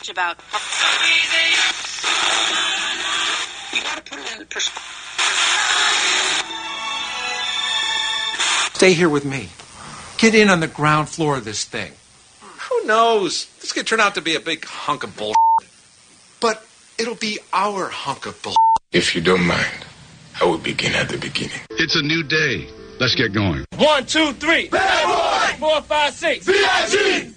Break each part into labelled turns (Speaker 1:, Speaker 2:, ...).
Speaker 1: much about. You gotta put it in perspective.
Speaker 2: Stay here with me. Get in on the ground floor of this thing.
Speaker 3: Who knows? This could turn out to be a big hunk of bull.
Speaker 2: But it'll be our hunk of bull.
Speaker 4: If you don't mind, I will begin at the beginning.
Speaker 5: It's a new day. Let's get going.
Speaker 6: 1, 2, 3. Bad boy! 4, 5, 6. VIG!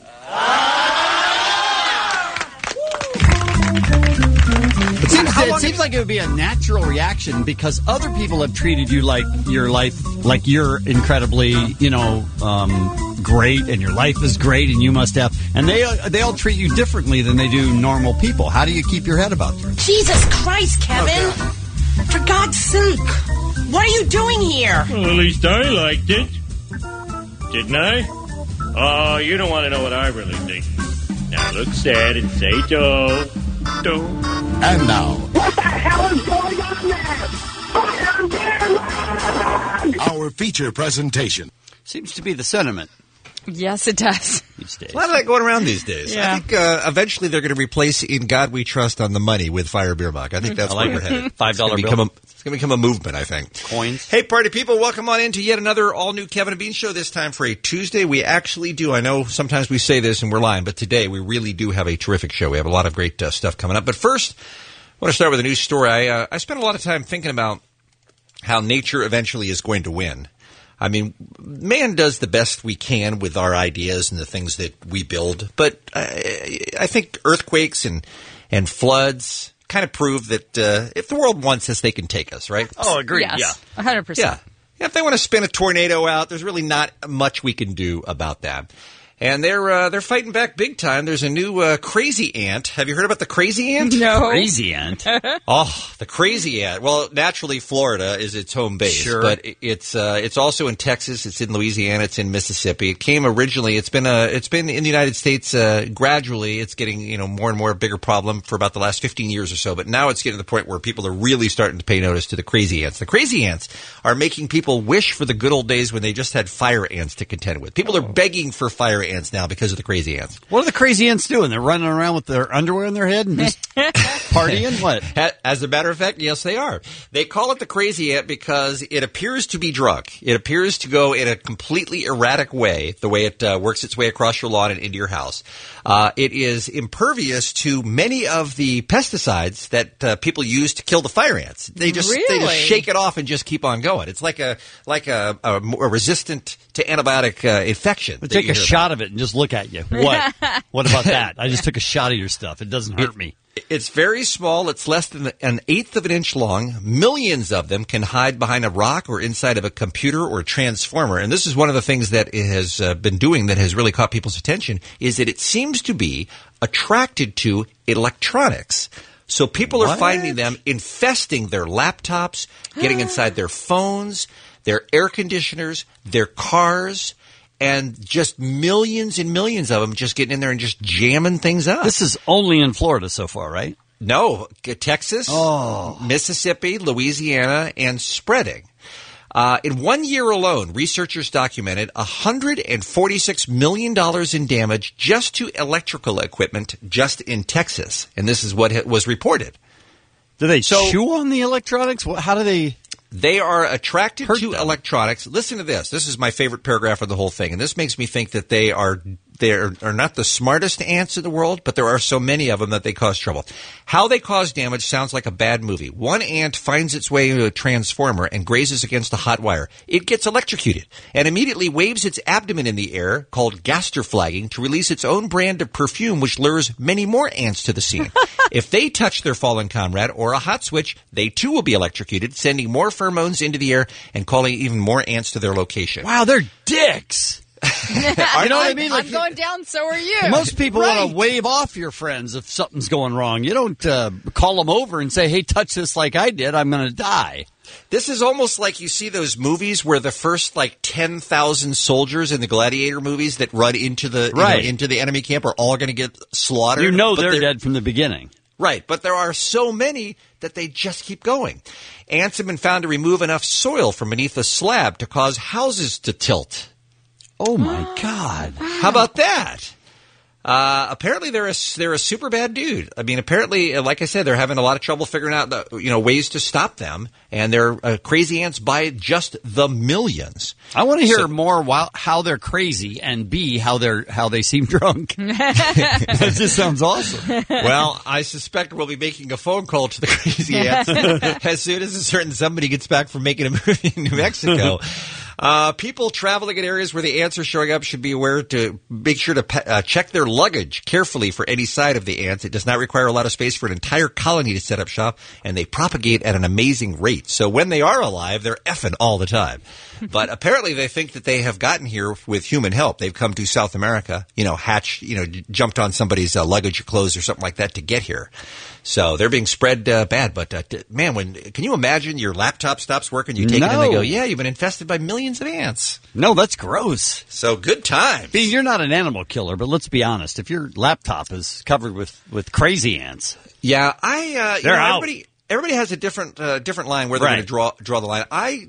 Speaker 7: It seems like it would be a natural reaction because other people have treated you like your life, like you're incredibly, great, and your life is great, and you must have, and they all treat you differently than they do normal people. How do you keep your head about this?
Speaker 1: Jesus Christ, Kevin! For God's sake, what are you doing here?
Speaker 6: Well, at least I liked it. Didn't I? Oh, you don't want to know what I really think. Now look sad and say do.
Speaker 7: And now,
Speaker 8: what the hell is going on there?
Speaker 5: Our feature presentation.
Speaker 7: seems to be the sentiment.
Speaker 9: Yes, it does.
Speaker 7: These days.
Speaker 10: A lot of that going around these days.
Speaker 9: Yeah.
Speaker 10: I think eventually they're going to replace "In God We Trust" on the money with Fire Beer Mug. I think that's where we're headed.
Speaker 7: $5 bill.
Speaker 10: It's going to become a movement, I think.
Speaker 7: Coins.
Speaker 10: Hey, party people, welcome on into yet another all-new Kevin and Bean show, this time for a Tuesday. We actually do. I know sometimes we say this and we're lying, but today we really do have a terrific show. We have a lot of great stuff coming up. But first, I want to start with a news story. I spent a lot of time thinking about how nature eventually is going to win. I mean, man does the best we can with our ideas and the things that we build. But I think earthquakes and floods kind of prove that if the world wants us, they can take us, right?
Speaker 7: Oh, agreed.
Speaker 9: Yes,
Speaker 7: Yeah.
Speaker 9: 100%.
Speaker 10: Yeah. If they want to spin a tornado out, there's really not much we can do about that. And they're fighting back big time. There's a new crazy ant. Have you heard about the crazy ant?
Speaker 9: No.
Speaker 7: Crazy ant.
Speaker 10: Oh, the crazy ant. Well, naturally, Florida is its home base.
Speaker 7: Sure.
Speaker 10: But it's also in Texas. It's in Louisiana. It's in Mississippi. It came originally. It's been in the United States gradually. It's getting more and more a bigger problem for about the last 15 years or so. But now it's getting to the point where people are really starting to pay notice to the crazy ants. The crazy ants are making people wish for the good old days when they just had fire ants to contend with. People are begging for fire ants now because of the crazy ants.
Speaker 7: What are the crazy ants doing? They're running around with their underwear in their head and just partying? What?
Speaker 10: As a matter of fact, yes, they are. They call it the crazy ant because it appears to be drunk. It appears to go in a completely erratic way, the way it works its way across your lawn and into your house. It is impervious to many of the pesticides that people use to kill the fire ants. They just shake it off and just keep on going. It's like a resistant to antibiotic infection.
Speaker 7: But take a shot of it and just look at you. What? What about that? I just took a shot of your stuff. It doesn't hurt me.
Speaker 10: It's very small. It's less than an eighth of an inch long. Millions of them can hide behind a rock or inside of a computer or a transformer. And this is one of the things that it has been doing that has really caught people's attention is that it seems to be attracted to electronics. So people are finding them infesting their laptops, getting inside their phones, their air conditioners, their cars, and just millions and millions of them just getting in there and just jamming things up.
Speaker 7: This is only in Florida so far, right?
Speaker 10: No, Texas, Mississippi, Louisiana, and spreading. In 1 year alone, researchers documented $146 million in damage just to electrical equipment just in Texas. And this is what was reported.
Speaker 7: Do they chew on the electronics? How do they...
Speaker 10: They are attracted to electronics. Listen to this. This is my favorite paragraph of the whole thing. And this makes me think that they are not the smartest ants in the world, but there are so many of them that they cause trouble. How they cause damage sounds like a bad movie. One ant finds its way into a transformer and grazes against a hot wire. It gets electrocuted and immediately waves its abdomen in the air, called gaster flagging, to release its own brand of perfume, which lures many more ants to the scene. If they touch their fallen comrade or a hot switch, they too will be electrocuted, sending more pheromones into the air and calling even more ants to their location.
Speaker 7: Wow, they're dicks. You know what I mean?
Speaker 9: I'm going down, so are you.
Speaker 7: Most people want to wave off your friends if something's going wrong. You don't call them over and say, hey, touch this like I did. I'm going to die.
Speaker 10: This is almost like you see those movies where the first 10,000 soldiers in the Gladiator movies that run into the into the enemy camp are all going to get slaughtered.
Speaker 7: You know they're dead from the beginning.
Speaker 10: Right, but there are so many that they just keep going. Ants have been found to remove enough soil from beneath a slab to cause houses to tilt.
Speaker 7: Oh, my God.
Speaker 10: How about that? Apparently they're a super bad dude. I mean, apparently, like I said, they're having a lot of trouble figuring out ways to stop them, and they're crazy ants by just the millions.
Speaker 7: I want to hear more how they're crazy, and B, how they seem drunk. That just sounds awesome.
Speaker 10: Well, I suspect we'll be making a phone call to the crazy ants as soon as a certain somebody gets back from making a movie in New Mexico. People traveling in areas where the ants are showing up should be aware to make sure to check their luggage carefully for any sign of the ants. It does not require a lot of space for an entire colony to set up shop, and they propagate at an amazing rate. So when they are alive, they're effing all the time. But apparently they think that they have gotten here with human help. They've come to South America, jumped on somebody's luggage or clothes or something like that to get here. So they're being spread bad. But, man, can you imagine your laptop stops working, you take it and they go, yeah, you've been infested by millions of ants.
Speaker 7: No, that's gross.
Speaker 10: So good times.
Speaker 7: Bean, you're not an animal killer, but let's be honest. If your laptop is covered with crazy ants.
Speaker 10: Yeah,
Speaker 7: they're out.
Speaker 10: Everybody has a different line where they're going to draw the line. I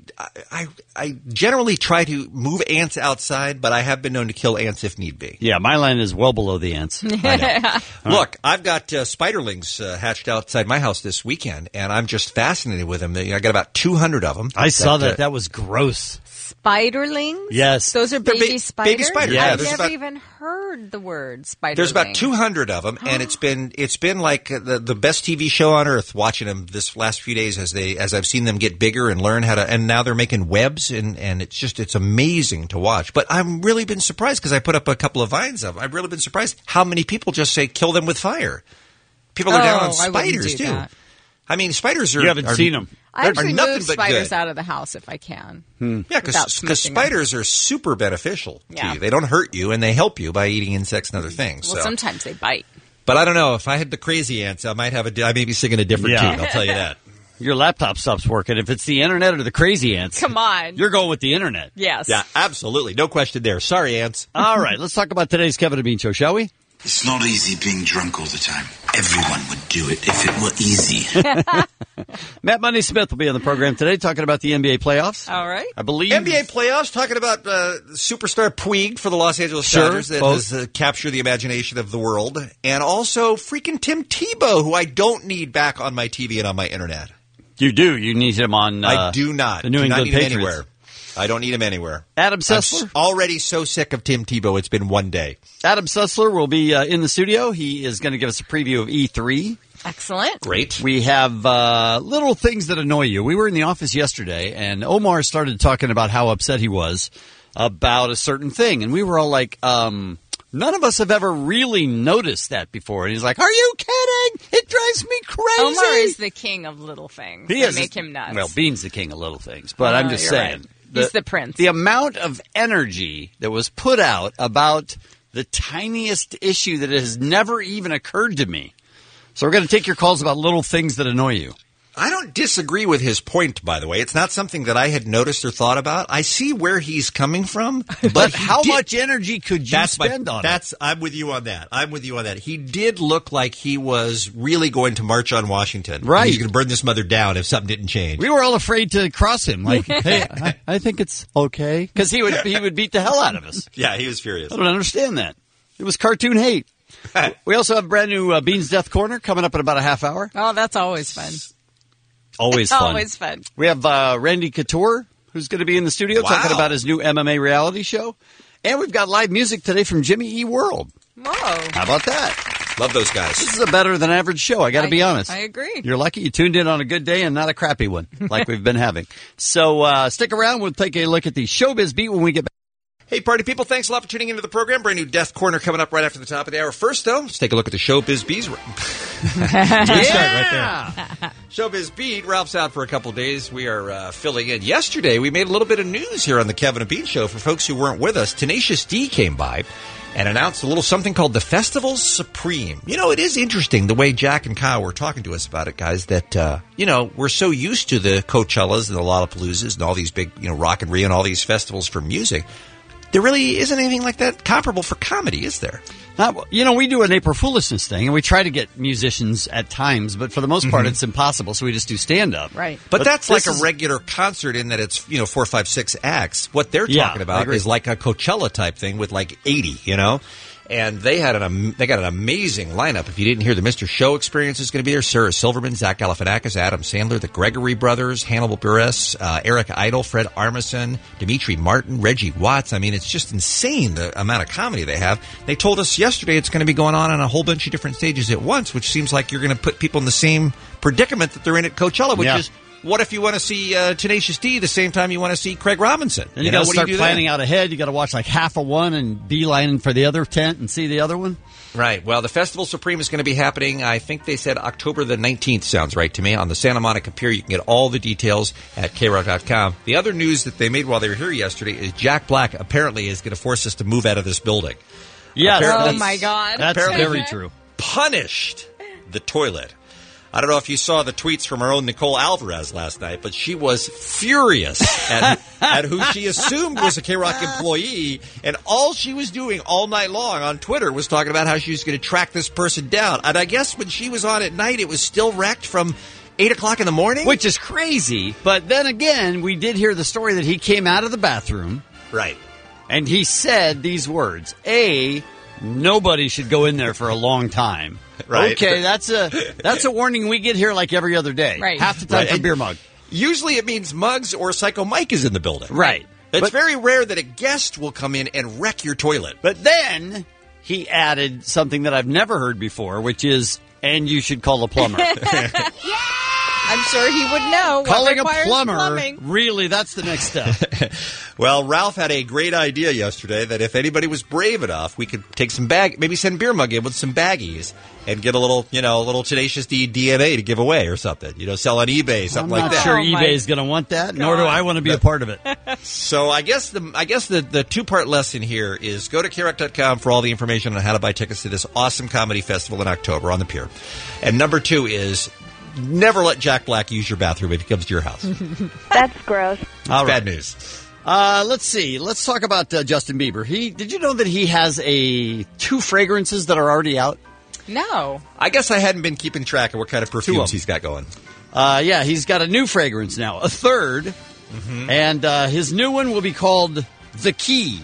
Speaker 10: generally try to move ants outside, but I have been known to kill ants if need be.
Speaker 7: Yeah, my line is well below the ants.
Speaker 10: I know. Look, I've got spiderlings hatched outside my house this weekend, and I'm just fascinated with them. I got about 200 of them.
Speaker 7: I saw that. That was gross.
Speaker 9: Spiderlings?
Speaker 7: Yes.
Speaker 9: Those are baby spiders?
Speaker 10: Baby spiders.
Speaker 7: Yeah,
Speaker 9: I've never even heard the word spiderling.
Speaker 10: There's about 200 of them, and it's been like the best TV show on earth watching them this last few days as I've seen them get bigger and learn how to, and now they're making webs, and it's amazing to watch. But I've really been surprised because I put up a couple of vines of them. I've really been surprised how many people just say kill them with fire. People are down on spiders too.
Speaker 9: That.
Speaker 10: I mean, spiders are.
Speaker 7: You haven't seen them.
Speaker 9: I actually
Speaker 10: nothing
Speaker 9: move
Speaker 10: but
Speaker 9: spiders
Speaker 10: good.
Speaker 9: out of the house if I can.
Speaker 10: Yeah, because spiders are super beneficial to
Speaker 9: Yeah.
Speaker 10: you. They don't hurt you, and they help you by eating insects and other things.
Speaker 9: Well,
Speaker 10: so.
Speaker 9: sometimes they bite.
Speaker 10: But I don't know. If I had the crazy ants, I may be singing a different tune. I'll tell you that.
Speaker 7: Your laptop stops working. If it's the internet or the crazy ants.
Speaker 9: Come on.
Speaker 7: You're going with the internet.
Speaker 9: Yes.
Speaker 10: Yeah, absolutely. No question there. Sorry, ants.
Speaker 7: All right, let's talk about today's Kevin and Bean Show, shall we?
Speaker 5: It's not easy being drunk all the time. Everyone would do it if it were easy.
Speaker 7: Matt Money Smith will be on the program today talking about the NBA playoffs.
Speaker 9: All right.
Speaker 7: I believe.
Speaker 10: NBA playoffs, talking about superstar Puig for the Los Angeles Dodgers that has captured the imagination of the world. And also freaking Tim Tebow, who I don't need back on my TV and on my internet.
Speaker 7: You do. You need him on
Speaker 10: I do not.
Speaker 7: the New
Speaker 10: do
Speaker 7: England
Speaker 10: not need him
Speaker 7: Patriots.
Speaker 10: anywhere. I don't need him anywhere.
Speaker 7: Adam Sessler.
Speaker 10: I'm already so sick of Tim Tebow. It's been one day.
Speaker 7: Adam Sessler will be in the studio. He is going to give us a preview of E3.
Speaker 9: Excellent.
Speaker 10: Great.
Speaker 7: We have little things that annoy you. We were in the office yesterday, and Omar started talking about how upset he was about a certain thing. And we were all like, none of us have ever really noticed that before. And he's like, are you kidding? It drives me crazy.
Speaker 9: Omar is the king of little things.
Speaker 7: He
Speaker 9: that
Speaker 7: is.
Speaker 9: make him nuts.
Speaker 7: Well, Bean's the king of little things. But I'm just
Speaker 9: you're
Speaker 7: saying.
Speaker 9: right. He's the prince.
Speaker 7: The amount of energy that was put out about the tiniest issue that has never even occurred to me. So we're going to take your calls about little things that annoy you.
Speaker 10: I don't disagree with his point, by the way. It's not something that I had noticed or thought about. I see where he's coming from, but
Speaker 7: how much energy could you spend on it?
Speaker 10: I'm with you on that. He did look like he was really going to march on Washington.
Speaker 7: Right.
Speaker 10: He's going to burn this mother down if something didn't change.
Speaker 7: We were all afraid to cross him. Like, hey, I think it's okay. Because he would beat the hell out of us.
Speaker 10: Yeah, he was furious.
Speaker 7: I don't understand that. It was cartoon hate. We also have a brand new Bean's Death Corner coming up in about a half hour.
Speaker 9: Oh, that's always fun.
Speaker 7: Always fun.
Speaker 9: Always fun.
Speaker 7: We have Randy Couture, who's going to be in the studio talking about his new MMA reality show. And we've got live music today from Jimmy E. World.
Speaker 9: Whoa.
Speaker 7: How about that?
Speaker 10: Love those guys.
Speaker 7: This is a better than average show, I got to be honest.
Speaker 9: I agree.
Speaker 7: You're lucky you tuned in on a good day and not a crappy one like we've been having. So stick around. We'll take a look at the Showbiz Beat when we get back.
Speaker 10: Hey, party people, thanks a lot for tuning into the program. Brand new Death Corner coming up right after the top of the hour. First, though, let's take a look at the Showbiz Bees. Start right there. Showbiz Beat. Ralph's out for a couple days. We are filling in. Yesterday, we made a little bit of news here on the Kevin and Bean Show. For folks who weren't with us, Tenacious D came by and announced a little something called the Festival Supreme. You know, it is interesting the way Jack and Kyle were talking to us about it, guys, that, we're so used to the Coachellas and the Lollapaloozas and all these big, Rock in Rio and all these festivals for music. There really isn't anything like that comparable for comedy, is there?
Speaker 7: We do an April Foolishness thing, and we try to get musicians at times, but for the most part, it's impossible, so we just do stand-up.
Speaker 9: Right.
Speaker 10: But that's like a regular concert in that it's, 4, 5, 6 acts. What they're talking about is like a Coachella-type thing with like 80, And they got an amazing lineup. If you didn't hear, the Mr. Show Experience is going to be there. Sarah Silverman, Zach Galifianakis, Adam Sandler, the Gregory Brothers, Hannibal Buress, Eric Idle, Fred Armisen, Dimitri Martin, Reggie Watts. I mean, it's just insane the amount of comedy they have. They told us yesterday it's going to be going on a whole bunch of different stages at once, which seems like you're going to put people in the same predicament that they're in at Coachella, which is, what if you want to see Tenacious D the same time you want to see Craig Robinson?
Speaker 7: And you got to start planning out ahead. You got to watch like half of one and beelining for the other tent and see the other one.
Speaker 10: Right. Well, the Festival Supreme is going to be happening, I think they said October the 19th, sounds right to me, on the Santa Monica Pier. You can get all the details at KROC.com. The other news that they made while they were here yesterday is Jack Black apparently is going to force us to move out of this building.
Speaker 7: Yeah.
Speaker 9: Oh, my God.
Speaker 7: That's very true.
Speaker 10: Punished the toilet. I don't know if you saw the tweets from our own Nicole Alvarez last night, but she was furious at who she assumed was a K-Rock employee, and all she was doing all night long on Twitter was talking about how she was going to track this person down. And I guess when she was on at night, it was still wrecked from 8 o'clock in the morning?
Speaker 7: Which is crazy. But then again, we did hear the story that he came out of the bathroom.
Speaker 10: Right.
Speaker 7: And he said these words. A, nobody should go in there for a long time.
Speaker 10: Right.
Speaker 7: Okay, that's a warning we get here like every other day.
Speaker 9: Right.
Speaker 7: Half the time for beer mug.
Speaker 10: Usually it means Muggs or Psycho Mike is in the building.
Speaker 7: Right.
Speaker 10: It's very rare that a guest will come in and wreck your toilet.
Speaker 7: But then he added something that I've never heard before, which is, and you should call a plumber.
Speaker 9: I'm sure he would know.
Speaker 7: Calling
Speaker 9: what
Speaker 7: a plumber,
Speaker 9: plumbing.
Speaker 7: really, that's the next step.
Speaker 10: Well, Ralph had a great idea yesterday that if anybody was brave enough, we could take some maybe send Beer Mug in with some baggies and get a little Tenacious D DNA to give away or something. Sell on eBay, something like that.
Speaker 7: I'm not sure eBay's going to want that, nor do I want to be a part of it.
Speaker 10: So I guess the two-part lesson here is go to KROC.com for all the information on how to buy tickets to this awesome comedy festival in October on the pier. And number 2 is never let Jack Black use your bathroom if he comes to your house.
Speaker 8: That's gross.
Speaker 7: All right.
Speaker 10: Bad news.
Speaker 7: Let's see. Let's talk about Justin Bieber. Did you know that he has 2 fragrances that are already out?
Speaker 9: No.
Speaker 10: I guess I hadn't been keeping track of what kind of perfumes he's got going.
Speaker 7: Yeah, he's got a new fragrance now, a third. Mm-hmm. And his new one will be called The Key.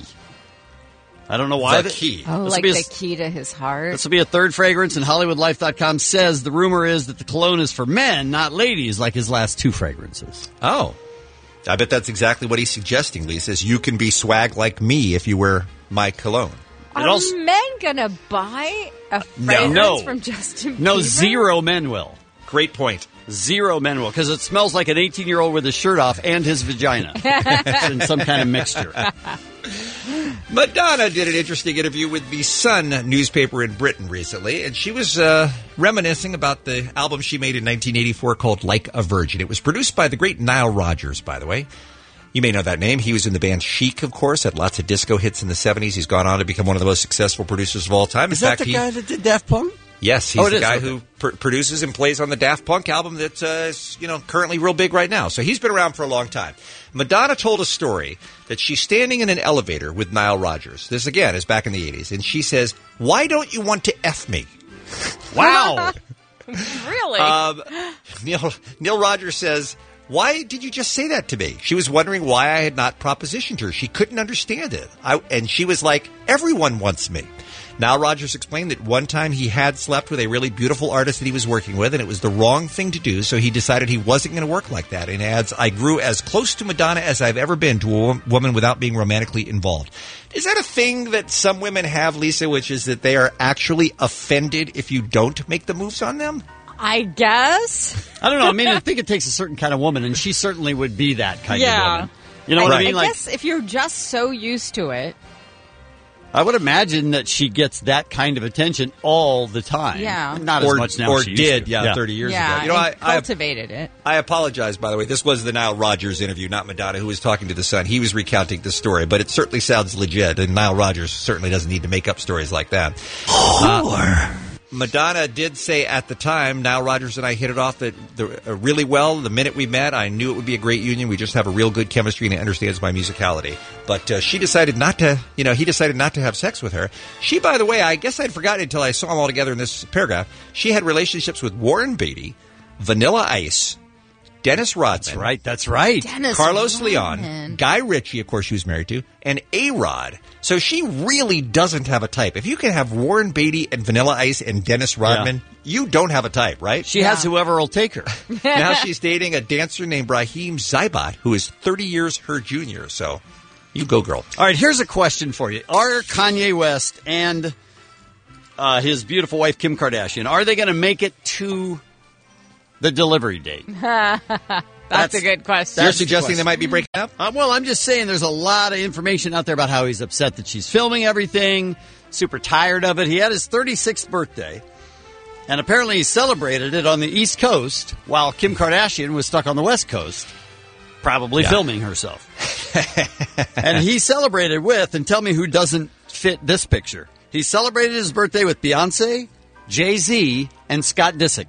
Speaker 7: I don't know why.
Speaker 10: The Key.
Speaker 9: Oh, like the key to his heart.
Speaker 7: This will be a third fragrance, and HollywoodLife.com says the rumor is that the cologne is for men, not ladies, like his last 2 fragrances.
Speaker 10: Oh. I bet that's exactly what he's suggesting, Lee. He says, you can be swag like me if you wear my cologne.
Speaker 9: Are men going to buy a fragrance from Justin Bieber?
Speaker 7: No, 0 men will.
Speaker 10: Great point.
Speaker 7: 0 men will, because it smells like an 18-year-old with his shirt off and his vagina. It's in some kind of mixture.
Speaker 10: Madonna did an interesting interview with the Sun newspaper in Britain recently, and she was reminiscing about the album she made in 1984 called Like a Virgin. It was produced by the great Nile Rodgers, by the way. You may know that name. He was in the band Chic, of course, had lots of disco hits in the 70s. He's gone on to become one of the most successful producers of all time.
Speaker 7: Is that the guy that did Daft Punk?
Speaker 10: Yes, he's the guy who produces and plays on the Daft Punk album that's currently real big right now. So he's been around for a long time. Madonna told a story that she's standing in an elevator with Nile Rodgers. This, again, is back in the 80s. And she says, why don't you want to F me?
Speaker 7: Wow.
Speaker 9: Really?
Speaker 10: Neil Rodgers says, why did you just say that to me? She was wondering why I had not propositioned her. She couldn't understand it. And she was like, everyone wants me. Now Rodgers explained that one time he had slept with a really beautiful artist that he was working with, and it was the wrong thing to do, so he decided he wasn't going to work like that. And adds, I grew as close to Madonna as I've ever been to a woman without being romantically involved. Is that a thing that some women have, Lisa, which is that they are actually offended if you don't make the moves on them?
Speaker 9: I guess.
Speaker 7: I don't know. I mean, I think it takes a certain kind of woman, and she certainly would be that kind of woman. You know what I mean?
Speaker 9: I guess if you're just so used to it.
Speaker 7: I would imagine that she gets that kind of attention all the time.
Speaker 9: Yeah.
Speaker 7: Not as much now
Speaker 10: or
Speaker 7: as she
Speaker 10: did,
Speaker 7: used to.
Speaker 10: 30 years
Speaker 9: ago.
Speaker 10: You know, I
Speaker 9: cultivated it.
Speaker 10: I apologize, by the way. This was the Nile Rodgers interview, not Madonna, who was talking to The Sun. He was recounting the story, but it certainly sounds legit, and Nile Rodgers certainly doesn't need to make up stories like that. Madonna did say at the time, Nile Rodgers and I hit it off really well. The minute we met, I knew it would be a great union. We just have a real good chemistry, and he understands my musicality. But she decided not to, he decided not to have sex with her. She, by the way, I guess I'd forgotten until I saw them all together in this paragraph. She had relationships with Warren Beatty, Vanilla Ice, Dennis Rodman.
Speaker 7: That's right.
Speaker 9: Dennis
Speaker 10: Carlos
Speaker 9: Rodman.
Speaker 10: Leon, Guy Ritchie, of course, she was married to, and A-Rod. So she really doesn't have a type. If you can have Warren Beatty and Vanilla Ice and Dennis Rodman, you don't have a type, right?
Speaker 7: She has whoever will take her.
Speaker 10: Now she's dating a dancer named Raheem Zaibat, who is 30 years her junior. So you go, girl.
Speaker 7: All right, here's a question for you. Are Kanye West and his beautiful wife, Kim Kardashian, are they going to make it to the delivery date?
Speaker 9: That's a good question.
Speaker 10: You're suggesting they might be breaking up?
Speaker 7: Well, I'm just saying there's a lot of information out there about how he's upset that she's filming everything, super tired of it. He had his 36th birthday, and apparently he celebrated it on the East Coast while Kim Kardashian was stuck on the West Coast, probably filming herself. And he celebrated with, and tell me who doesn't fit this picture. He celebrated his birthday with Beyonce, Jay-Z, and Scott Disick.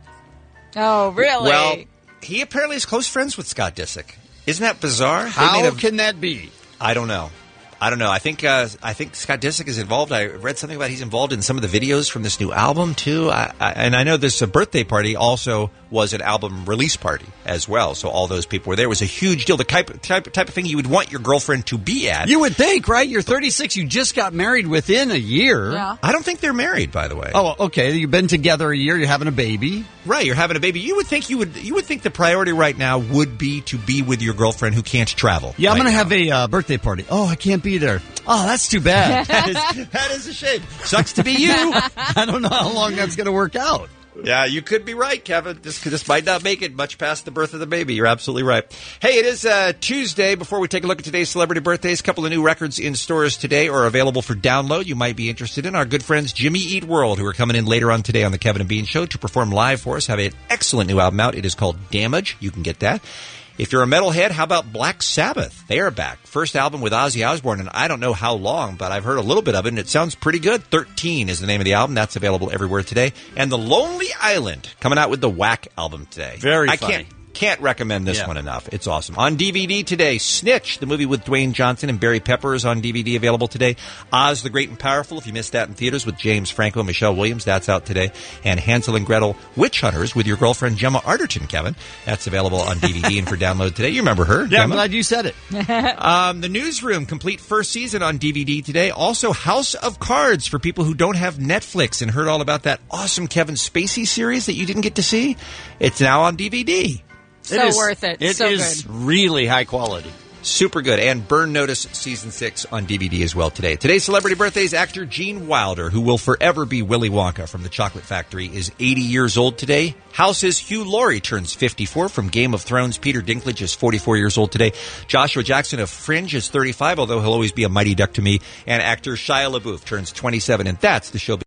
Speaker 9: Oh, really?
Speaker 10: Well, he apparently is close friends with Scott Disick. Isn't that bizarre?
Speaker 7: How can that be?
Speaker 10: I don't know. I think Scott Disick is involved. I read something about he's involved in some of the videos from this new album too. And I know this birthday party also was an album release party as well. So all those people were there. It was a huge deal. The type of thing you would want your girlfriend to be at.
Speaker 7: You would think, right? You're 36. You just got married within a year.
Speaker 9: Yeah.
Speaker 10: I don't think they're married, by the way.
Speaker 7: Oh, okay. You've been together a year. You're having a baby.
Speaker 10: Right, you're having a baby. You would think the priority right now would be to be with your girlfriend who can't travel.
Speaker 7: Yeah, I'm
Speaker 10: right
Speaker 7: going to have a birthday party. Oh, I can't be there. Oh, that's too bad.
Speaker 10: that is a shame. Sucks to be you.
Speaker 7: I don't know how long that's going to work out.
Speaker 10: Yeah, you could be right, Kevin. This might not make it much past the birth of the baby. You're absolutely right. Hey, it is Tuesday. Before we take a look at today's celebrity birthdays, a couple of new records in stores today or available for download you might be interested in. Our good friends Jimmy Eat World, who are coming in later on today on the Kevin and Bean Show to perform live for us, have an excellent new album out. It is called Damage. You can get that. If you're a metalhead, how about Black Sabbath? They are back. First album with Ozzy Osbourne, and I don't know how long, but I've heard a little bit of it, and it sounds pretty good. 13 is the name of the album. That's available everywhere today. And The Lonely Island, coming out with the Whack album today.
Speaker 7: Very funny.
Speaker 10: Can't recommend this one enough. It's awesome. On DVD today, Snitch, the movie with Dwayne Johnson and Barry Pepper, is on DVD available today. Oz the Great and Powerful, if you missed that in theaters, with James Franco and Michelle Williams, that's out today. And Hansel and Gretel, Witch Hunters, with your girlfriend Gemma Arterton, Kevin. That's available on DVD and for download today. You remember her,
Speaker 7: Yeah,
Speaker 10: Gemma?
Speaker 7: I'm glad you said it.
Speaker 10: The Newsroom, complete first season on DVD today. Also, House of Cards for people who don't have Netflix and heard all about that awesome Kevin Spacey series that you didn't get to see. It's now on DVD.
Speaker 9: So worth it.
Speaker 7: It
Speaker 9: so
Speaker 7: is
Speaker 9: good.
Speaker 7: really high quality.
Speaker 10: Super good. And Burn Notice Season 6 on DVD as well today. Today's celebrity birthdays, actor Gene Wilder, who will forever be Willy Wonka from The Chocolate Factory, is 80 years old today. House's Hugh Laurie turns 54 from Game of Thrones. Peter Dinklage is 44 years old today. Joshua Jackson of Fringe is 35, although he'll always be a mighty duck to me. And actor Shia LaBeouf turns 27. And that's the show.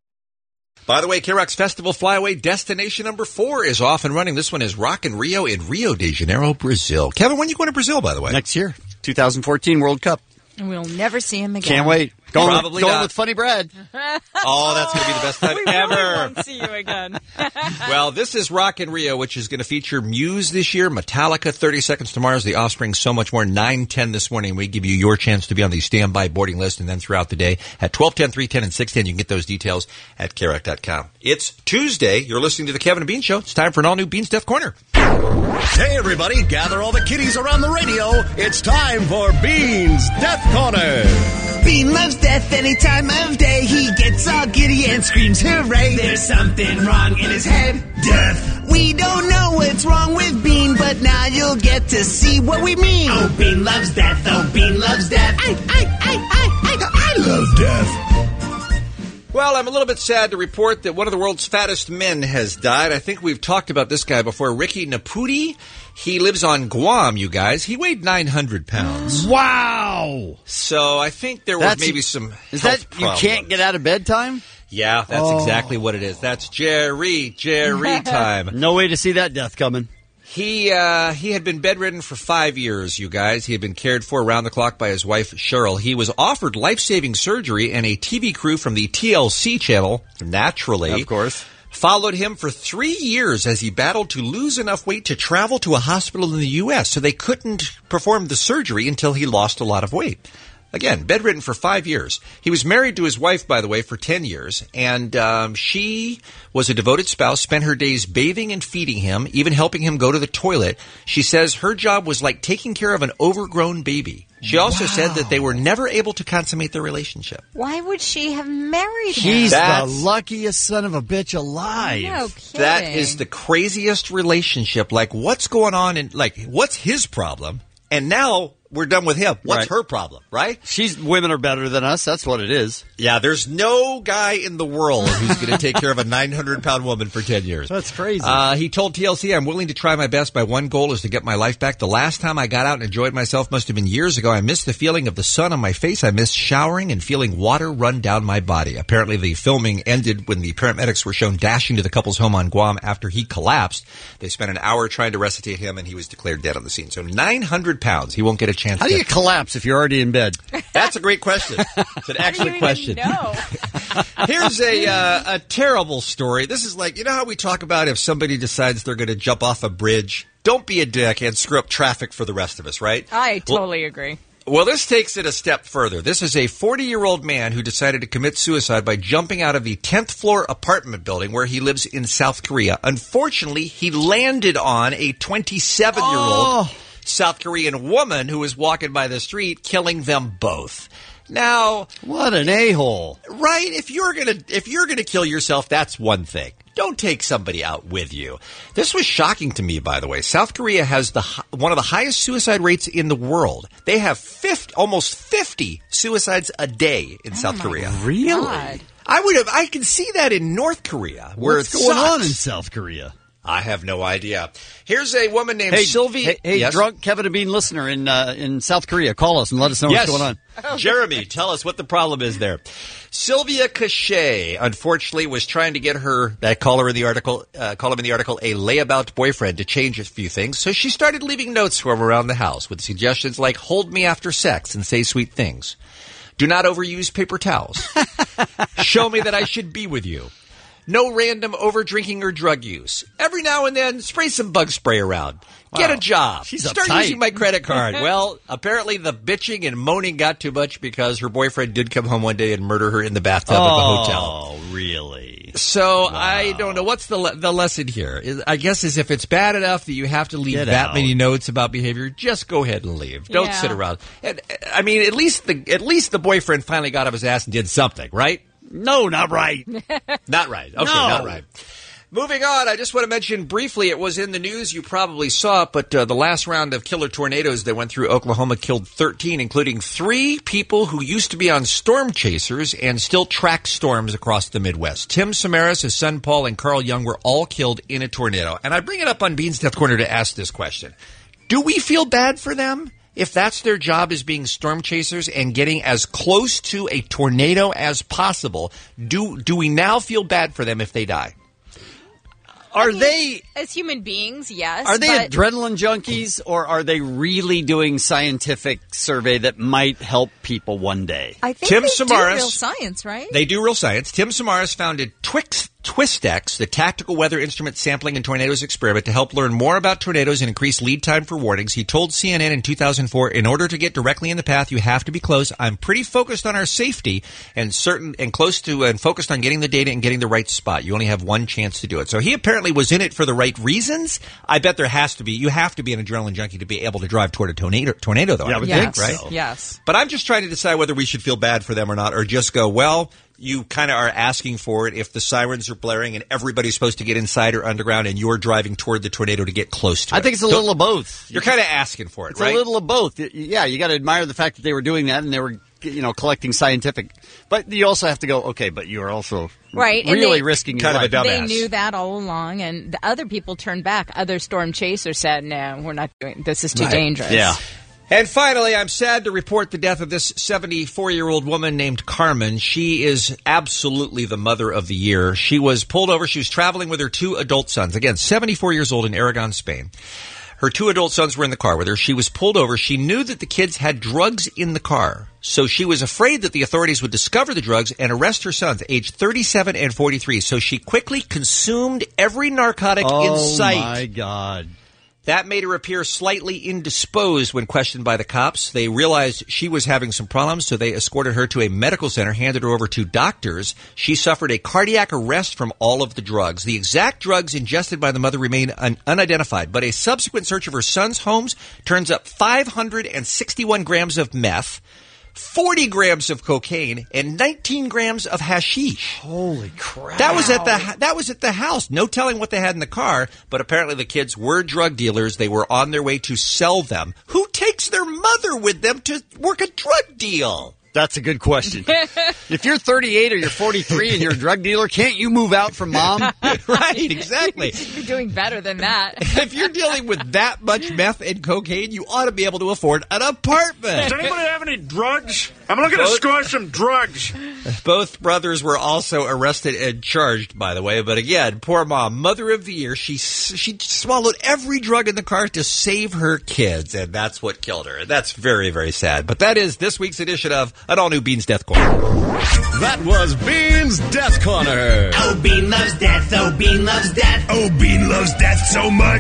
Speaker 10: By the way, K-Rock's Festival Flyaway Destination number 4 is off and running. This one is Rock in Rio in Rio de Janeiro, Brazil. Kevin, when are you going to Brazil, by the way?
Speaker 7: Next year, 2014 World Cup.
Speaker 9: And we'll never see him again.
Speaker 7: Can't wait. Going
Speaker 10: not.
Speaker 7: with Funny Brad.
Speaker 10: Oh, that's going to be the best time ever.
Speaker 9: Really won't see you again.
Speaker 10: Well, this is Rock in Rio, which is going to feature Muse this year, Metallica, 30 Seconds to Mars, The Offspring, so much more. 9:10 this morning. We give you your chance to be on the standby boarding list, and then throughout the day at 12:10, 3:10, and 6:10. You can get those details at KROC.com. It's Tuesday. You're listening to the Kevin and Bean Show. It's time for an all-new Bean's Death Corner.
Speaker 11: Hey, everybody, gather all the kiddies around the radio. It's time for Bean's Death Corner.
Speaker 12: Bean loves death any time of day. He gets all giddy and screams hooray. There's something wrong in his head. Death. We don't know what's wrong with Bean, but now you'll get to see what we mean. Oh, Bean loves death. Oh, Bean loves death. I love death.
Speaker 10: Well, I'm a little bit sad to report that one of the world's fattest men has died. I think we've talked about this guy before, Ricky Naputi. He lives on Guam, you guys. He weighed 900 pounds.
Speaker 7: Wow!
Speaker 10: So I think there was maybe some health problems.
Speaker 7: You can't get out of bed time?
Speaker 10: Yeah, that's exactly what it is. That's Jerry time.
Speaker 7: No way to see that death coming.
Speaker 10: He had been bedridden for 5 years, you guys. He had been cared for around the clock by his wife, Cheryl. He was offered life-saving surgery, and a TV crew from the TLC channel, naturally,
Speaker 7: of course,
Speaker 10: followed him for 3 years as he battled to lose enough weight to travel to a hospital in the U.S., so they couldn't perform the surgery until he lost a lot of weight. Again, bedridden for 5 years. He was married to his wife, by the way, for 10 years, and she was a devoted spouse, spent her days bathing and feeding him, even helping him go to the toilet. She says her job was like taking care of an overgrown baby. She also said that they were never able to consummate their relationship.
Speaker 9: Why would she have married him?
Speaker 7: He's the luckiest son of a bitch alive.
Speaker 9: No kidding.
Speaker 10: That is the craziest relationship. Like, what's going on? And like, what's his problem? And now we're done with him. What's her problem, right?
Speaker 7: Women are better than us. That's what it is.
Speaker 10: Yeah, there's no guy in the world who's going to take care of a 900-pound woman for 10 years.
Speaker 7: That's crazy.
Speaker 10: He told TLC, I'm willing to try my best. My one goal is to get my life back. The last time I got out and enjoyed myself must have been years ago. I missed the feeling of the sun on my face. I missed showering and feeling water run down my body. Apparently, the filming ended when the paramedics were shown dashing to the couple's home on Guam after he collapsed. They spent an hour trying to resuscitate him, and he was declared dead on the scene. So 900 pounds. He won't get a chance.
Speaker 7: How do you collapse if you're already in bed?
Speaker 10: That's a great question. It's an excellent question. Here's a terrible story. This is like, you know how we talk about if somebody decides they're going to jump off a bridge? Don't be a dick and screw up traffic for the rest of us, right?
Speaker 9: I totally agree.
Speaker 10: Well, this takes it a step further. This is a 40-year-old man who decided to commit suicide by jumping out of the 10th floor apartment building where he lives in South Korea. Unfortunately, he landed on a 27-year-old South Korean woman who was walking by the street, killing them both. Now,
Speaker 7: what an a-hole.
Speaker 10: Right? If you're gonna kill yourself, that's one thing. Don't take somebody out with you. This was shocking to me, by the way. South Korea has one of the highest suicide rates in the world. They have almost 50 suicides a day in South Korea.
Speaker 7: Really?
Speaker 9: God.
Speaker 10: I can see that in North Korea. Where
Speaker 7: What's going on in South Korea?
Speaker 10: I have no idea. Here's a woman named Sylvie.
Speaker 7: Hey,
Speaker 10: yes?
Speaker 7: drunk Kevin and Bean listener in South Korea, call us and let us know what's going on.
Speaker 10: Jeremy, tell us what the problem is there. Sylvia Cachet, unfortunately, was trying to get call him in the article, a layabout boyfriend to change a few things. So she started leaving notes for him around the house with suggestions like, hold me after sex and say sweet things. Do not overuse paper towels. Show me that I should be with you. No random over-drinking or drug use. Every now and then, spray some bug spray around. Get a job. Start using my credit card. Well, apparently the bitching and moaning got too much because her boyfriend did come home one day and murder her in the bathtub of the hotel.
Speaker 7: Oh, really?
Speaker 10: So I don't know. What's the lesson here? I guess is if it's bad enough that you have to leave many notes about behavior, just go ahead and leave. Don't sit around. And, I mean, at least the boyfriend finally got up his ass and did something, right?
Speaker 7: No, not right.
Speaker 10: Not right. Okay, not right. Moving on, I just want to mention briefly, it was in the news, you probably saw it, but the last round of killer tornadoes that went through Oklahoma killed 13, including 3 people who used to be on storm chasers and still track storms across the Midwest. Tim Samaras, his son Paul, and Carl Young were all killed in a tornado. And I bring it up on Bean's Death Corner to ask this question. Do we feel bad for them? If that's their job is being storm chasers and getting as close to a tornado as possible, do we now feel bad for them if they die?
Speaker 9: Are they, as human beings, yes.
Speaker 7: Are they adrenaline junkies, or are they really doing scientific survey that might help people one day?
Speaker 9: I think they do real science, right?
Speaker 10: They do real science. Tim Samaras founded TwistX, the tactical weather instrument sampling and tornadoes experiment, to help learn more about tornadoes and increase lead time for warnings. He told CNN in 2004, in order to get directly in the path, you have to be close. I'm pretty focused on our safety and focused on getting the data and getting the right spot. You only have one chance to do it. So he apparently was in it for the right reasons. I bet you have to be an adrenaline junkie to be able to drive toward a tornado though.
Speaker 7: Yeah, I would think,
Speaker 10: right?
Speaker 7: So.
Speaker 9: Yes.
Speaker 10: But I'm just trying to decide whether we should feel bad for them or not, or just go, well, you kind of are asking for it if the sirens are blaring and everybody's supposed to get inside or underground and you're driving toward the tornado to get close to it.
Speaker 7: I think it's a little of both.
Speaker 10: You're kind of asking for it, right?
Speaker 7: It's a little of both. Yeah, you got to admire the fact that they were doing that and they were, collecting scientific. But you also have to go, okay, but you are also really risking your life.
Speaker 10: Kind of a dumbass.
Speaker 9: They knew that all along, and the other people turned back. Other storm chasers said, no, we're not doing this. Is too dangerous.
Speaker 7: Yeah.
Speaker 10: And finally, I'm sad to report the death of this 74-year-old woman named Carmen. She is absolutely the mother of the year. She was pulled over. She was traveling with her 2 adult sons. Again, 74 years old in Aragon, Spain. Her 2 adult sons were in the car with her. She was pulled over. She knew that the kids had drugs in the car. So she was afraid that the authorities would discover the drugs and arrest her sons, aged 37 and 43. So she quickly consumed every narcotic in sight.
Speaker 7: Oh, my God.
Speaker 10: That made her appear slightly indisposed when questioned by the cops. They realized she was having some problems, so they escorted her to a medical center, handed her over to doctors. She suffered a cardiac arrest from all of the drugs. The exact drugs ingested by the mother remain unidentified, but a subsequent search of her son's homes turns up 561 grams of meth, 40 grams of cocaine, and 19 grams of hashish.
Speaker 7: Holy crap.
Speaker 10: That was at the house. No telling what they had in the car, but apparently the kids were drug dealers. They were on their way to sell them. Who takes their mother with them to work a drug deal?
Speaker 7: That's a good question. If you're 38 or you're 43 and you're a drug dealer, can't you move out from mom?
Speaker 10: Right, exactly.
Speaker 9: You're doing better than that.
Speaker 10: If you're dealing with that much meth and cocaine, you ought to be able to afford an apartment.
Speaker 13: Does anybody have any drugs? I'm looking to score some drugs.
Speaker 10: Both brothers were also arrested and charged, by the way. But again, poor mom, mother of the year, she swallowed every drug in the car to save her kids, and that's what killed her. That's very, very sad. But that is this week's edition of an all-new Beans Death Corner.
Speaker 11: That was Beans Death Corner.
Speaker 12: Oh, Bean loves death. Oh, Bean loves death.
Speaker 11: Oh, Bean loves death so much.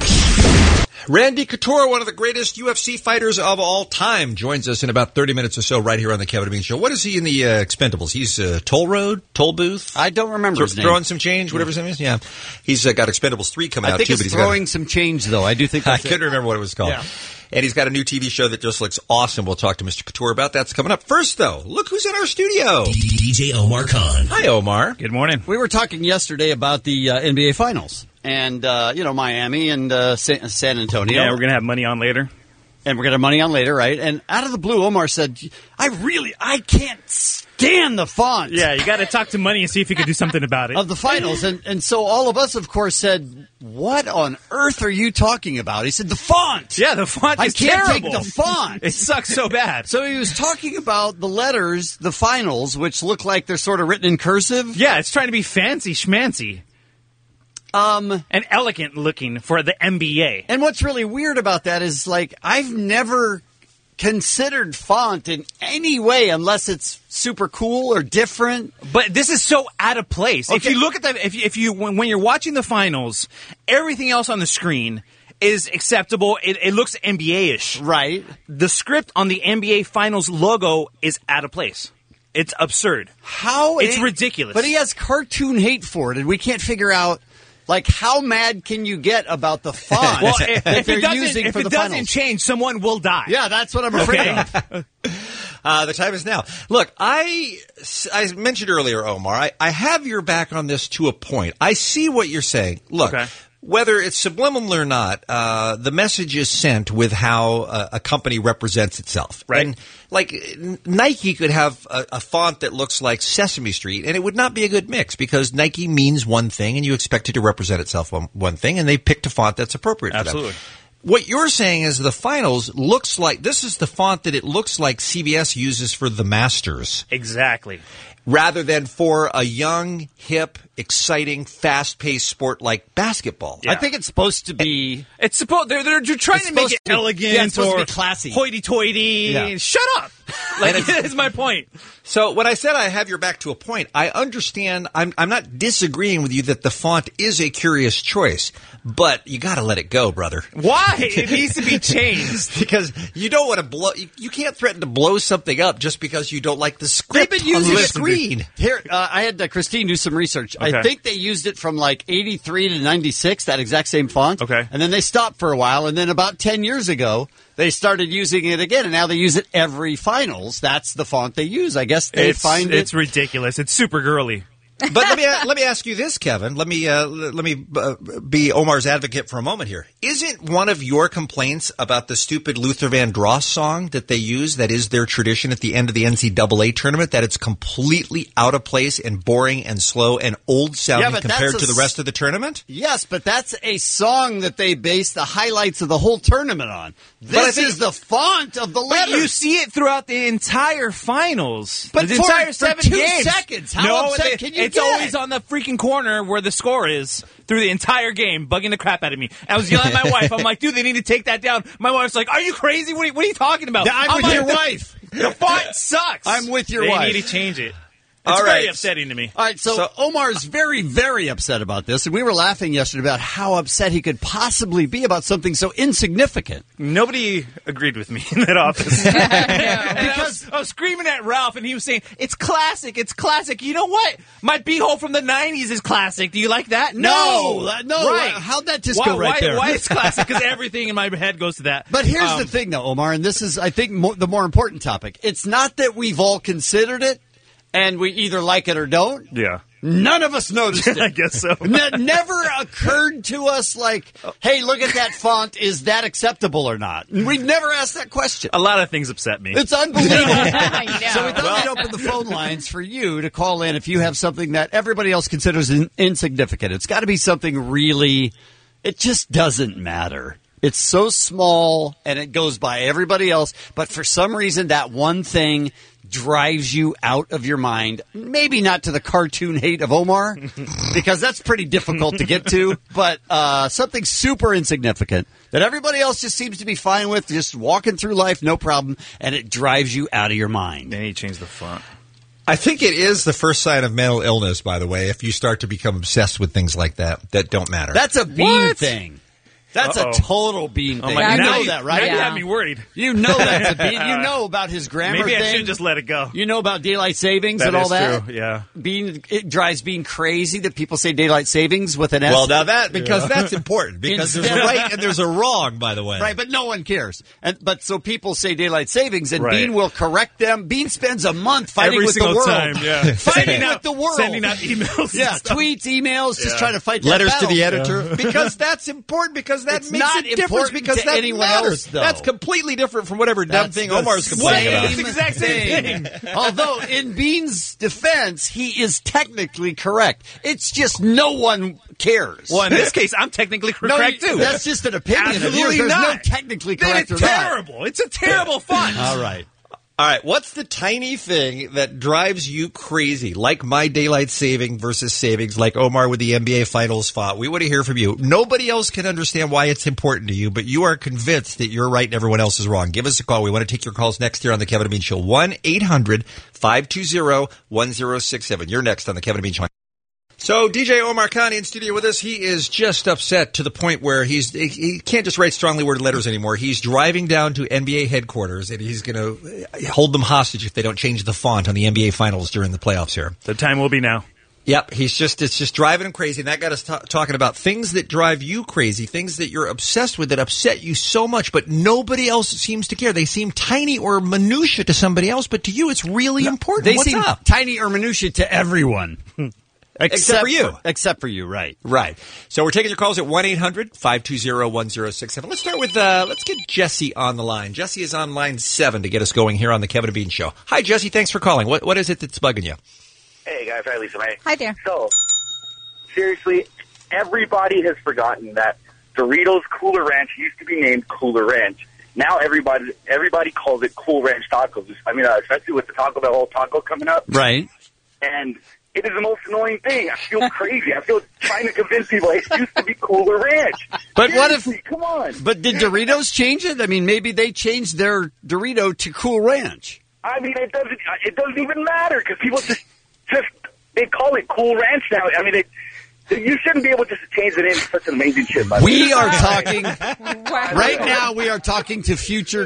Speaker 10: Randy Couture, one of the greatest UFC fighters of all time, joins us in about 30 minutes or so right here on the Kevin and Bean Show. What is he in the Expendables? He's Toll Road? Toll Booth?
Speaker 7: I don't remember his name.
Speaker 10: Throwing some change, whatever his name is? Yeah. He's got Expendables 3 coming out, too.
Speaker 7: I think it's Throwing Some Change, though. I do think
Speaker 10: I couldn't remember what it was called. Yeah. And he's got a new TV show that just looks awesome. We'll talk to Mr. Couture about that. That's coming up. First, though, look who's in our studio.
Speaker 11: DJ Omar Khan.
Speaker 10: Hi, Omar.
Speaker 13: Good morning.
Speaker 7: We were talking yesterday about the NBA Finals. And, Miami and San Antonio.
Speaker 13: Yeah, we're going to have money on later.
Speaker 7: And we're going to have money on later, right? And out of the blue, Omar said, I can't stand the font.
Speaker 13: Yeah, you got to talk to Money and see if you can do something about it.
Speaker 7: Of the finals. And so all of us, of course, said, what on earth are you talking about? He said, the font.
Speaker 13: Yeah, the font is
Speaker 7: terrible. I can't
Speaker 13: terrible.
Speaker 7: take the font.
Speaker 13: It sucks so bad.
Speaker 7: So he was talking about the letters, the finals, which look like they're sort of written in cursive.
Speaker 13: Yeah, it's trying to be fancy schmancy. And elegant looking for the NBA.
Speaker 7: And what's really weird about that is, I've never considered font in any way unless it's super cool or different.
Speaker 13: But this is so out of place.
Speaker 7: Okay.
Speaker 13: If you look at that, when you're watching the finals, everything else on the screen is acceptable. It looks NBA-ish.
Speaker 7: Right.
Speaker 13: The script on the NBA Finals logo is out of place. It's absurd. It's ridiculous.
Speaker 7: But he has cartoon hate for it, and we can't figure out. How mad can you get about the font
Speaker 13: well,
Speaker 7: that they're using for the finals? If it
Speaker 13: doesn't change, someone will die.
Speaker 7: Yeah, that's what I'm afraid of.
Speaker 10: The time is now. Look, I mentioned earlier, Omar, I have your back on this to a point. I see what you're saying. Look, whether it's subliminal or not, the message is sent with how a company represents itself.
Speaker 13: Right.
Speaker 10: And Nike could have a font that looks like Sesame Street, and it would not be a good mix because Nike means one thing, and you expect it to represent itself one thing, and they picked a font that's appropriate for them.
Speaker 13: Absolutely.
Speaker 10: What you're saying is the finals looks like this is the font that it looks like CBS uses for the Masters.
Speaker 13: Exactly.
Speaker 10: Rather than for a young, hip, exciting, fast-paced sport like basketball.
Speaker 7: Yeah. I think it's supposed to be.
Speaker 13: It's supposed they're trying to make it elegant
Speaker 7: it's supposed
Speaker 13: or
Speaker 7: to be classy,
Speaker 13: hoity-toity. Yeah. Shut up. That's my point.
Speaker 10: So when I said I have your back to a point, I understand. I'm not disagreeing with you that the font is a curious choice, but you got to let it go, brother.
Speaker 13: Why? It needs to be changed
Speaker 10: because you don't want to blow. You can't threaten to blow something up just because you don't like the script.
Speaker 7: They've been using
Speaker 10: on the screen.
Speaker 7: Here, I had Christine do some research.
Speaker 13: Okay.
Speaker 7: I think they used it from 83 to 96, that exact same font.
Speaker 13: Okay.
Speaker 7: And then they stopped for a while, and then about 10 years ago, they started using it again, and now they use it every finals. That's the font they use. I guess find
Speaker 13: it's ridiculous. It's super girly.
Speaker 10: But let me ask you this, Kevin. Let me be Omar's advocate for a moment here. Isn't one of your complaints about the stupid Luther Vandross song that they use, that is their tradition at the end of the NCAA tournament, that it's completely out of place and boring and slow and old sounding compared to the rest of the tournament?
Speaker 7: Yes, but that's a song that they base the highlights of the whole tournament on. This is the font of the letter.
Speaker 13: But you see it throughout the entire finals.
Speaker 7: But
Speaker 13: the entire 7
Speaker 7: 2
Speaker 13: games.
Speaker 7: seconds. How upset can you
Speaker 13: It's always on the freaking corner where the score is through the entire game, bugging the crap out of me. I was yelling at my wife. I'm like, dude, they need to take that down. My wife's like, are you crazy? What are you talking about?
Speaker 7: I'm with your wife.
Speaker 13: The font sucks.
Speaker 7: I'm with your wife.
Speaker 13: They need to change it. It's
Speaker 7: All
Speaker 13: very
Speaker 7: right.
Speaker 13: upsetting to me.
Speaker 7: All right, so Omar's very, very upset about this, and we were laughing yesterday about how upset he could possibly be about something so insignificant.
Speaker 13: Nobody agreed with me in that office. Because I was screaming at Ralph, and he was saying, it's classic, it's classic. You know what? My B-hole from the 90s is classic. Do you like that?
Speaker 7: No.
Speaker 13: Right.
Speaker 7: How'd that just go right there?
Speaker 13: Why it's classic? Because everything in my head goes to that.
Speaker 7: But here's the thing, though, Omar, and this is, I think, the more important topic. It's not that we've all considered it, and we either like it or don't.
Speaker 13: Yeah.
Speaker 7: None of us noticed it.
Speaker 13: I guess so.
Speaker 7: Never occurred to us like, hey, look at that font. Is that acceptable or not? We've never asked that question.
Speaker 13: A lot of things upset me.
Speaker 7: It's unbelievable.
Speaker 9: I know.
Speaker 7: So we thought we'd open the phone lines for you to call in if you have something that everybody else considers insignificant. It's got to be something really, it just doesn't matter. It's so small and it goes by everybody else, but for some reason that one thing drives you out of your mind. Maybe not to the cartoon hate of Omar, because that's pretty difficult to get to, but something super insignificant that everybody else just seems to be fine with, just walking through life, no problem, and it drives you out of your mind.
Speaker 13: Then he changed the font.
Speaker 10: I think it is the first sign of mental illness, by the way, if you start to become obsessed with things like that don't matter.
Speaker 7: That's a Bean thing. That's a total Bean thing.
Speaker 13: You
Speaker 7: know that, right?
Speaker 13: Now you had me worried.
Speaker 7: You know that's a Bean. You know about his grammar
Speaker 13: Maybe
Speaker 7: thing.
Speaker 13: I should just let it go.
Speaker 7: You know about daylight savings
Speaker 13: That
Speaker 7: and all
Speaker 13: is
Speaker 7: that?
Speaker 13: true, yeah.
Speaker 7: Bean, it drives Bean crazy that people say daylight savings with an S.
Speaker 10: Well, now because that's important. Because there's a right and there's a wrong, by the way.
Speaker 7: Right, but no one cares. But so people say daylight savings, and
Speaker 13: Right.
Speaker 7: Bean will correct them. Bean spends a month fighting
Speaker 13: Every
Speaker 7: with the
Speaker 13: single
Speaker 7: world.
Speaker 13: time, yeah.
Speaker 7: Fighting with the world.
Speaker 13: Sending out emails.
Speaker 7: Yeah,
Speaker 13: and stuff.
Speaker 7: tweets, emails, just
Speaker 13: Yeah.
Speaker 7: trying to fight that
Speaker 10: Letters to
Speaker 7: battle.
Speaker 10: the editor. Because that's important, because that
Speaker 7: It's
Speaker 10: makes
Speaker 7: not
Speaker 10: a difference,
Speaker 7: important
Speaker 10: because
Speaker 7: to
Speaker 10: that
Speaker 7: anyone
Speaker 10: matters.
Speaker 7: else, though.
Speaker 10: That's completely different from whatever dumb
Speaker 7: That's
Speaker 10: thing
Speaker 7: the
Speaker 10: Omar's complaining about.
Speaker 13: It's the exact same thing.
Speaker 7: Although, in Bean's defense, he is technically correct. It's just no one cares.
Speaker 13: Well, in this case, I'm technically correct, too.
Speaker 7: That's just an opinion of yours.
Speaker 13: Absolutely
Speaker 7: There's no
Speaker 13: not.
Speaker 7: technically
Speaker 13: Then
Speaker 7: correct
Speaker 13: it's
Speaker 7: or not.
Speaker 13: terrible. It's a terrible font.
Speaker 7: All right.
Speaker 10: All right, what's the tiny thing that drives you crazy? Like my daylight saving versus savings, like Omar with the NBA Finals font. We want to hear from you. Nobody else can understand why it's important to you, but you are convinced that you're right and everyone else is wrong. Give us a call. We want to take your calls next here on the Kevin and Bean Show. 1-800-520-1067. You're next on the Kevin and Bean Show. So DJ Omar Khani in studio with us. He is just upset to the point where he can't just write strongly worded letters anymore. He's driving down to NBA headquarters and he's going to hold them hostage if they don't change the font on the NBA Finals during the playoffs here.
Speaker 13: The time will be now.
Speaker 10: Yep, it's just driving him crazy, and that got us talking about things that drive you crazy, things that you're obsessed with that upset you so much, but nobody else seems to care. They seem tiny or minutia to somebody else, but to you, it's really important.
Speaker 7: They
Speaker 10: What's
Speaker 7: seem
Speaker 10: up?
Speaker 7: tiny or minutia to everyone.
Speaker 10: Except for you.
Speaker 7: Except for you, right.
Speaker 10: Right. So we're taking your calls at 1-800-520-1067. Let's start with, let's get Jesse on the line. Jesse is on line 7 to get us going here on the Kevin and Bean Show. Hi, Jesse. Thanks for calling. What is it that's bugging you?
Speaker 8: Hey, guys. Hi, Lisa. May.
Speaker 9: Hi there.
Speaker 8: So, seriously, everybody has forgotten that Doritos Cooler Ranch used to be named Cooler Ranch. Now everybody calls it Cool Ranch Tacos. I mean, especially with the Taco Bell whole taco coming up.
Speaker 7: Right.
Speaker 8: And it is the most annoying thing. I feel crazy. I feel trying to convince people it used to be Cooler Ranch.
Speaker 7: But
Speaker 8: Seriously,
Speaker 7: what if?
Speaker 8: Come on.
Speaker 7: But did Doritos change it? I mean, maybe they changed their Dorito to Cool Ranch.
Speaker 8: I mean, it doesn't even matter because people just they call it Cool Ranch now. I mean, you shouldn't be able to just change the name. It's such an amazing shit. By the way.
Speaker 7: We are talking right now. We are talking to future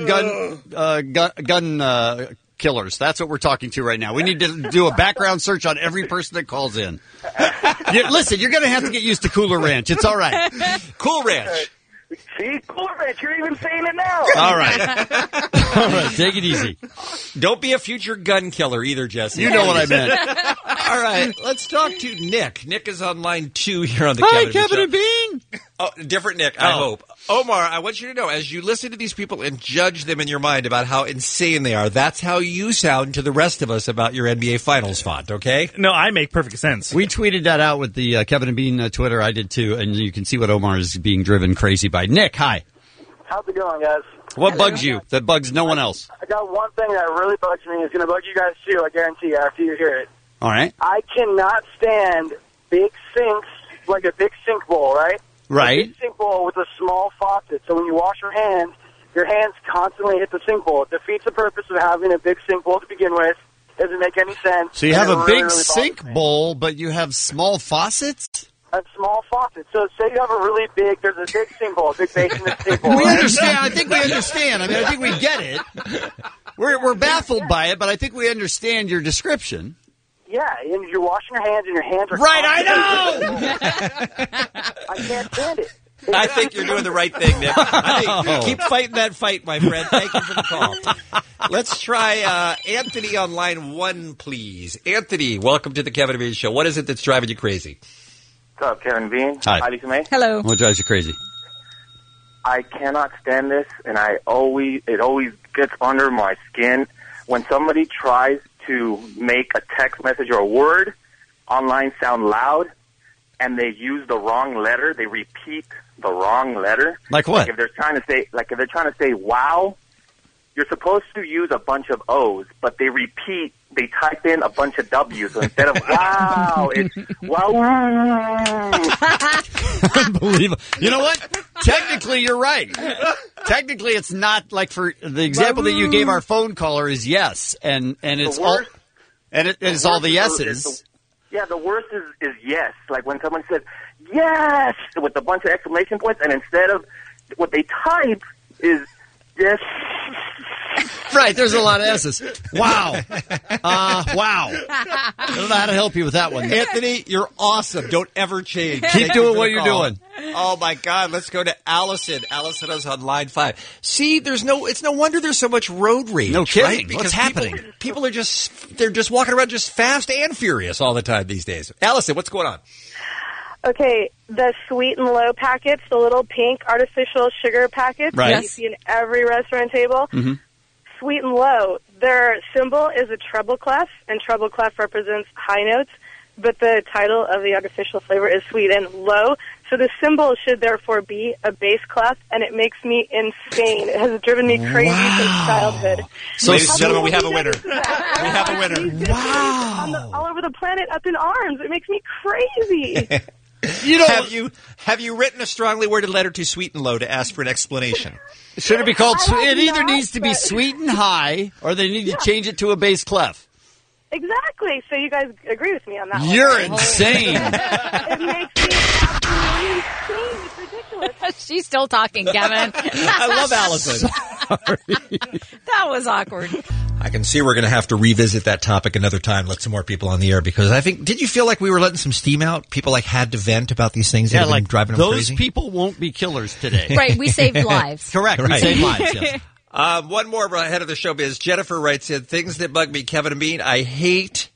Speaker 7: gun killers. That's what we're talking to right now. We need to do a background search on every person that calls in. Listen, you're going to have to get used to Cooler Ranch. It's all right. Cool Ranch.
Speaker 8: See, Cooler Ranch. You're even saying it now.
Speaker 7: All right. All right. Take it easy.
Speaker 10: Don't be a future gun killer either, Jesse.
Speaker 7: You know what I meant.
Speaker 10: All right. Let's talk to Nick. Nick is on line 2 here on the
Speaker 7: Hi,
Speaker 10: Kevin and Bean
Speaker 7: Kevin and Bean.
Speaker 10: Oh, different Nick, I hope. Omar, I want you to know, as you listen to these people and judge them in your mind about how insane they are, that's how you sound to the rest of us about your NBA Finals font, okay?
Speaker 13: No, I make perfect sense.
Speaker 7: We tweeted that out with the Kevin and Bean Twitter. I did too, and you can see what Omar is being driven crazy by. Nick, hi.
Speaker 14: How's it going, guys?
Speaker 7: What bugs you that bugs no one else?
Speaker 14: I got one thing that really bugs me. It's going to bug you guys too, I guarantee you, after you hear it.
Speaker 7: All right.
Speaker 14: I cannot stand big sinks, like a big sink bowl, right?
Speaker 7: Right.
Speaker 14: A big sink bowl with a small faucet. So when you wash your hands constantly hit the sink bowl. It defeats the purpose of having a big sink bowl to begin with. Doesn't make any sense.
Speaker 7: So you have
Speaker 14: And
Speaker 7: a
Speaker 14: it
Speaker 7: big
Speaker 14: really
Speaker 7: sink
Speaker 14: bothers me.
Speaker 7: bowl, but you have small faucets?
Speaker 14: A small faucet. So say you have a really big, there's a big sink bowl, a big basin and sink bowl.
Speaker 7: We
Speaker 14: right?
Speaker 7: understand. I think we understand. I mean, I think we get it. We're baffled by it, but I think we understand your description.
Speaker 14: Yeah, and you're washing your hands, and your hands are
Speaker 7: Right, I
Speaker 14: I can't stand it.
Speaker 10: I think you're doing the right thing, Nick. I think keep fighting that fight, my friend. Thank you for the call. Let's try Anthony on line 1, please. Anthony, welcome to the Kevin and Bean Show. What is it that's driving you crazy?
Speaker 8: What's up, Kevin Bean?
Speaker 7: Hi.
Speaker 8: Lisa May.
Speaker 9: Hello.
Speaker 7: What drives you crazy?
Speaker 8: I cannot stand this, and it always gets under my skin when somebody tries to make a text message or a word online sound loud, and they use the wrong letter. They repeat the wrong letter.
Speaker 7: Like what?
Speaker 8: Like if they're trying to say wow, you're supposed to use a bunch of O's, but they type in a bunch of W's. So instead of wow, it's wow.
Speaker 7: Unbelievable. You know what? Technically, you're right. Technically, it's not like for the example that you gave our phone caller is yes, and it's all and it's all the yeses.
Speaker 8: The worst is yes. Like when someone says yes with a bunch of exclamation points, and instead of what they type is yes.
Speaker 7: Right, there's a lot of S's. Wow. Wow. I don't know how to help you with that one.
Speaker 10: Anthony, you're awesome. Don't ever change.
Speaker 7: Keep doing what you're doing.
Speaker 10: Oh, my God. Let's go to Allison. Allison is on line 5. See, it's no wonder there's so much road rage.
Speaker 7: No kidding.
Speaker 10: Right?
Speaker 7: What's
Speaker 10: Because
Speaker 7: happening?
Speaker 10: People are they're just walking around just fast and furious all the time these days. Allison, what's going on?
Speaker 15: Okay, the Sweet and Low packets, the little pink artificial sugar packets
Speaker 7: Right.
Speaker 15: that you see in every restaurant table.
Speaker 7: Mm-hmm.
Speaker 15: Sweet and Low, their symbol is a treble clef, and treble clef represents high notes, but the title of the artificial flavor is Sweet and Low, so the symbol should therefore be a bass clef, and it makes me insane. It has driven me crazy since childhood.
Speaker 10: So, ladies and gentlemen, we have a winner. We have a winner.
Speaker 15: Wow. All over the planet, up in arms. It makes me crazy.
Speaker 10: Have you written a strongly worded letter to Sweet and Low to ask for an explanation?
Speaker 7: Should it be called? It either needs to be sweet and high, or they need to change it to a bass clef.
Speaker 15: Exactly. So you guys agree with me on that one.
Speaker 7: You're
Speaker 15: right?
Speaker 7: insane.
Speaker 15: It makes me absolutely insane. It's ridiculous.
Speaker 9: She's still talking, Kevin.
Speaker 10: I love Allison.
Speaker 9: That was awkward.
Speaker 10: I can see we're going to have to revisit that topic another time, let some more people on the air, because I think, did you feel like we were letting some steam out? People had to vent about these things that have been driving them
Speaker 7: those
Speaker 10: crazy?
Speaker 7: people won't be killers today.
Speaker 9: Right, we saved lives.
Speaker 7: Correct, we saved lives, yes.
Speaker 10: One more ahead of the showbiz. Jennifer writes in, things that bug me, Kevin and Bean, I hate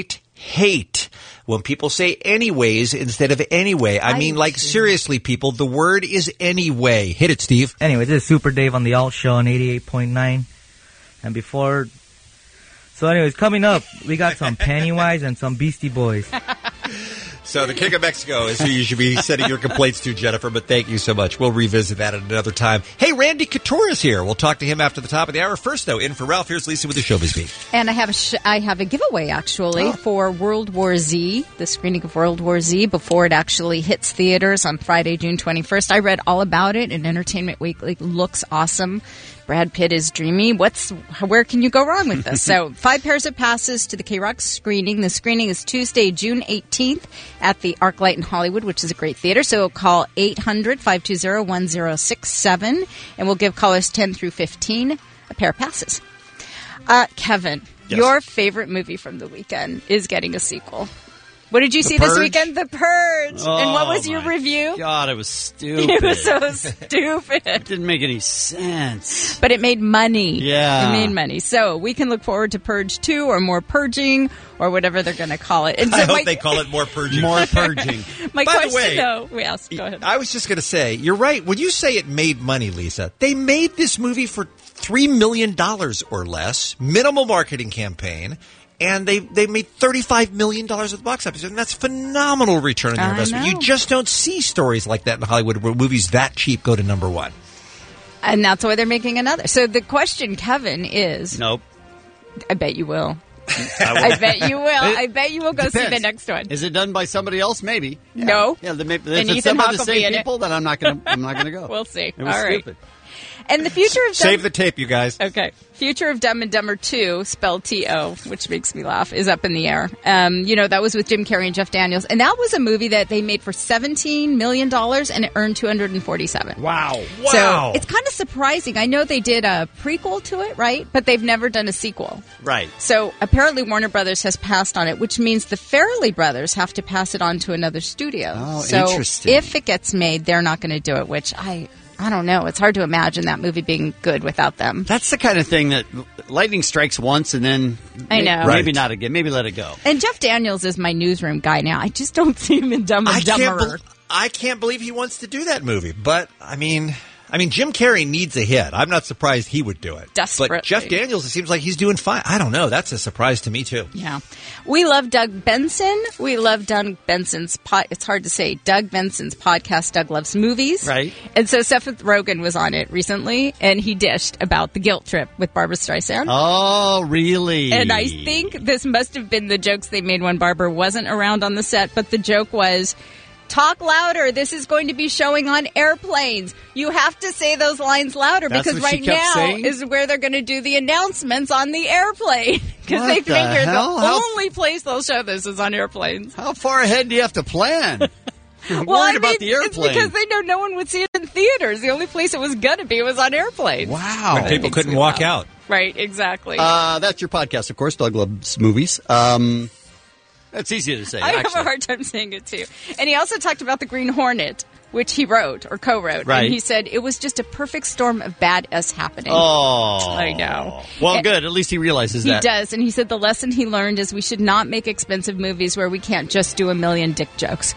Speaker 10: when people say anyways instead of anyway. I mean, like, seriously, people, the word is anyway. Hit it, Steve.
Speaker 16: Anyway, this is Super Dave on the Alt Show on 88.9. And before... So anyways, coming up, we got some Pennywise and some Beastie Boys.
Speaker 10: So the King of Mexico is who you should be sending your complaints to, Jennifer, but thank you so much. We'll revisit that at another time. Hey, Randy Couture is here. We'll talk to him after the top of the hour. First, though, in for Ralph, here's Lisa with the Showbiz Beat.
Speaker 9: And I have a giveaway, actually, for World War Z, the screening of World War Z, before it actually hits theaters on Friday, June 21st. I read all about it in Entertainment Weekly. Looks awesome. Brad Pitt is dreamy. Where can you go wrong with this? So 5 pairs of passes to the K-Rock screening. The screening is Tuesday, June 18th at the ArcLight in Hollywood, which is a great theater. So call 800-520-1067, and we'll give callers 10 through 15 a pair of passes. Kevin, your favorite movie from the weekend is getting a sequel. What did you see this weekend? The Purge.
Speaker 7: Oh,
Speaker 9: and what was your review?
Speaker 7: God, it was stupid.
Speaker 9: It was so stupid.
Speaker 7: It didn't make any sense.
Speaker 9: But it made money.
Speaker 7: Yeah.
Speaker 9: It made money. So we can look forward to Purge 2 or more purging or whatever they're going to call it. And so
Speaker 10: I hope they call it more purging.
Speaker 7: More purging.
Speaker 9: My
Speaker 10: By
Speaker 9: question,
Speaker 10: the way,
Speaker 9: though, yes, go ahead.
Speaker 10: I was just going to say, you're right. When you say it made money, Lisa, they made this movie for $3 million or less, minimal marketing campaign, and they made $35 million at the box office, and that's phenomenal return on their investment.
Speaker 9: know.
Speaker 10: You just don't see stories like that in Hollywood where movies that cheap go to number one.
Speaker 9: And that's why they're making another. So the question, Kevin, is...
Speaker 7: Nope.
Speaker 9: I bet you will. I bet you will. I bet you will go see the next one.
Speaker 7: Is it done by somebody else? Maybe.
Speaker 9: No.
Speaker 7: Yeah, if
Speaker 9: And
Speaker 7: it's
Speaker 9: Ethan
Speaker 7: done by
Speaker 9: Hawke
Speaker 7: the
Speaker 9: will be
Speaker 7: same
Speaker 9: in it.
Speaker 7: people, then I'm not going to go.
Speaker 9: We'll see.
Speaker 7: It was
Speaker 9: All right.
Speaker 7: stupid.
Speaker 9: And the future of
Speaker 10: Save the tape, you guys.
Speaker 9: Okay. Future of Dumb and Dumber 2, spelled T-O, which makes me laugh, is up in the air. That was with Jim Carrey and Jeff Daniels. And that was a movie that they made for $17 million, and it earned $247.
Speaker 13: Wow.
Speaker 9: So it's kind of surprising. I know they did a prequel to it, right? But they've never done a sequel.
Speaker 7: Right.
Speaker 9: So apparently Warner Brothers has passed on it, which means the Farrelly brothers have to pass it on to another studio.
Speaker 7: Oh,
Speaker 9: so
Speaker 7: interesting.
Speaker 9: if it gets made, they're not going to do it, which I don't know. It's hard to imagine that movie being good without them.
Speaker 7: That's the kind of thing that lightning strikes once and then
Speaker 9: I know.
Speaker 7: maybe not again. Maybe let it go.
Speaker 9: And Jeff Daniels is my newsroom guy now. I just don't see him in Dumb and Dumberer.
Speaker 10: I can't believe he wants to do that movie. But, I mean, Jim Carrey needs a hit. I'm not surprised he would do it.
Speaker 9: Desperately.
Speaker 10: But Jeff Daniels, it seems like he's doing fine. I don't know. That's a surprise to me, too.
Speaker 9: Yeah. We love Doug Benson. We love Doug Benson's it's hard to say. Doug Benson's podcast, Doug Loves Movies.
Speaker 7: Right.
Speaker 9: And so Seth Rogen was on it recently, and he dished about the guilt trip with Barbra Streisand.
Speaker 7: Oh, really?
Speaker 9: And I think this must have been the jokes they made when Barbara wasn't around on the set, but the joke was, talk louder. This is going to be showing on airplanes. You have to say those lines louder
Speaker 7: That's
Speaker 9: because
Speaker 7: what she
Speaker 9: right
Speaker 7: kept
Speaker 9: now
Speaker 7: saying?
Speaker 9: is where they're going to do the announcements on the airplane. Because
Speaker 7: What
Speaker 9: they
Speaker 7: the
Speaker 9: figure
Speaker 7: hell?
Speaker 9: the only place they'll show this is on airplanes.
Speaker 7: How far ahead do you have to plan? I'm
Speaker 9: Well,
Speaker 7: worried about the
Speaker 9: it's
Speaker 7: airplane.
Speaker 9: because they know no one would see it in theaters. The only place it was going to be was on airplanes.
Speaker 7: Wow.
Speaker 10: When people couldn't walk out.
Speaker 9: Right, exactly.
Speaker 7: That's your podcast, of course. Doug Loves Movies. That's easy to say,
Speaker 9: I have
Speaker 7: actually.
Speaker 9: a hard time saying it, too. And he also talked about the Green Hornet, which he wrote or co-wrote.
Speaker 7: Right.
Speaker 9: And he said it was just a perfect storm of badass happening.
Speaker 7: Oh.
Speaker 9: I know.
Speaker 7: Well,
Speaker 9: And
Speaker 7: good. At least he realizes
Speaker 9: he
Speaker 7: that.
Speaker 9: does. And he said the lesson he learned is we should not make expensive movies where we can't just do a million dick jokes.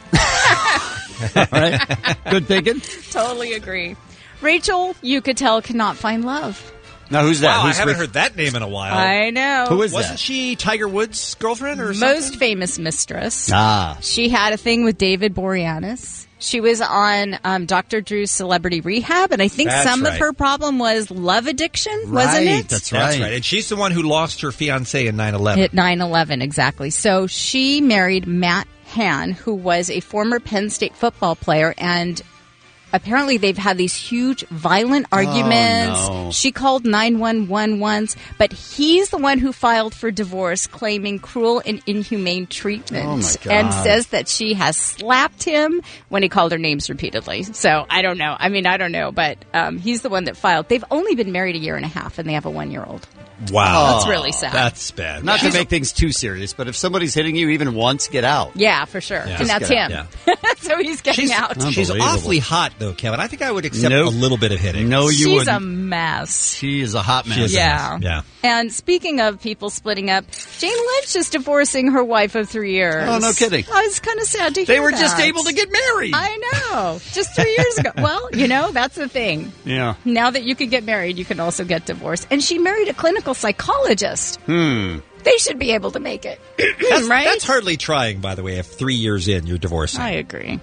Speaker 7: All right. Good thinking.
Speaker 9: Totally agree. Rachel Yucatel cannot find love.
Speaker 7: Now, who's that?
Speaker 10: Wow,
Speaker 7: Who's
Speaker 10: I haven't heard that name in a while.
Speaker 9: I know.
Speaker 7: Who is
Speaker 10: Wasn't
Speaker 7: that?
Speaker 10: she Tiger Woods' girlfriend or something?
Speaker 9: Most famous mistress.
Speaker 7: Ah.
Speaker 9: She had a thing with David Boreanaz. She was on Dr. Drew's Celebrity Rehab, and I think
Speaker 10: That's
Speaker 9: some of
Speaker 10: right.
Speaker 9: her problem was love addiction, wasn't it?
Speaker 7: That's
Speaker 10: That's
Speaker 7: right.
Speaker 10: right. And she's the one who lost her fiancé in 9/11.
Speaker 9: At 9/11, exactly. So she married Matt Hann, who was a former Penn State football player, and apparently they've had these huge violent arguments.
Speaker 7: Oh, no.
Speaker 9: She called 911 once, but he's the one who filed for divorce, claiming cruel and inhumane treatment.
Speaker 7: Oh, my God.
Speaker 9: And says that she has slapped him when he called her names repeatedly. So I don't know. I mean, I don't know, but he's the one that filed. They've only been married a year and a half, and they have a 1-year-old.
Speaker 10: Wow.
Speaker 9: That's really sad.
Speaker 10: That's bad.
Speaker 7: Not to make things too serious, but if somebody's hitting you even once, get out.
Speaker 9: Yeah, for sure.
Speaker 10: Yeah.
Speaker 9: And that's
Speaker 7: Just get
Speaker 9: him.
Speaker 10: out,
Speaker 9: So he's getting out.
Speaker 10: She's
Speaker 7: Unbelievable.
Speaker 10: awfully hot, though, Kevin. I think I would accept
Speaker 7: Nope.
Speaker 10: a little bit of hitting.
Speaker 7: No, you
Speaker 9: She's a
Speaker 7: wouldn't.
Speaker 9: mess.
Speaker 7: She is a hot mess.
Speaker 10: She is a
Speaker 9: Yeah.
Speaker 10: mess. Yeah.
Speaker 9: And speaking of people splitting up, Jane Lynch is divorcing her wife of 3 years.
Speaker 7: Oh, no kidding.
Speaker 9: I was kind of sad to hear
Speaker 7: They were just
Speaker 9: that.
Speaker 7: able to get married.
Speaker 9: I know. Just 3 years ago. Well, that's the thing.
Speaker 7: Yeah.
Speaker 9: Now that you can get married, you can also get divorced. And she married a clinical psychologist. They should be able to make it. Right?
Speaker 10: That's hardly trying, by the way, if 3 years in you're divorcing.
Speaker 9: I agree.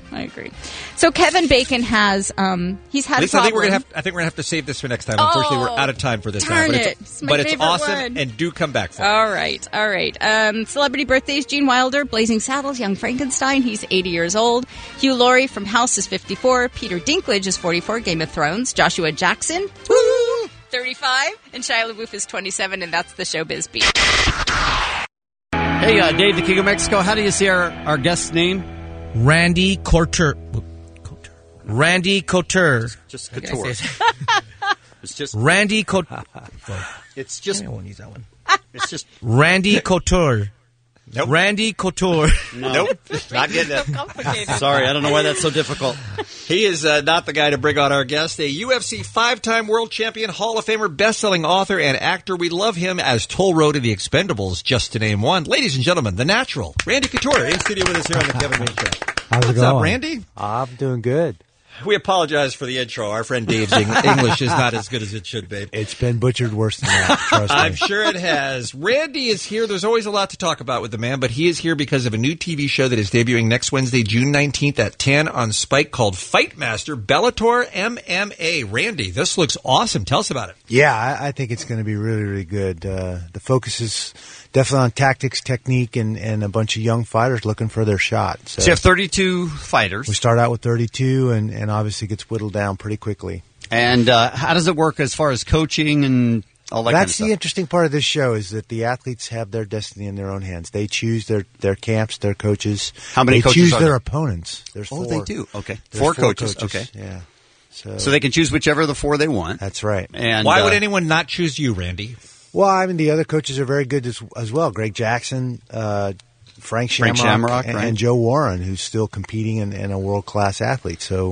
Speaker 9: So Kevin Bacon has he's had
Speaker 10: Lisa,
Speaker 9: a
Speaker 10: I think
Speaker 9: problem.
Speaker 10: we're gonna have to save this for next time. Unfortunately, we're out of time for this
Speaker 9: darn
Speaker 10: time.
Speaker 9: it. It's my
Speaker 10: But it's
Speaker 9: favorite
Speaker 10: awesome,
Speaker 9: one.
Speaker 10: and do come back for it.
Speaker 9: All right. Celebrity birthdays: Gene Wilder, Blazing Saddles, Young Frankenstein. He's 80 years old. Hugh Laurie from House is 54. Peter Dinklage is 44. Game of Thrones. Joshua Jackson, 35, and Shia LaBeouf is 27. And that's the Showbiz Beat.
Speaker 7: Hey, Dave, the King of Mexico, how do you see our guest's name?
Speaker 13: Randy Couture. Randy Couture.
Speaker 7: Just Couture. It's just
Speaker 13: Randy Couture.
Speaker 7: It's just.
Speaker 13: I won't use that one.
Speaker 7: It's just.
Speaker 13: Randy Couture.
Speaker 10: Nope.
Speaker 13: Randy Couture.
Speaker 10: Nope. Not getting it.
Speaker 9: Complicated.
Speaker 7: Sorry, I don't know why that's so difficult.
Speaker 10: He is not the guy to bring on our guest. A UFC 5-time world champion, Hall of Famer, best-selling author, and actor. We love him as Toll Road in The Expendables, just to name one. Ladies and gentlemen, the natural, Randy Couture, in studio with us here on the Kevin Main Show.
Speaker 17: How's it
Speaker 10: What's
Speaker 17: going?
Speaker 10: up, Randy?
Speaker 17: I'm doing good.
Speaker 10: We apologize for the intro. Our friend Dave's English is not as good as it should be.
Speaker 17: It's been butchered worse than that, trust me.
Speaker 10: I'm sure it has. Randy is here. There's always a lot to talk about with the man, but he is here because of a new TV show that is debuting next Wednesday, June 19th at 10 on Spike called Fight Master Bellator MMA. Randy, this looks awesome. Tell us about it.
Speaker 17: Yeah, I think it's going to be really, really good. The focus is definitely on tactics, technique, and a bunch of young fighters looking for their shot.
Speaker 7: So you have 32 fighters.
Speaker 17: We start out with 32 and obviously gets whittled down pretty quickly.
Speaker 7: And how does it work as far as coaching and all that kind of
Speaker 17: That's
Speaker 7: stuff?
Speaker 17: the interesting part of this show is that the athletes have their destiny in their own hands. They choose their camps, their coaches.
Speaker 7: How many
Speaker 17: they
Speaker 7: coaches
Speaker 17: choose
Speaker 7: are
Speaker 17: their
Speaker 7: there?
Speaker 17: opponents. There's
Speaker 7: Oh,
Speaker 17: four.
Speaker 7: they do. Okay.
Speaker 17: There's
Speaker 7: Four coaches. Okay.
Speaker 17: Yeah.
Speaker 7: So they can choose whichever of the four they want.
Speaker 17: That's right.
Speaker 7: And
Speaker 10: why would anyone not choose you, Randy?
Speaker 17: Well, I mean, the other coaches are very good as well. Greg Jackson, Frank Shamrock,
Speaker 7: right.
Speaker 17: and Joe Warren, who's still competing and a world-class athlete. So,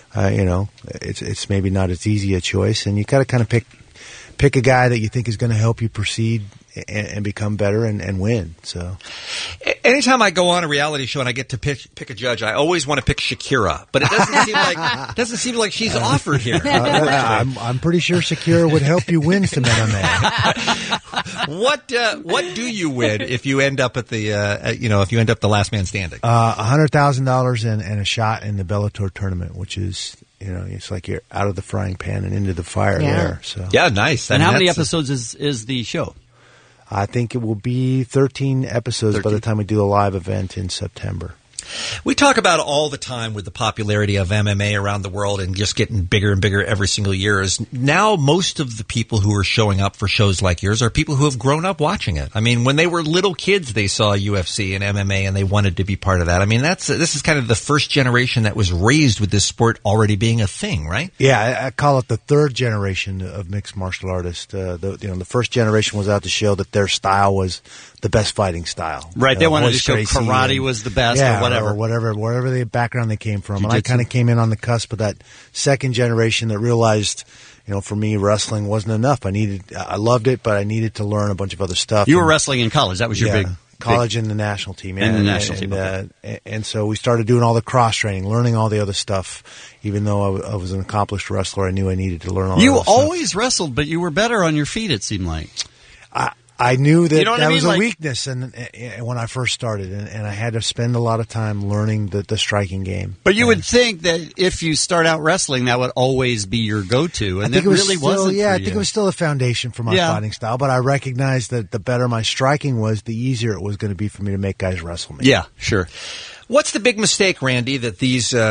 Speaker 17: it's maybe not as easy a choice, and you got to kind of pick a guy that you think is going to help you proceed and become better and win. So,
Speaker 10: anytime I go on a reality show and I get to pick a judge, I always want to pick Shakira, but it doesn't seem like she's offered here.
Speaker 17: I'm pretty sure Shakira would help you win some MMA.
Speaker 10: What do you win if you end up at the if you end up the last man standing?
Speaker 17: $100,000 and a shot in the Bellator tournament, which is it's like you're out of the frying pan and into the fire there. So
Speaker 10: yeah, nice.
Speaker 7: And how many episodes is the show?
Speaker 17: I think it will be 13 episodes by the time we do the live event in September.
Speaker 10: We talk about all the time with the popularity of MMA around the world and just getting bigger and bigger every single year is now most of the people who are showing up for shows like yours are people who have grown up watching it. I mean, when they were little kids, they saw UFC and MMA and they wanted to be part of that. I mean, this is kind of the first generation that was raised with this sport already being a thing, right?
Speaker 17: Yeah, I call it the third generation of mixed martial artists. The first generation was out to show that their style was the best fighting style.
Speaker 7: Right, they wanted to show karate was the best or whatever.
Speaker 17: Whatever the background they came from. And I kind of came in on the cusp of that second generation that realized, for me, wrestling wasn't enough. I loved it, but I needed to learn a bunch of other stuff.
Speaker 7: You were wrestling in college. That was your big...
Speaker 17: College and the national team.
Speaker 7: And the national team.
Speaker 17: And so we started doing all the cross-training, learning all the other stuff. Even though I was an accomplished wrestler, I knew I needed to learn all
Speaker 7: You
Speaker 17: that stuff.
Speaker 7: always wrestled, but you were better on your feet, it seemed like.
Speaker 17: I knew that
Speaker 7: that
Speaker 17: was a weakness and when I first started, and I had to spend a lot of time learning the striking game.
Speaker 7: But you would think that if you start out wrestling, that would always be your go-to, and it really wasn't.
Speaker 17: Yeah, I think it was still a foundation for my fighting style, but I recognized that the better my striking was, the easier it was going to be for me to make guys wrestle me.
Speaker 7: Yeah, sure.
Speaker 10: What's the big mistake, Randy, that these you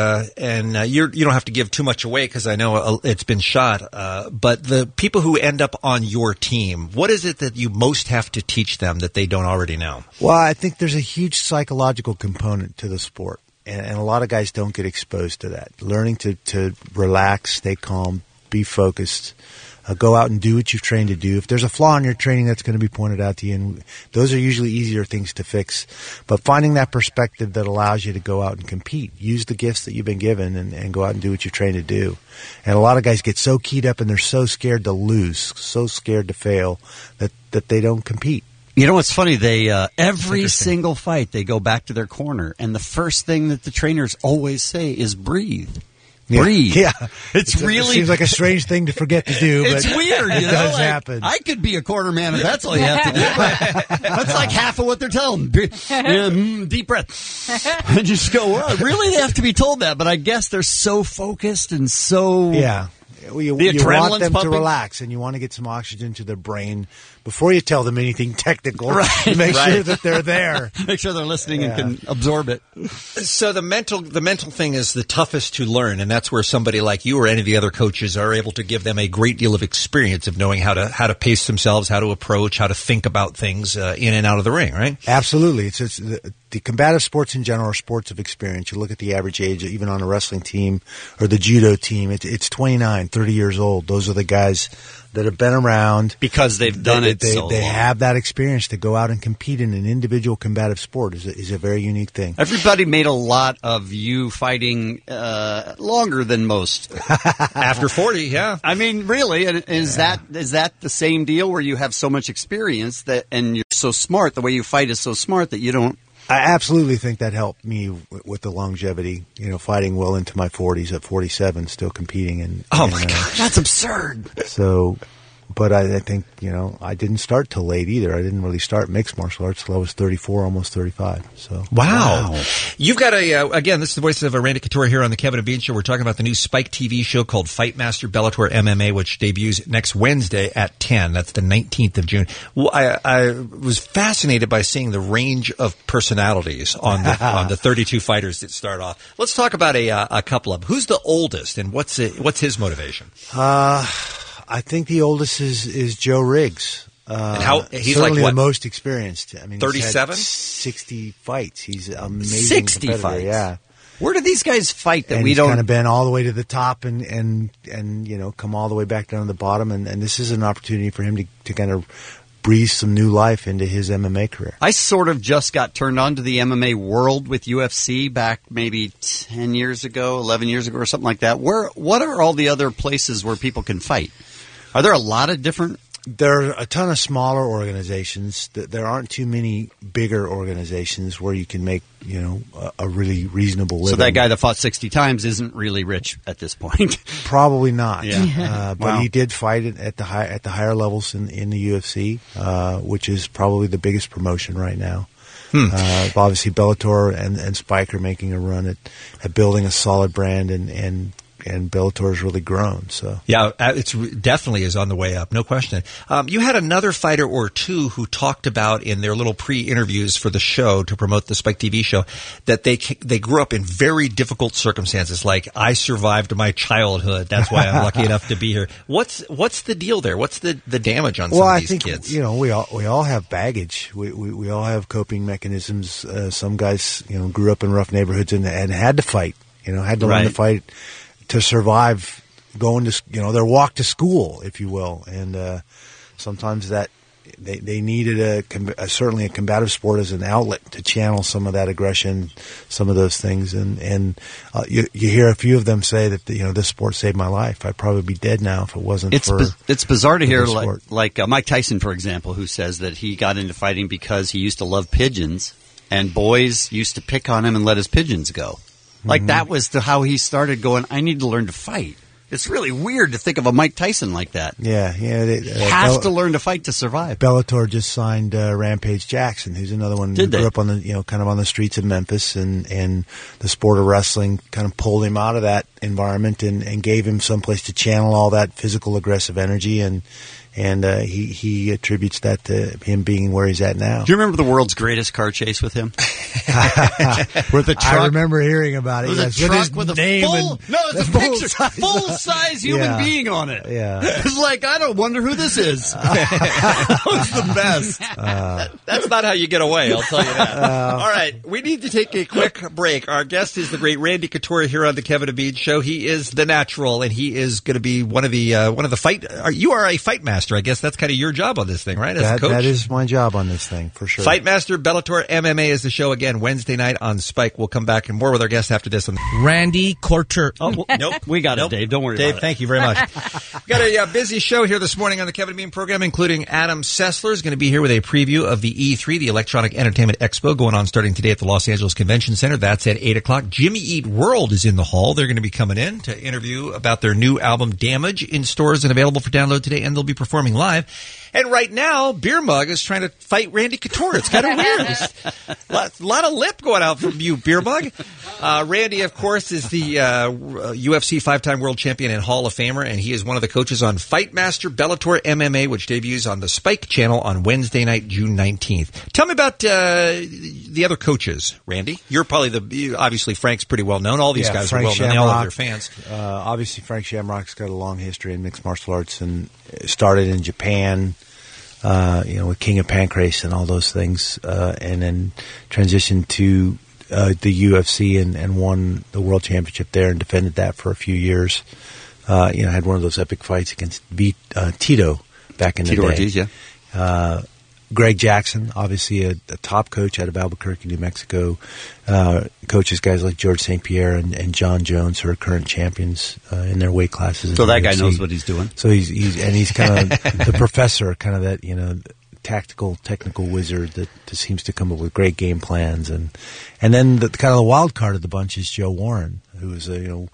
Speaker 10: don't have to give too much away because I know it's been shot, but the people who end up on your team, what is it that you most have to teach them that they don't already know?
Speaker 17: Well, I think there's a huge psychological component to the sport, and a lot of guys don't get exposed to that. Learning to relax, stay calm, be focused. Go out and do what you've trained to do. If there's a flaw in your training, that's going to be pointed out to you, and those are usually easier things to fix. But finding that perspective that allows you to go out and compete, use the gifts that you've been given and go out and do what you're trained to do. And a lot of guys get so keyed up and they're so scared to lose, so scared to fail that they don't compete.
Speaker 7: You know what's funny? They every single fight they go back to their corner, and the first thing that the trainers always say is breathe. Breathe.
Speaker 17: Yeah.
Speaker 7: It
Speaker 17: seems like a strange thing to forget to do, but
Speaker 7: it's weird.
Speaker 17: It does happen.
Speaker 7: I could be a quarter man if that's all you have to do. That's like half of what they're telling them. Deep breath. And just go, really? They have to be told that, but I guess they're so focused and so...
Speaker 17: Yeah. You want them to relax, and you want to get some oxygen to their brain before you tell them anything technical.
Speaker 7: Right.
Speaker 17: Make sure that they're there.
Speaker 7: Make sure they're listening and can absorb it.
Speaker 10: So the mental thing is the toughest to learn, and that's where somebody like you or any of the other coaches are able to give them a great deal of experience of knowing how to pace themselves, how to approach, how to think about things in and out of the ring, right?
Speaker 17: Absolutely. It's the combative sports in general are sports of experience. You look at the average age, even on a wrestling team or the judo team, it's 29, 30 years old. Those are the guys that have been around
Speaker 7: because they've done it.
Speaker 17: They have that experience to go out and compete in an individual combative sport is a very unique thing.
Speaker 7: Everybody made a lot of you fighting longer than most.
Speaker 10: After 40, yeah.
Speaker 7: I mean, really, is that the same deal where you have so much experience and you're so smart? The way you fight is so smart that you don't.
Speaker 17: I absolutely think that helped me with the longevity. Fighting well into my 40s at 47, still competing.
Speaker 7: Oh my God, that's absurd.
Speaker 17: So But I think, I didn't start till late either. I didn't really start mixed martial arts till I was 34, almost 35. So
Speaker 10: Wow. You've got again, this is the voice of Randy Couture here on the Kevin and Bean Show. We're talking about the new Spike TV show called Fight Master Bellator MMA, which debuts next Wednesday at 10. That's the 19th of June. Well, I was fascinated by seeing the range of personalities on the 32 fighters that start off. Let's talk about a couple of them. Who's the oldest and what's his motivation?
Speaker 17: I think the oldest is Joe Riggs.
Speaker 10: And how he's
Speaker 17: certainly
Speaker 10: like what?
Speaker 17: the most experienced. I mean,
Speaker 10: 37?
Speaker 17: 60 fights. He's amazing.
Speaker 7: 60
Speaker 17: competitor,
Speaker 7: fights.
Speaker 17: Yeah.
Speaker 7: Where do these guys fight that
Speaker 17: and
Speaker 7: we
Speaker 17: he's
Speaker 7: don't?
Speaker 17: kind of been all the way to the top and come all the way back down to the bottom. And this is an opportunity for him to kind of breathe some new life into his MMA career.
Speaker 7: I sort of just got turned on to the MMA world with UFC back maybe 10 years ago, 11 years ago or something like that. What are all the other places where people can fight? Are there a lot of different?
Speaker 17: There are a ton of smaller organizations. There aren't too many bigger organizations where you can make, a really reasonable living.
Speaker 7: So that guy that fought 60 times isn't really rich at this point.
Speaker 17: Probably not.
Speaker 7: Yeah.
Speaker 17: But
Speaker 7: Wow.
Speaker 17: he did fight at the higher levels in the UFC, which is probably the biggest promotion right now. Obviously, Bellator and Spike are making a run at building a solid brand, and Bellator has really grown. So
Speaker 10: yeah, it's definitely is on the way up, no question. You had another fighter or two who talked about in their little pre-interviews for the show to promote the Spike TV show that they grew up in very difficult circumstances. Like, I survived my childhood. That's why I'm lucky enough to be here. What's the deal there? What's the damage on some of these kids?
Speaker 17: We all have baggage. We all have coping mechanisms. Some guys grew up in rough neighborhoods and had to fight. Had to learn to fight to survive going to, their walk to school, if you will. And sometimes that they needed certainly a combative sport as an outlet to channel some of that aggression, some of those things. And you hear a few of them say that, this sport saved my life. I'd probably be dead now if it wasn't
Speaker 7: It's bizarre to hear,
Speaker 17: sport.
Speaker 7: like Mike Tyson, for example, who says that he got into fighting because he used to love pigeons, and boys used to pick on him and let his pigeons go. Like, that was how he started going, I need to learn to fight. It's really weird to think of a Mike Tyson like that.
Speaker 17: Yeah.
Speaker 7: Have to learn to fight to survive.
Speaker 17: Bellator just signed Rampage Jackson, who's another one who grew up on the kind of on the streets of Memphis, and the sport of wrestling kind of pulled him out of that environment and gave him someplace to channel all that physical aggressive energy, and he attributes that to him being where he's at now.
Speaker 7: Do you remember the world's greatest car chase with him? With the truck?
Speaker 17: I remember hearing about it.
Speaker 7: It was
Speaker 17: yes,
Speaker 7: a truck
Speaker 17: his
Speaker 7: with a
Speaker 17: name
Speaker 7: it's a picture, full-size human being on it.
Speaker 17: Yeah.
Speaker 7: It's like, I don't wonder who this is. That was the best.
Speaker 10: That's not how you get away, I'll tell you that. All right, we need to take a quick break. Our guest is the great Randy Couture here on the Kevin and Bean Show. He is the natural, and he is going to be one of the fight. You are a fight master. I guess that's kind of your job on this thing, right? As a coach?
Speaker 17: That is my job on this thing, for sure.
Speaker 10: Fight Master Bellator MMA is the show again Wednesday night on Spike. We'll come back and more with our guest after this.
Speaker 13: Randy Couture.
Speaker 7: Oh, nope. We got it, Dave. Don't worry
Speaker 10: Dave,
Speaker 7: about it.
Speaker 10: thank you very much. We got a busy show here this morning on the Kevin and Bean program, including Adam Sessler is going to be here with a preview of the E3, the Electronic Entertainment Expo, going on starting today at the Los Angeles Convention Center. That's at 8 o'clock. Jimmy Eat World is in the hall. They're going to be coming in to interview about their new album, Damage, in stores and available for download today, and they'll be performing live. And right now, Beer Mug is trying to fight Randy Couture. It's kind of weird. A lot of lip going out from you, Beer Mug. Randy, of course, is the UFC 5-time world champion and Hall of Famer, and he is one of the coaches on Fight Master Bellator MMA, which debuts on the Spike channel on Wednesday night, June 19th. Tell me about the other coaches, Randy. You're probably obviously Frank's pretty well known. All these guys
Speaker 17: Frank
Speaker 10: are well known. They all have their fans.
Speaker 17: Obviously, Frank Shamrock's got a long history in mixed martial arts and started in Japan. With King of Pancrase and all those things, and then transitioned to the UFC and won the world championship there and defended that for a few years. Had one of those epic fights against Tito back in the day.
Speaker 7: Tito Ortiz, yeah.
Speaker 17: Greg Jackson, obviously a top coach out of Albuquerque, New Mexico, coaches guys like George St. Pierre and John Jones, who are current champions in their weight classes.
Speaker 7: So that guy knows what he's doing.
Speaker 17: So he's kind of the professor, kind of that tactical, technical wizard that seems to come up with great game plans, and then the kind of the wild card of the bunch is Joe Warren, who is a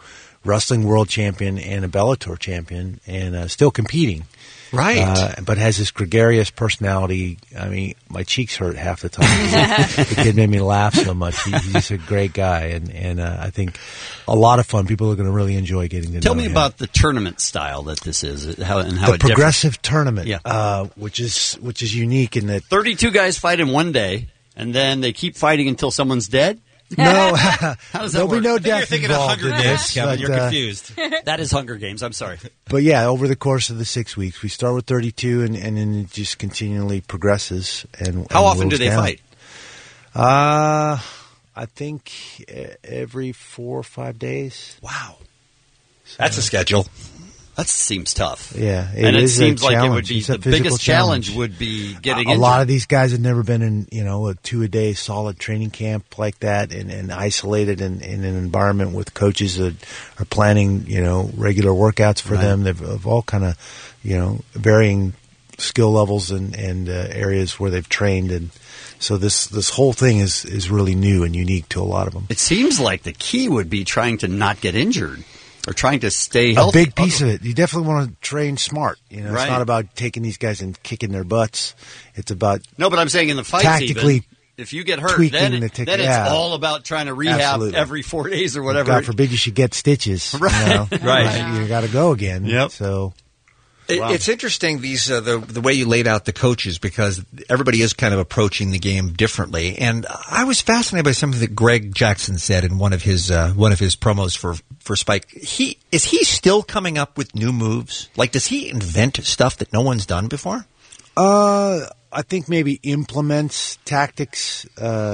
Speaker 17: wrestling world champion and a Bellator champion, and still competing.
Speaker 10: Right.
Speaker 17: But has this gregarious personality. I mean, my cheeks hurt half the time. The kid made me laugh so much. He's just a great guy, and I think a lot of fun. People are going to really enjoy getting to know him.
Speaker 7: Tell me about the tournament style that this is, how
Speaker 17: the
Speaker 7: it
Speaker 17: progressive tournament,
Speaker 7: Yeah.
Speaker 17: which is unique in that
Speaker 7: 32 guys fight in one day, and then they keep fighting until someone's dead?
Speaker 17: No,
Speaker 7: How does that
Speaker 17: there'll
Speaker 7: work?
Speaker 17: be no
Speaker 7: I think you're
Speaker 17: death
Speaker 7: thinking of
Speaker 17: involved
Speaker 7: Hunger
Speaker 17: in
Speaker 7: Games,
Speaker 17: this.
Speaker 7: Kevin.
Speaker 17: but,
Speaker 7: You're confused. That is Hunger Games. I'm sorry.
Speaker 17: But yeah, over the course of the 6 weeks, we start with 32, and then it just continually progresses. And
Speaker 10: How often do they fight?
Speaker 17: I think every 4 or 5 days.
Speaker 10: Wow, that's a schedule.
Speaker 7: That seems tough.
Speaker 17: Yeah,
Speaker 7: and it
Speaker 17: is a
Speaker 7: seems like it would
Speaker 17: challenge.
Speaker 7: be
Speaker 17: It's a
Speaker 7: the
Speaker 17: physical
Speaker 7: biggest challenge would be getting
Speaker 17: a
Speaker 7: injured.
Speaker 17: lot of these guys have never been in, a 2-a-day solid training camp like that, and isolated in an environment with coaches that are planning, regular workouts for
Speaker 7: Right.
Speaker 17: them. They've all kind of, varying skill levels and areas where they've trained, and so this whole thing is really new and unique to a lot of them.
Speaker 7: It seems like the key would be trying to not get injured or trying to stay healthy.
Speaker 17: A big piece of it. You definitely want to train smart. It's
Speaker 7: Right.
Speaker 17: not about taking these guys and kicking their butts. It's about
Speaker 7: No, but I'm saying in the fights,
Speaker 17: tactically
Speaker 7: even, if you get hurt,
Speaker 17: tweaking
Speaker 7: then,
Speaker 17: the
Speaker 7: then it's
Speaker 17: yeah.
Speaker 7: all about trying to rehab
Speaker 17: Absolutely.
Speaker 7: every 4 days or whatever.
Speaker 17: God forbid you should get stitches.
Speaker 7: Right.
Speaker 10: Right.
Speaker 17: You got to go again.
Speaker 7: Yep.
Speaker 17: So
Speaker 10: It's interesting the way you laid out the coaches, because everybody is kind of approaching the game differently. And I was fascinated by something that Greg Jackson said in one of his promos for Spike. Is he still coming up with new moves? Like, does he invent stuff that no one's done before?
Speaker 17: I think maybe implements tactics.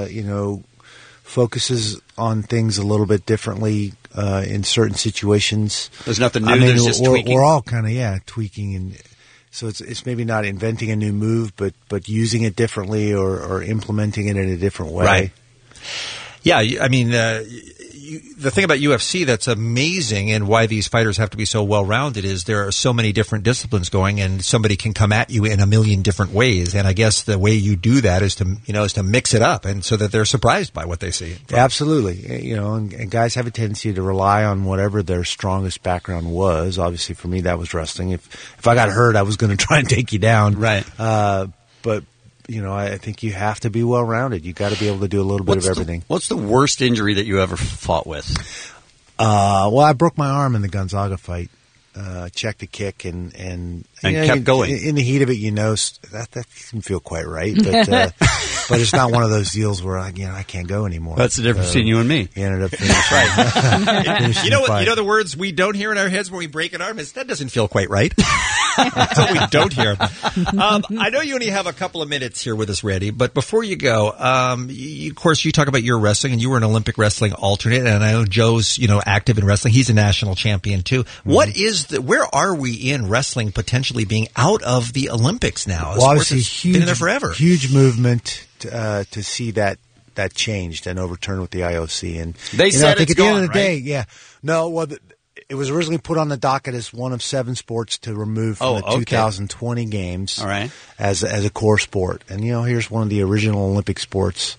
Speaker 17: Focuses on things a little bit differently in certain situations.
Speaker 7: There's nothing new. There's just tweaking.
Speaker 17: We're all kind of tweaking, and so it's maybe not inventing a new move, but using it differently or implementing it in a different way.
Speaker 10: Right. Yeah, I mean, the thing about UFC that's amazing and why these fighters have to be so well-rounded is there are so many different disciplines going, and somebody can come at you in a million different ways. And I guess the way you do that is to mix it up, and so that they're surprised by what they see.
Speaker 17: Absolutely. And guys have a tendency to rely on whatever their strongest background was. Obviously, for me, that was wrestling. If I got hurt, I was going to try and take you down.
Speaker 7: Right.
Speaker 17: But I think you have to be well-rounded. You got to be able to do a little bit of everything.
Speaker 7: What's the worst injury that you ever fought with?
Speaker 17: Well, I broke my arm in the Gonzaga fight. Checked a kick and
Speaker 7: kept going.
Speaker 17: In the heat of it, that doesn't feel quite right, but but it's not one of those deals where I can't go anymore.
Speaker 7: That's the difference between you and me.
Speaker 17: He ended up finishing.
Speaker 10: You know the words we don't hear in our heads when we break an arm is that doesn't feel quite right. That's what we don't hear. I know you only have a couple of minutes here with us, Randy, but before you go, of course, you talk about your wrestling, and you were an Olympic wrestling alternate, and I know Joe's active in wrestling. He's a national champion too.
Speaker 17: Mm-hmm.
Speaker 10: Where are we in wrestling potentially being out of the Olympics now?
Speaker 17: Well, obviously,
Speaker 10: been in there forever.
Speaker 17: Huge movement to see that changed and overturned with the IOC, and
Speaker 7: they said
Speaker 17: I think
Speaker 7: it's
Speaker 17: at the
Speaker 7: gone,
Speaker 17: end of the
Speaker 7: right?
Speaker 17: day, yeah, no, well. It was originally put on the docket as one of 7 sports to remove from the 2020 games as a core sport. And, here's one of the original Olympic sports.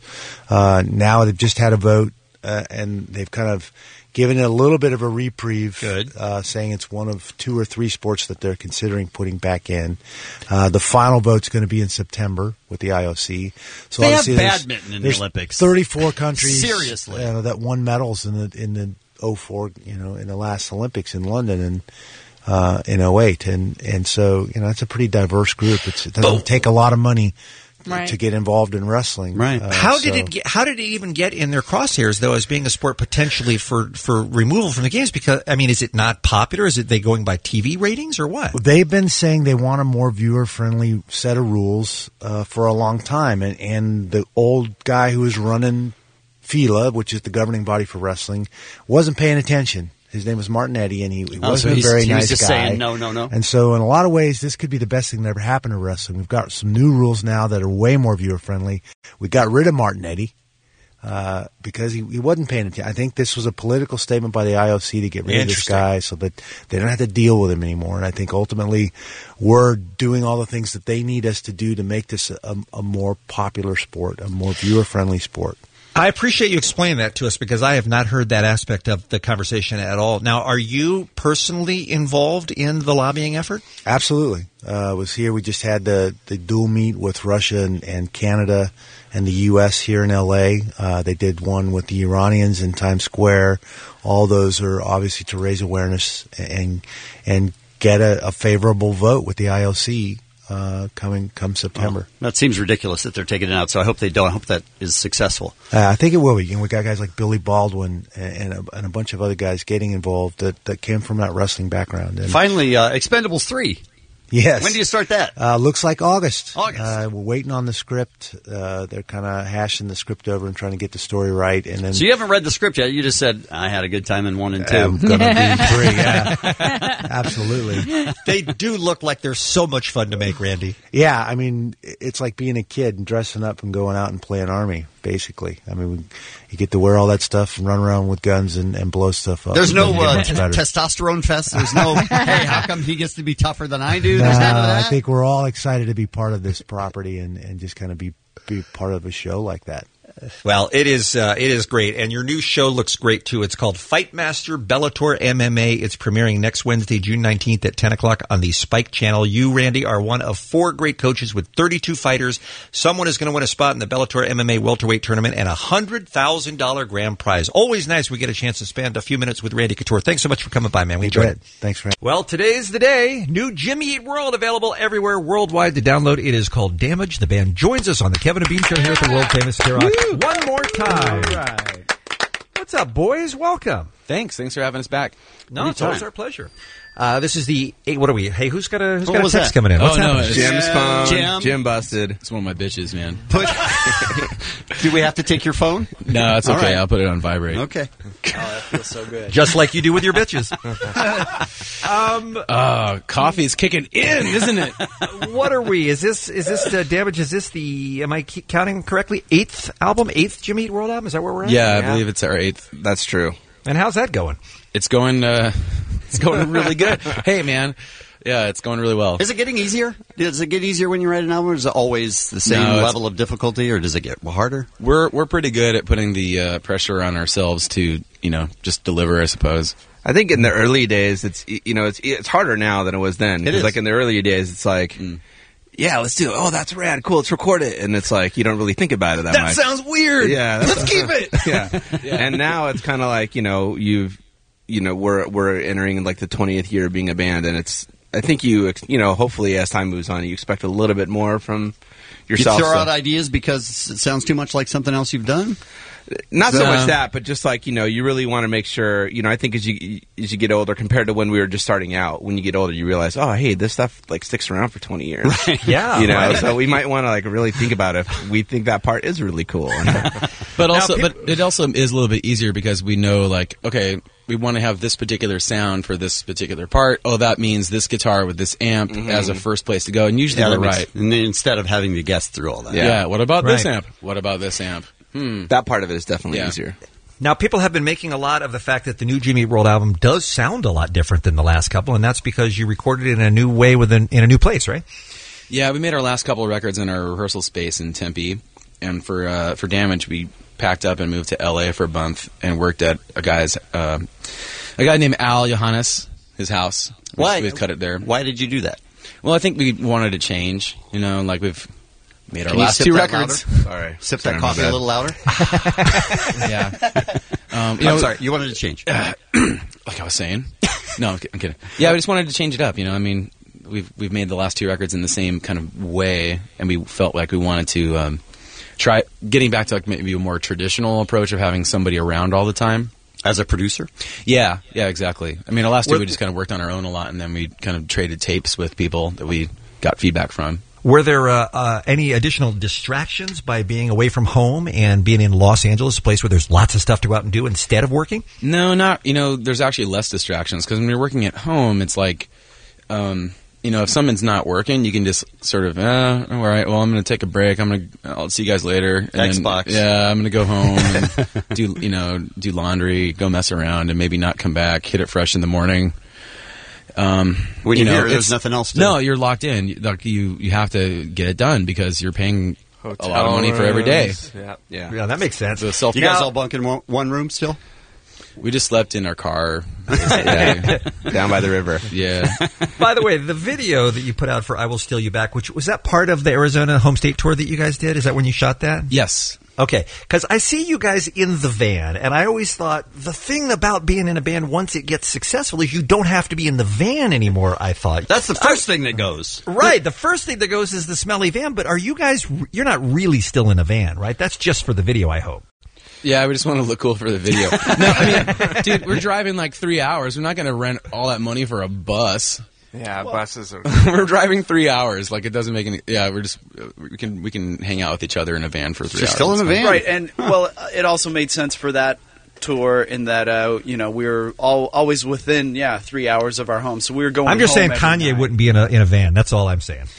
Speaker 17: Now they've just had a vote, and they've kind of given it a little bit of a reprieve, saying it's one of 2 or 3 sports that they're considering putting back in. The final vote's going to be in September with the IOC. So
Speaker 7: they have
Speaker 17: obviously
Speaker 7: badminton in the
Speaker 17: there's
Speaker 7: Olympics.
Speaker 17: 34 countries
Speaker 7: Seriously.
Speaker 17: that won medals in the 04, in the last Olympics in London and in 08, and so it's a pretty diverse group. It doesn't take a lot of money to get involved in wrestling.
Speaker 7: Right.
Speaker 10: How did it even get in their crosshairs though, as being a sport potentially for removal from the games? Because is it not popular? Is it they going by TV ratings or what?
Speaker 17: They've been saying they want a more viewer-friendly set of rules for a long time, and the old guy who was running FILA, which is the governing body for wrestling, wasn't paying attention. His name was Martinetti, and he wasn't a very nice guy.
Speaker 7: He was just saying no.
Speaker 17: And so in a lot of ways, this could be the best thing that ever happened to wrestling. We've got some new rules now that are way more viewer-friendly. We got rid of Martinetti because he wasn't paying attention. I think this was a political statement by the IOC to get rid of this guy so that they don't have to deal with him anymore. And I think ultimately we're doing all the things that they need us to do to make this a more popular sport, a more viewer-friendly sport.
Speaker 10: I appreciate you explaining that to us because I have not heard that aspect of the conversation at all. Now, are you personally involved in the lobbying effort?
Speaker 17: Absolutely. I was here. We just had the dual meet with Russia and Canada and the U.S. here in L.A. They did one with the Iranians in Times Square. All those are obviously to raise awareness and get a favorable vote with the IOC come September.
Speaker 7: That seems ridiculous that they're taking it out, so I hope they don't. I hope that is successful.
Speaker 17: I think it will be. We got guys like Billy Baldwin and a bunch of other guys getting involved that came from that wrestling background. And
Speaker 7: finally, Expendables 3.
Speaker 17: Yes.
Speaker 7: When do you start that?
Speaker 17: Looks like August.
Speaker 7: We're
Speaker 17: waiting on the script. They're kind of hashing the script over and trying to get the story right. And then,
Speaker 7: so you haven't read the script yet. You just said, I had a good time in 1 and 2.
Speaker 17: I'm going to be 3, yeah. Absolutely.
Speaker 10: They do look like they're so much fun to make, Randy.
Speaker 17: Yeah, I mean, it's like being a kid and dressing up and going out and playing Army, basically. I mean, you get to wear all that stuff and run around with guns and blow stuff up.
Speaker 7: There's no testosterone fest. There's no, hey, how come he gets to be tougher than I do? There's none of that.
Speaker 17: I think we're all excited to be part of this property and just kind of be part of a show like that.
Speaker 10: Well, it is great, and your new show looks great too. It's called Fight Master Bellator MMA. It's premiering next Wednesday, June 19th at 10 o'clock on the Spike Channel. You, Randy, are one of 4 great coaches with 32 fighters. Someone is going to win a spot in the Bellator MMA welterweight tournament and a $100,000 grand prize. Always nice we get a chance to spend a few minutes with Randy Couture. Thanks so much for coming by, man. We enjoyed it.
Speaker 17: Thanks, Randy.
Speaker 10: Well, today's the day. New Jimmy Eat World available everywhere worldwide to download. It is called Damage. The band joins us on the Kevin and Bean Show here at the world famous Xerox. One more time.
Speaker 18: All right.
Speaker 10: What's up, boys? Welcome.
Speaker 18: Thanks for having us back.
Speaker 10: No, it's always our pleasure. This is the what are we? Hey, who's got a text
Speaker 18: that?
Speaker 10: coming in? What's happening?
Speaker 18: It's Jim's phone. Jim busted. It's one of my bitches, man.
Speaker 7: Do we have to take your phone?
Speaker 18: No, it's okay.
Speaker 7: All right.
Speaker 18: I'll put it on vibrate.
Speaker 7: Okay.
Speaker 13: Oh, that feels so good.
Speaker 10: Just like you do with your bitches.
Speaker 18: Coffee's kicking in, isn't it?
Speaker 10: What are we? Is this Damage? Is this the? Am I counting correctly? 8th album, 8th Jimmy Eat World album? Is that where we're at?
Speaker 18: Yeah, I believe it's our 8th. That's true.
Speaker 10: And how's that going?
Speaker 18: It's going really good. Hey, man. Yeah, it's going really well.
Speaker 7: Is it getting easier? Does it get easier when you write an album, or is it always the same level of difficulty, or does it get harder?
Speaker 18: We're pretty good at putting the pressure on ourselves to, just deliver, I suppose.
Speaker 19: I think in the early days, it's harder now than it was then.
Speaker 7: It is.
Speaker 19: Like in the early days, it's like, yeah, let's do it. Oh, that's rad. Cool. Let's record it. And it's like, you don't really think about it that much.
Speaker 10: That sounds weird.
Speaker 19: Yeah.
Speaker 10: Let's keep it.
Speaker 19: Yeah. And now it's kind of like, we're entering like the 20th year of being a band, and I think hopefully as time moves on, you expect a little bit more from yourself.
Speaker 7: You throw out ideas because it sounds too much like something else you've done?
Speaker 19: Not so much that, but just like, you really want to make sure, I think as you get older, compared to when we were just starting out, when you get older, you realize, oh, hey, this stuff like sticks around for 20 years.
Speaker 7: Right.
Speaker 10: Yeah.
Speaker 19: Right. So we might want to like really think about if we think that part is really cool.
Speaker 18: But it also is a little bit easier because we know, like, okay, we want to have this particular sound for this particular part. Oh, that means this guitar with this amp as a first place to go. And usually we're right.
Speaker 7: And then instead of having to guess through all that.
Speaker 18: Yeah. What about this amp? What about this amp?
Speaker 19: That part of it is definitely easier.
Speaker 10: Now, people have been making a lot of the fact that the new Jimmy Eat World album does sound a lot different than the last couple, and that's because you recorded it in a new way in a new place, right?
Speaker 18: Yeah, we made our last couple of records in our rehearsal space in Tempe, and for Damage, we packed up and moved to L.A. for a month and worked at a guy named Al Johannes, his house.
Speaker 7: Why?
Speaker 18: We've cut it there.
Speaker 7: Why did you do that?
Speaker 18: Well, I think we wanted to change. Like we've made our
Speaker 7: Can
Speaker 18: last
Speaker 7: you
Speaker 18: two
Speaker 7: sip that
Speaker 18: records.
Speaker 7: louder?
Speaker 19: Sorry.
Speaker 7: Sip that coffee a little louder?
Speaker 18: Yeah.
Speaker 7: I'm sorry. You wanted to change.
Speaker 18: Like I was saying. No, I'm kidding. Yeah, we just wanted to change it up. We've made the last two records in the same kind of way, and we felt like we wanted to try getting back to like maybe a more traditional approach of having somebody around all the time.
Speaker 7: As a producer?
Speaker 18: Yeah, exactly. I mean, the last two we just kind of worked on our own a lot, and then we kind of traded tapes with people that we got feedback from.
Speaker 10: Were there any additional distractions by being away from home and being in Los Angeles, a place where there's lots of stuff to go out and do instead of working?
Speaker 18: No, not. There's actually less distractions because when you're working at home, it's like, if someone's not working, you can just sort of, all right, well, I'm going to take a break. I'll see you guys later. And
Speaker 7: Xbox.
Speaker 18: I'm going to go home and do laundry, go mess around, and maybe not come back, hit it fresh in the morning.
Speaker 7: When you're here, there's nothing else to do.
Speaker 18: No, you're locked in. You have to get it done because you're paying a lot of money for every day.
Speaker 10: Yeah, that makes sense.
Speaker 7: You guys all bunk in one room still?
Speaker 18: We just slept in our car.
Speaker 19: Down by the river.
Speaker 18: Yeah.
Speaker 10: By the way, the video that you put out for I Will Steal You Back, which was that part of the Arizona home state tour that you guys did? Is that when you shot that?
Speaker 18: Yes.
Speaker 10: Okay, because I see you guys in the van, and I always thought the thing about being in a band once it gets successful is you don't have to be in the van anymore, I thought.
Speaker 7: That's the first thing that goes.
Speaker 10: Right, the first thing that goes is the smelly van, but are you guys, you're not really still in a van, right? That's just for the video, I hope.
Speaker 18: Yeah, we just want to look cool for the video. No, I mean, dude, we're driving like 3 hours. We're not going to rent all that money for a bus.
Speaker 3: Yeah, buses are.
Speaker 18: We're driving 3 hours. Like, it doesn't make any. Yeah, we can hang out with each other in a van for 3 hours.
Speaker 7: Still in a van,
Speaker 20: right? And well, it also made sense for that tour in that we were always within 3 hours of our home, so we were going.
Speaker 10: I'm just
Speaker 20: home
Speaker 10: saying Kanye wouldn't be in a van. That's all I'm saying.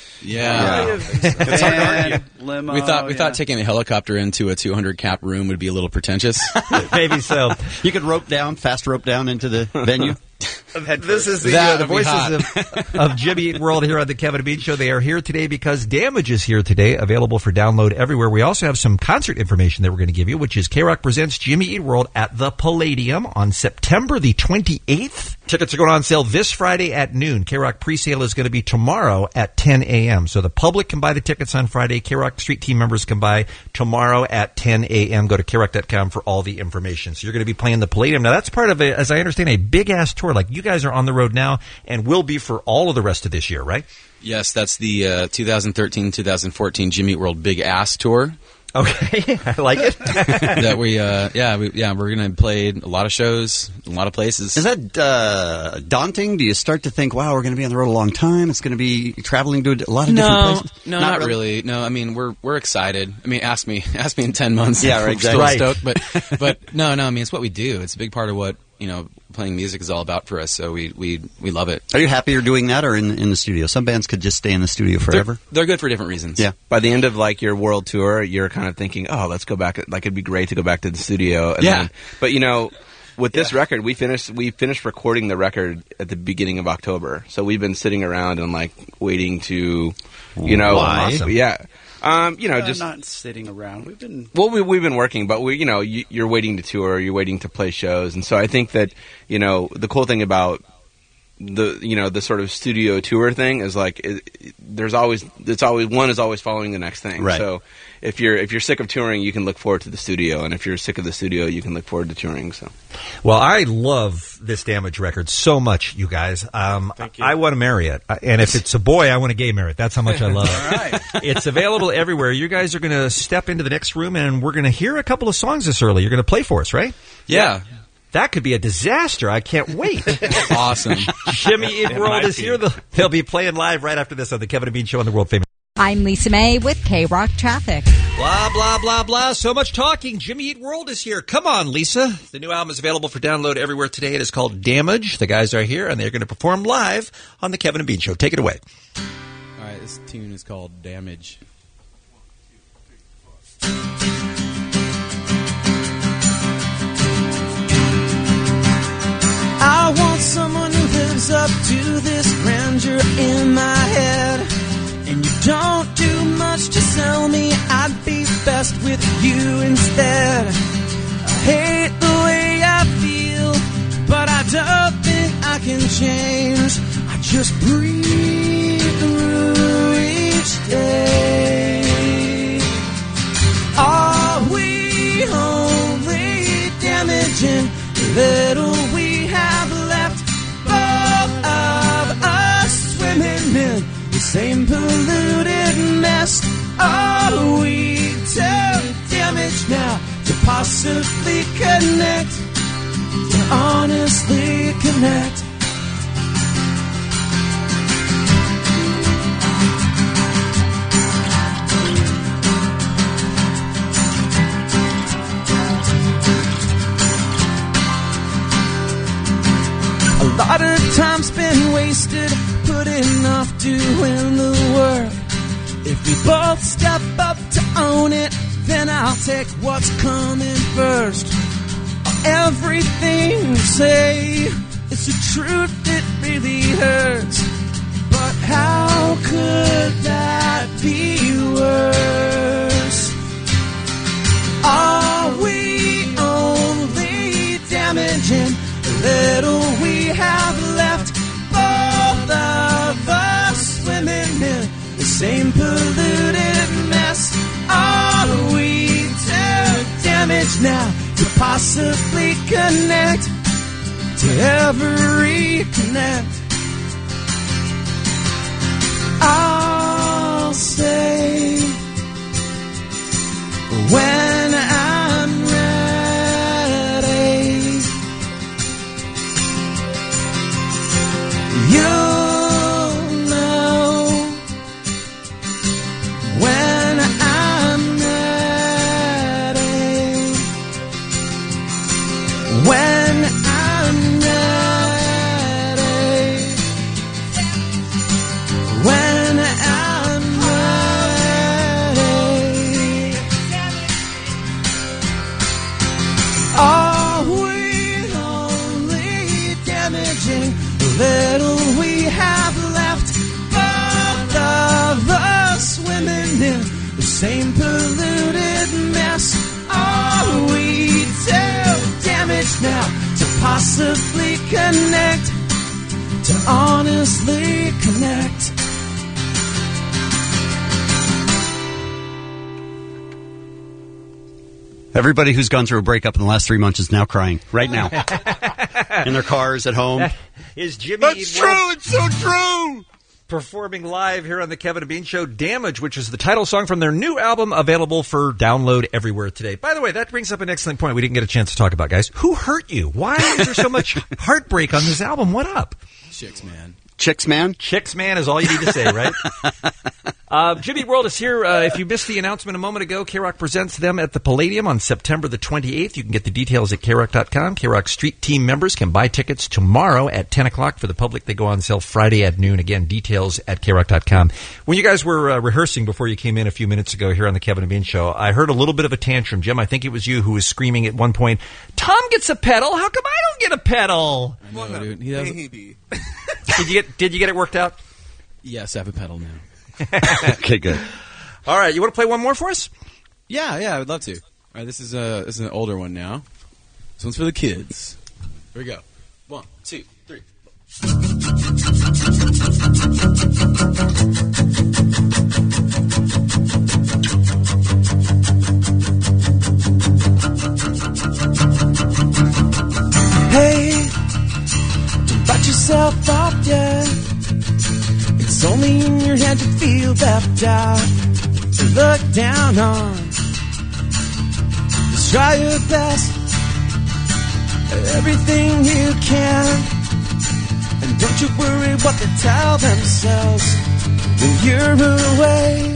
Speaker 18: Yeah.
Speaker 20: It's hard to argue. Limo,
Speaker 18: we thought taking a helicopter into a 200 cap room would be a little pretentious.
Speaker 10: Maybe so.
Speaker 7: You could fast rope down into the venue.
Speaker 10: This is the voices of Jimmy Eat World here on the Kevin and Bean Show. They are here today because Damage is here today, available for download everywhere. We also have some concert information that we're going to give you, which is K-Rock presents Jimmy Eat World at the Palladium on September the 28th. Tickets are going on sale this Friday at noon. K-Rock presale is going to be tomorrow at 10 a.m. So the public can buy the tickets on Friday. K-Rock Street team members can buy tomorrow at 10 a.m. Go to krock.com for all the information. So you're going to be playing the Palladium. Now, that's part of, as I understand, a big-ass tour. Like, you guys are on the road now and will be for all of the rest of this year, right?
Speaker 18: Yes, that's the 2013-2014 Jimmy Eat World Big Ass Tour.
Speaker 10: Okay, I like it.
Speaker 18: That we're going to play a lot of shows, a lot of places.
Speaker 7: Is that daunting? Do you start to think, wow, we're going to be on the road a long time? It's going to be traveling to a lot of different places?
Speaker 18: No, not really. No, I mean, we're excited. I mean, ask me in 10 months.
Speaker 7: Yeah, right,
Speaker 18: exactly.
Speaker 7: Still
Speaker 18: stoked, but no, I mean, it's what we do. It's a big part of what, playing music is all about for us, so we love it.
Speaker 7: Are you happier doing that or in the studio? Some bands could just stay in the studio forever.
Speaker 18: They're good for different reasons.
Speaker 7: Yeah.
Speaker 19: By the end of your world tour, you're kind of thinking, oh, let's go back. Like, it'd be great to go back to the studio. And but with this record, we finished recording the record at the beginning of October. So we've been sitting around and waiting to,
Speaker 10: awesome.
Speaker 19: Yeah.
Speaker 20: just not sitting around. We've
Speaker 19: been working, but you're waiting to tour, you're waiting to play shows, and so I think that the cool thing about the sort of studio tour thing is it's always one is always following the next thing.
Speaker 7: Right.
Speaker 19: So if you're sick of touring, you can look forward to the studio, and if you're sick of the studio, you can look forward to touring. So,
Speaker 10: well, I love this Damage record so much, you guys.
Speaker 20: Thank you.
Speaker 10: I want to marry it, and if it's a boy, I want to gay marry it. That's how much I love it.
Speaker 20: All right.
Speaker 10: It's available everywhere. You guys are going to step into the next room, and we're going to hear a couple of songs this early. You're going to play for us, right?
Speaker 18: Yeah.
Speaker 10: That could be a disaster. I can't wait.
Speaker 18: Awesome.
Speaker 10: Jimmy Eat World is here. They'll be playing live right after this on the Kevin and Bean Show on the world famous.
Speaker 9: I'm Lisa May with K-Rock Traffic.
Speaker 10: Blah, blah, blah, blah. So much talking. Jimmy Eat World is here. Come on, Lisa. The new album is available for download everywhere today. It is called Damage. The guys are here, and they're going to perform live on the Kevin and Bean Show. Take it away.
Speaker 18: All right, this tune is called Damage.
Speaker 12: I want someone who lives up to this grandeur in my head. And you don't do much to sell me, I'd be best with you instead. I hate the way I feel, but I don't think I can change. I just breathe through each day. Are we only damaging the little we have left? Both of us swimming in the same polluted mess. Are we too damaged now to possibly connect? To honestly connect. A lot of time's been wasted putting off doing the work. If we both step up to own it, then I'll take what's coming first. Everything we say is the truth, it really hurts. But how could that be worse? little we have left. Both of us swimming in the same polluted mess. Are we too damaged now to possibly connect, to ever reconnect? I'll say when I'm ready, you'll know when I'm ready, when I'm ready, when I'm ready. Are we only damaging the little we have left? Both of us swimming in the same polluted mess. Are we too damaged now to possibly connect, to honestly connect?
Speaker 7: Everybody who's gone through a breakup in the last 3 months is now crying right now in their cars at home.
Speaker 10: Is Jimmy
Speaker 7: That's
Speaker 10: Eat World
Speaker 7: true. It's so true.
Speaker 10: performing live here on the Kevin and Bean Show? Damage, which is the title song from their new album, available for download everywhere today. By the way, that brings up an excellent point we didn't get a chance to talk about, guys. Who hurt you? Why is there so much heartbreak on this album? What up?
Speaker 18: Chicks, man.
Speaker 7: Chicks, man?
Speaker 10: Chicks, man is all you need to say, right? Jimmy Eat World is here. If you missed the announcement a moment ago, K-Rock presents them at the Palladium on September the 28th. You can get the details at KRock.com. K-Rock Street Team members can buy tickets tomorrow at 10 o'clock. For the public, they go on sale Friday at noon. Again, details at KRock.com. When you guys were rehearsing before you came in a few minutes ago here on the Kevin and Bean Show, I heard a little bit of a tantrum. Jim, I think it was you who was screaming at one point, Tom gets a pedal. How come I don't get a pedal?
Speaker 18: I know, dude. He doesn't.
Speaker 10: Did you get it worked out?
Speaker 18: Yes, I have a pedal now.
Speaker 10: Okay, good. All right, you want to play one more for us?
Speaker 18: Yeah, I would love to. All right, this is an older one now. This one's for the kids. Here we go. 1, 2, 3.
Speaker 12: Hey, don't bite yourself up yet. It's only in your head to feel left out, to look down on. Just try your best at everything you can. And don't you worry what they tell themselves when you're away.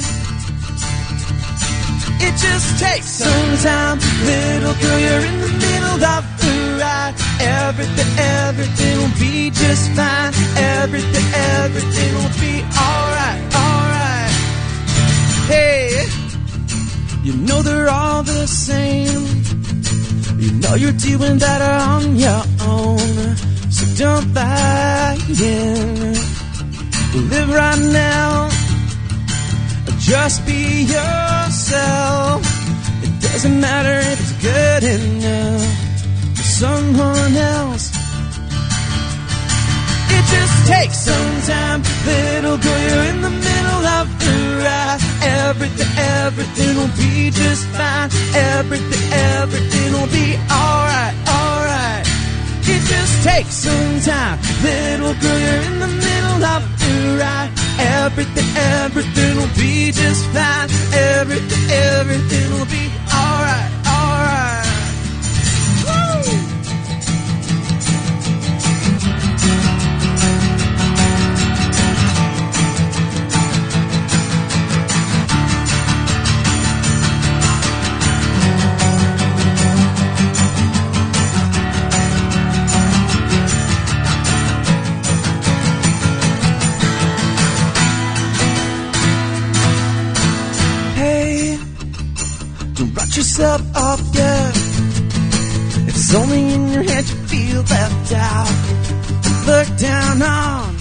Speaker 12: It just takes some time, little girl, you're in the middle of the ride. Everything will be just fine. Everything will be alright. Hey, you know they're all the same. You know you're doing better on your own, so don't buy in. Live right now, just be yourself. It doesn't matter if it's good enough for someone else. It just takes some time, little girl, you're in the middle of the ride. Everything will be just fine. Everything will be alright. It just takes some time, little girl, you're in the middle of the ride. Everything will be just fine. Everything will be alright. Woo! Yourself up, yeah. It's only in your head you feel left out, look down on.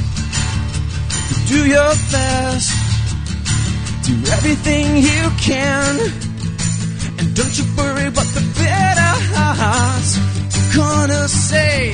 Speaker 12: Do your best, do everything you can, and don't you worry what the better hearts gonna say?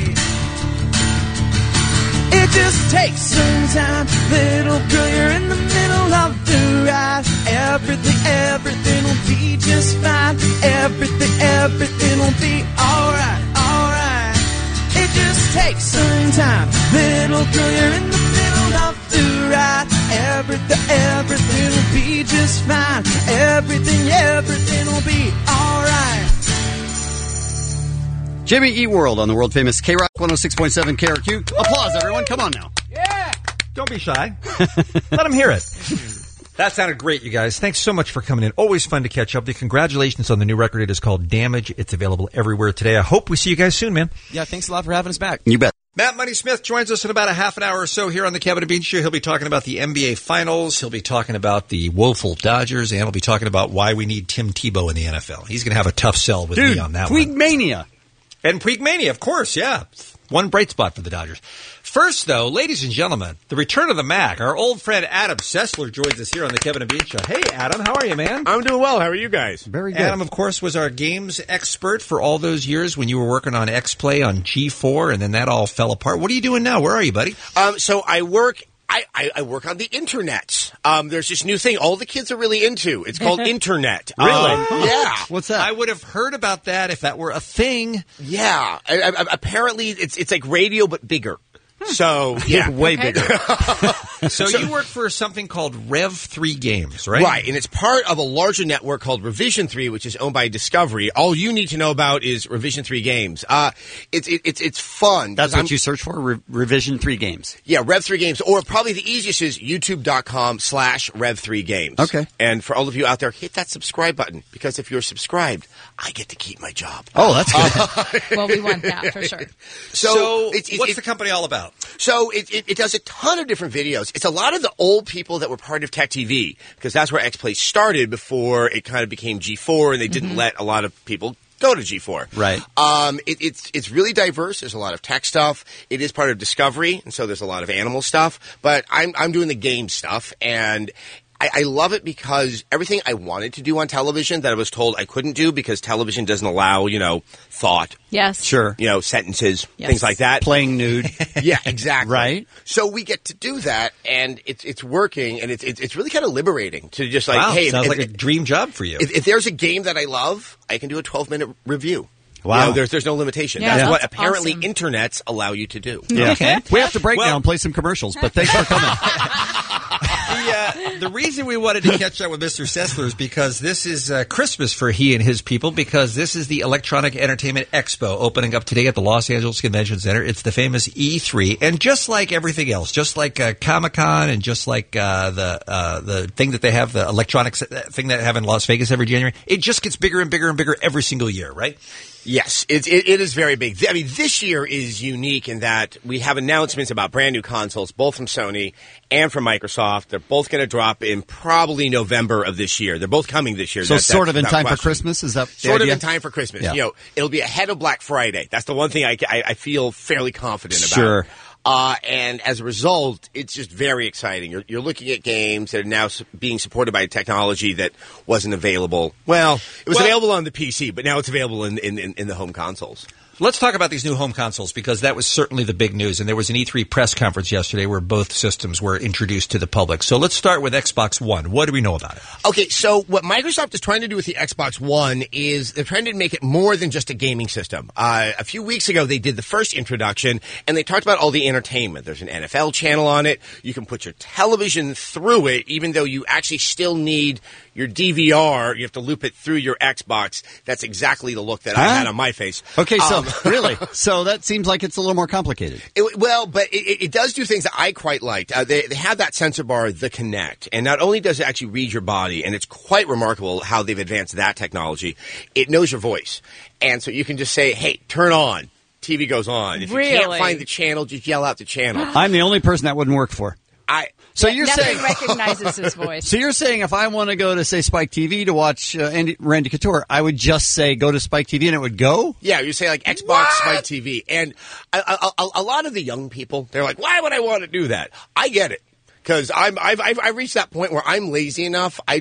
Speaker 12: It just takes some time. Little girl, you're in the middle of the ride. Everything will be just fine. Everything will be alright, alright. It just takes some time. Little girl, you're in the middle of the ride. Everything will be just fine. Everything will be alright.
Speaker 7: Jimmy Eat World on the world famous K-Rock 106.7 KRQ. Applause, everyone. Come on now.
Speaker 10: Yeah. Don't be shy. Let them hear it. That sounded great, you guys. Thanks so much for coming in. Always fun to catch up. Congratulations on the new record. It is called Damage. It's available everywhere today. I hope we see you guys soon, man.
Speaker 18: Yeah, thanks a lot for having us back.
Speaker 7: You bet.
Speaker 10: Matt Money Smith joins us in about a half an hour or so here on the Kevin and Bean Show. He'll be talking about the NBA Finals. He'll be talking about the woeful Dodgers, and he'll be talking about why we need Tim Tebow in the NFL. He's going to have a tough sell with me on that one.
Speaker 7: Puigmania.
Speaker 10: And Puigmania, of course, yeah. One bright spot for the Dodgers. First, though, ladies and gentlemen, the return of the Mac. Our old friend Adam Sessler joins us here on the Kevin and Bean Show. Hey, Adam, how are you, man?
Speaker 21: I'm doing well. How are you guys?
Speaker 7: Very good.
Speaker 10: Adam, of course, was our games expert for all those years when you were working on X-Play on G4, and then that all fell apart. What are you doing now? Where are you, buddy?
Speaker 21: So I work... I work on the internet. There's this new thing all the kids are really into. It's called internet.
Speaker 10: Really?
Speaker 21: Yeah.
Speaker 7: What's that?
Speaker 10: I would have heard about that if that were a thing.
Speaker 21: Yeah. Apparently, it's like radio, but bigger. So, yeah.
Speaker 7: Way bigger.
Speaker 10: So you work for something called Rev3 Games, right?
Speaker 21: Right, and it's part of a larger network called Revision 3, which is owned by Discovery. All you need to know about is Revision 3 Games. It's fun.
Speaker 7: That's what you search for, Revision 3 Games.
Speaker 21: Yeah, Rev3 Games, or probably the easiest is youtube.com/Rev3 Games.
Speaker 7: Okay.
Speaker 21: And for all of you out there, hit that subscribe button, because if you're subscribed, I get to keep my job.
Speaker 7: Oh, that's good.
Speaker 9: Well, we want that for sure.
Speaker 21: So
Speaker 10: what's the company all about?
Speaker 21: So it does a ton of different videos. It's a lot of the old people that were part of Tech TV, because that's where X-Play started before it kind of became G4, and they didn't let a lot of people go to G4.
Speaker 7: Right.
Speaker 21: It's really diverse. There's a lot of tech stuff. It is part of Discovery, and so there's a lot of animal stuff. But I'm doing the game stuff, and I love it because everything I wanted to do on television that I was told I couldn't do because television doesn't allow, thought.
Speaker 9: Yes.
Speaker 7: Sure.
Speaker 21: Sentences,
Speaker 9: Yes.
Speaker 21: things like that.
Speaker 7: Playing nude.
Speaker 21: Yeah, exactly.
Speaker 7: Right.
Speaker 21: So we get to do that, and it's working, and it's really kind of liberating to just like,
Speaker 10: Wow,
Speaker 21: hey,
Speaker 10: sounds like a dream job for you.
Speaker 21: If there's a game that I love, I can do a 12-minute review.
Speaker 7: Wow.
Speaker 21: There's no limitation.
Speaker 9: Yeah,
Speaker 21: that's what
Speaker 9: that's
Speaker 21: apparently
Speaker 9: awesome.
Speaker 21: internets allow you to do.
Speaker 7: Yeah.
Speaker 10: Okay.
Speaker 7: We have to break
Speaker 10: Well-
Speaker 7: now and play some commercials, but thanks for coming.
Speaker 10: The reason we wanted to catch up with Mr. Sessler is because this is Christmas for he and his people, because this is the Electronic Entertainment Expo opening up today at the Los Angeles Convention Center. It's the famous E3, and just like everything else, just like Comic-Con and just like the thing that they have, the electronics thing that they have in Las Vegas every January, it just gets bigger and bigger and bigger every single year, right?
Speaker 21: Yes, it is very big. I mean, this year is unique in that we have announcements about brand new consoles, both from Sony and from Microsoft. They're both going to drop in probably November of this year. They're both coming this year.
Speaker 7: So
Speaker 21: That's
Speaker 7: sort of in
Speaker 21: without
Speaker 7: time for
Speaker 21: question.
Speaker 7: Christmas? Is that the
Speaker 21: Sort
Speaker 7: idea?
Speaker 21: of in time for Christmas.
Speaker 7: Yeah.
Speaker 21: It'll be ahead of Black Friday. That's the one thing I feel fairly confident about.
Speaker 7: Sure.
Speaker 21: And as a result, it's just very exciting. You're looking at games that are now being supported by technology that wasn't available. Well, it was available on the PC, but now it's available in the home consoles.
Speaker 10: Let's talk about these new home consoles, because that was certainly the big news. And there was an E3 press conference yesterday where both systems were introduced to the public. So let's start with Xbox One. What do we know about it?
Speaker 21: Okay, so what Microsoft is trying to do with the Xbox One is they're trying to make it more than just a gaming system. A few weeks ago, they did the first introduction, and they talked about all the entertainment. There's an NFL channel on it. You can put your television through it, even though you actually still need your DVR. You have to loop it through your Xbox. That's exactly the look that I had on my face.
Speaker 7: Okay, so really? So that seems like it's a little more complicated.
Speaker 21: But it does do things that I quite liked. They have that sensor bar, the Kinect, and not only does it actually read your body, and it's quite remarkable how they've advanced that technology, it knows your voice. And so you can just say, hey, turn on. TV goes on. If you can't find the channel, just yell out the channel.
Speaker 7: I'm the only person that wouldn't work for. So you're saying
Speaker 9: recognizes his voice.
Speaker 7: So you're saying if I want to go to, say, Spike TV to watch Randy Couture, I would just say go to Spike TV and it would go?
Speaker 21: Yeah, you say like Xbox, Spike TV. And a lot of the young people, they're like, why would I want to do that? I get it. Because I've reached that point where I'm lazy enough. I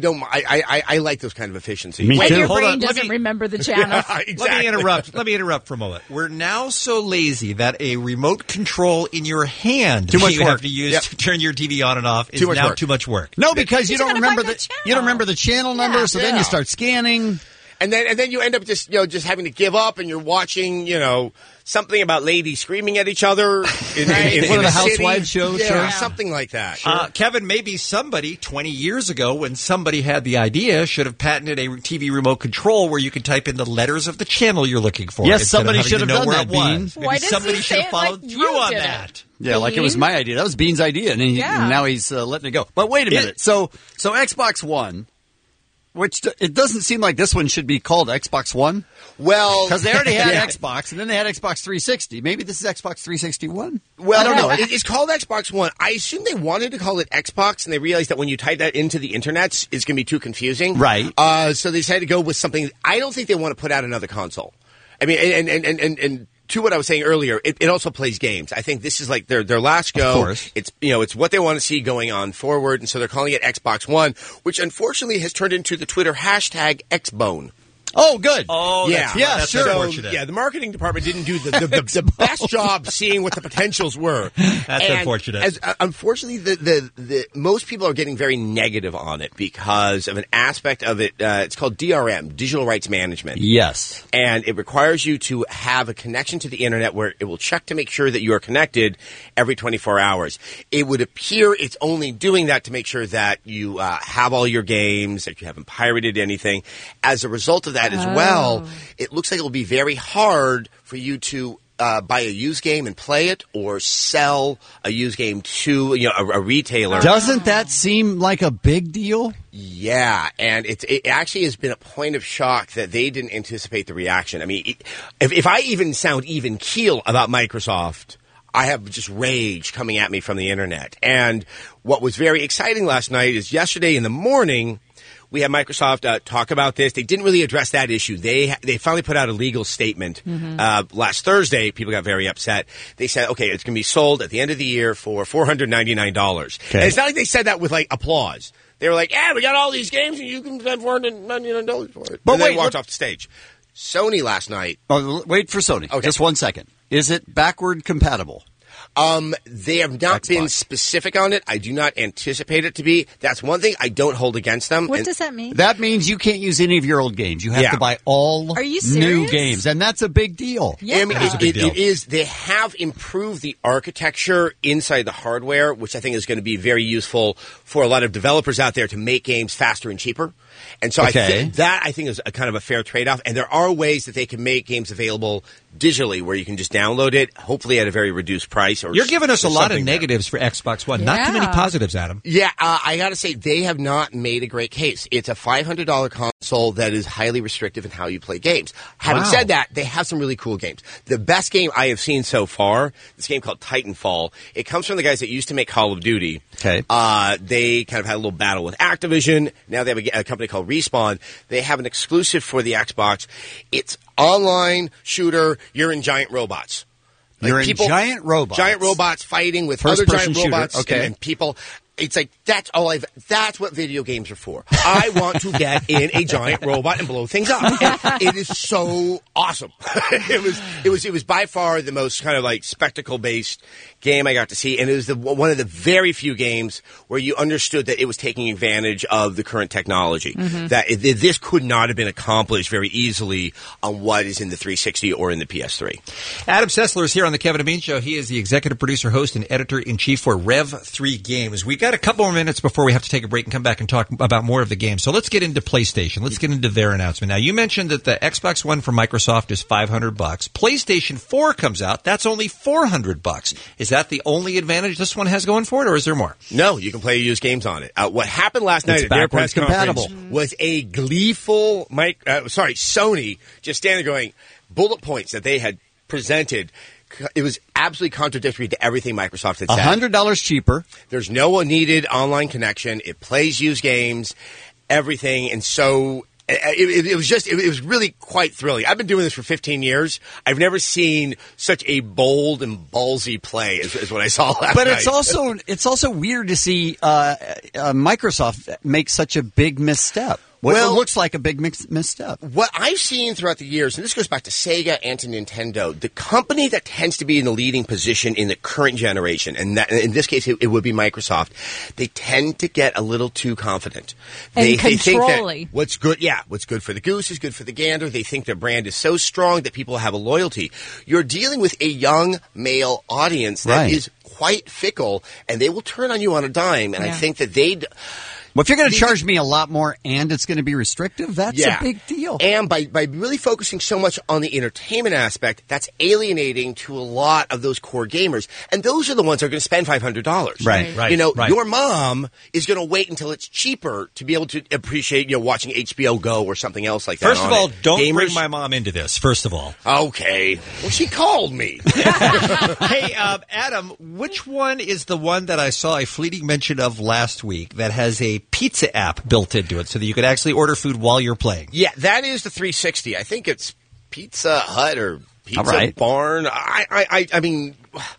Speaker 21: like those kind of efficiencies.
Speaker 9: When your brain doesn't remember the channel.
Speaker 21: Exactly.
Speaker 10: Let me interrupt for a moment. We're now so lazy that a remote control in your hand
Speaker 7: Too much
Speaker 10: you
Speaker 7: work.
Speaker 10: have to use to turn your TV on and off is now too much work.
Speaker 7: No, because you don't remember the channel number, so then you start scanning.
Speaker 21: And then you end up just having to give up, and you're watching, something about ladies screaming at each other in
Speaker 7: one of the
Speaker 21: a
Speaker 7: housewives
Speaker 21: city.
Speaker 7: shows,
Speaker 21: Yeah, something like that.
Speaker 10: Kevin, maybe somebody 20 years ago, when somebody had the idea, should have patented a TV remote control where you could type in the letters of the channel you're looking for.
Speaker 7: Yes,
Speaker 10: instead of
Speaker 7: somebody
Speaker 10: having
Speaker 7: should
Speaker 10: to
Speaker 7: have
Speaker 10: know
Speaker 7: done
Speaker 10: where
Speaker 7: that,
Speaker 10: it was.
Speaker 7: Bean.
Speaker 10: Maybe
Speaker 9: Why doesn't
Speaker 10: somebody
Speaker 9: he
Speaker 10: should
Speaker 9: say
Speaker 10: have
Speaker 9: it like
Speaker 10: followed
Speaker 9: you
Speaker 10: through on
Speaker 9: did it?
Speaker 10: that.
Speaker 7: Yeah, like it was my idea. That was Bean's idea, and now he's letting it go. But wait a minute. So Xbox One, which it doesn't seem like this one should be called Xbox One.
Speaker 21: Well,
Speaker 7: because they already had Xbox, and then they had Xbox 360. Maybe this is Xbox 361.
Speaker 21: Well,
Speaker 7: I don't know.
Speaker 21: It's called Xbox One. I assume they wanted to call it Xbox, and they realized that when you type that into the internet, it's going to be too confusing.
Speaker 7: Right.
Speaker 21: So they decided to go with something. I don't think they want to put out another console. I mean, and to what I was saying earlier, it also plays games. I think this is like their last go.
Speaker 7: Of course.
Speaker 21: It's what they want to see going on forward, and so they're calling it Xbox One, which unfortunately has turned into the Twitter hashtag Xbone.
Speaker 7: Oh, good.
Speaker 10: Oh, that's
Speaker 21: sure.
Speaker 10: unfortunate.
Speaker 21: Yeah, the marketing department didn't do the best job seeing what the potentials were.
Speaker 10: That's unfortunate.
Speaker 21: Unfortunately, the most people are getting very negative on it because of an aspect of it. It's called DRM, Digital Rights Management.
Speaker 7: Yes.
Speaker 21: And it requires you to have a connection to the internet where it will check to make sure that you are connected every 24 hours. It would appear it's only doing that to make sure that you have all your games, that you haven't pirated anything. As a result of that as well, it looks like it will be very hard for you to buy a used game and play it, or sell a used game to a retailer.
Speaker 7: Doesn't that seem like a big deal?
Speaker 21: Yeah, and it actually has been a point of shock that they didn't anticipate the reaction. I mean, if I even sound even keel about Microsoft, I have just rage coming at me from the internet. And what was very exciting last night is yesterday in the morning, we had Microsoft talk about this. They didn't really address that issue. They finally put out a legal statement last Thursday. People got very upset. They said, okay, it's going to be sold at the end of the year for $499.
Speaker 7: Okay.
Speaker 21: And it's not like they said that with like applause. They were like, yeah, we got all these games and you can spend $499 for it.
Speaker 7: But
Speaker 21: and
Speaker 7: wait,
Speaker 21: they walked off the stage. Sony last night.
Speaker 7: Oh, wait for Sony.
Speaker 21: Okay.
Speaker 7: Just 1 second. Is it backward compatible?
Speaker 21: They have not been specific on it. I do not anticipate it to be. That's one thing I don't hold against them.
Speaker 9: What does that mean?
Speaker 7: That means you can't use any of your old games. You have to buy all
Speaker 9: Are you
Speaker 7: new
Speaker 9: serious?
Speaker 7: games, and that's a big deal.
Speaker 9: Yeah.
Speaker 21: I mean, it is. They have improved the architecture inside the hardware, which I think is going to be very useful for a lot of developers out there to make games faster and cheaper. And so I think is a kind of a fair trade-off. And there are ways that they can make games available digitally where you can just download it, hopefully at a very reduced price. Or
Speaker 10: You're giving us a lot of
Speaker 21: something
Speaker 10: negatives for Xbox One. Not too many positives, Adam.
Speaker 21: Yeah, I got to say, they have not made a great case. It's a $500 console that is highly restrictive in how you play games. Having said that, they have some really cool games. The best game I have seen so far, this game called Titanfall, it comes from the guys that used to make Call of Duty.
Speaker 7: Okay.
Speaker 21: They kind of had a little battle with Activision. Now they have a company called Respawn. They have an exclusive for the Xbox. It's online shooter. You're in giant robots.
Speaker 7: You're in giant robots.
Speaker 21: Giant robots fighting with
Speaker 7: First
Speaker 21: other giant
Speaker 7: person
Speaker 21: robots
Speaker 7: shooter. Okay.
Speaker 21: and people. It's like, that's what video games are for. I want to get in a giant robot and blow things up. And it is so awesome. It was by far the most kind of like spectacle based game I got to see, and it was one of the very few games where you understood that it was taking advantage of the current technology. That this could not have been accomplished very easily on what is in the 360 or in the PS3.
Speaker 10: Adam Sessler is here on the Kevin and Bean Show. He is the executive producer, host, and editor-in-chief for Rev3 Games. We got a couple more minutes before we have to take a break and come back and talk about more of the game. So let's get into PlayStation. Let's get into their announcement. Now, you mentioned that the Xbox One from Microsoft is $500. PlayStation 4 comes out. That's only $400. Is that the only advantage this one has going for it, or is there more?
Speaker 21: No, you can play used games on it. What happened last night at their press conference was a gleeful Sony just standing there going, bullet points that they had presented. It was absolutely contradictory to everything Microsoft had said.
Speaker 7: $100 cheaper.
Speaker 21: There's no needed online connection. It plays used games, everything. And so It was really quite thrilling. I've been doing this for 15 years. I've never seen such a bold and ballsy play as what I saw last
Speaker 7: But
Speaker 21: night.
Speaker 7: it's also weird to see Microsoft make such a big misstep. What looks like a big misstep.
Speaker 21: What I've seen throughout the years, and this goes back to Sega and to Nintendo, the company that tends to be in the leading position in the current generation, and that, in this case it would be Microsoft, they tend to get a little too confident. They think that what's good for the goose is good for the gander. They think their brand is so strong that people have a loyalty. You're dealing with a young male audience that is quite fickle, and they will turn on you on a dime, and I think that they'd...
Speaker 7: Well, if you're going to charge me a lot more and it's going to be restrictive, that's a big deal.
Speaker 21: And by really focusing so much on the entertainment aspect, that's alienating to a lot of those core gamers. And those are the ones that are going to spend $500.
Speaker 7: Right.
Speaker 21: You know, your mom is going to wait until it's cheaper to be able to appreciate, watching HBO Go or something else like that.
Speaker 10: First of all, don't
Speaker 21: Gamers?
Speaker 10: bring my mom into this, first of all.
Speaker 21: Okay. Well, she called me.
Speaker 10: Hey, Adam, which one is the one that I saw a fleeting mention of last week that has a pizza app built into it so that you could actually order food while you're playing?
Speaker 21: Yeah, that is the 360. I think it's Pizza Hut or Pizza Barn. I mean...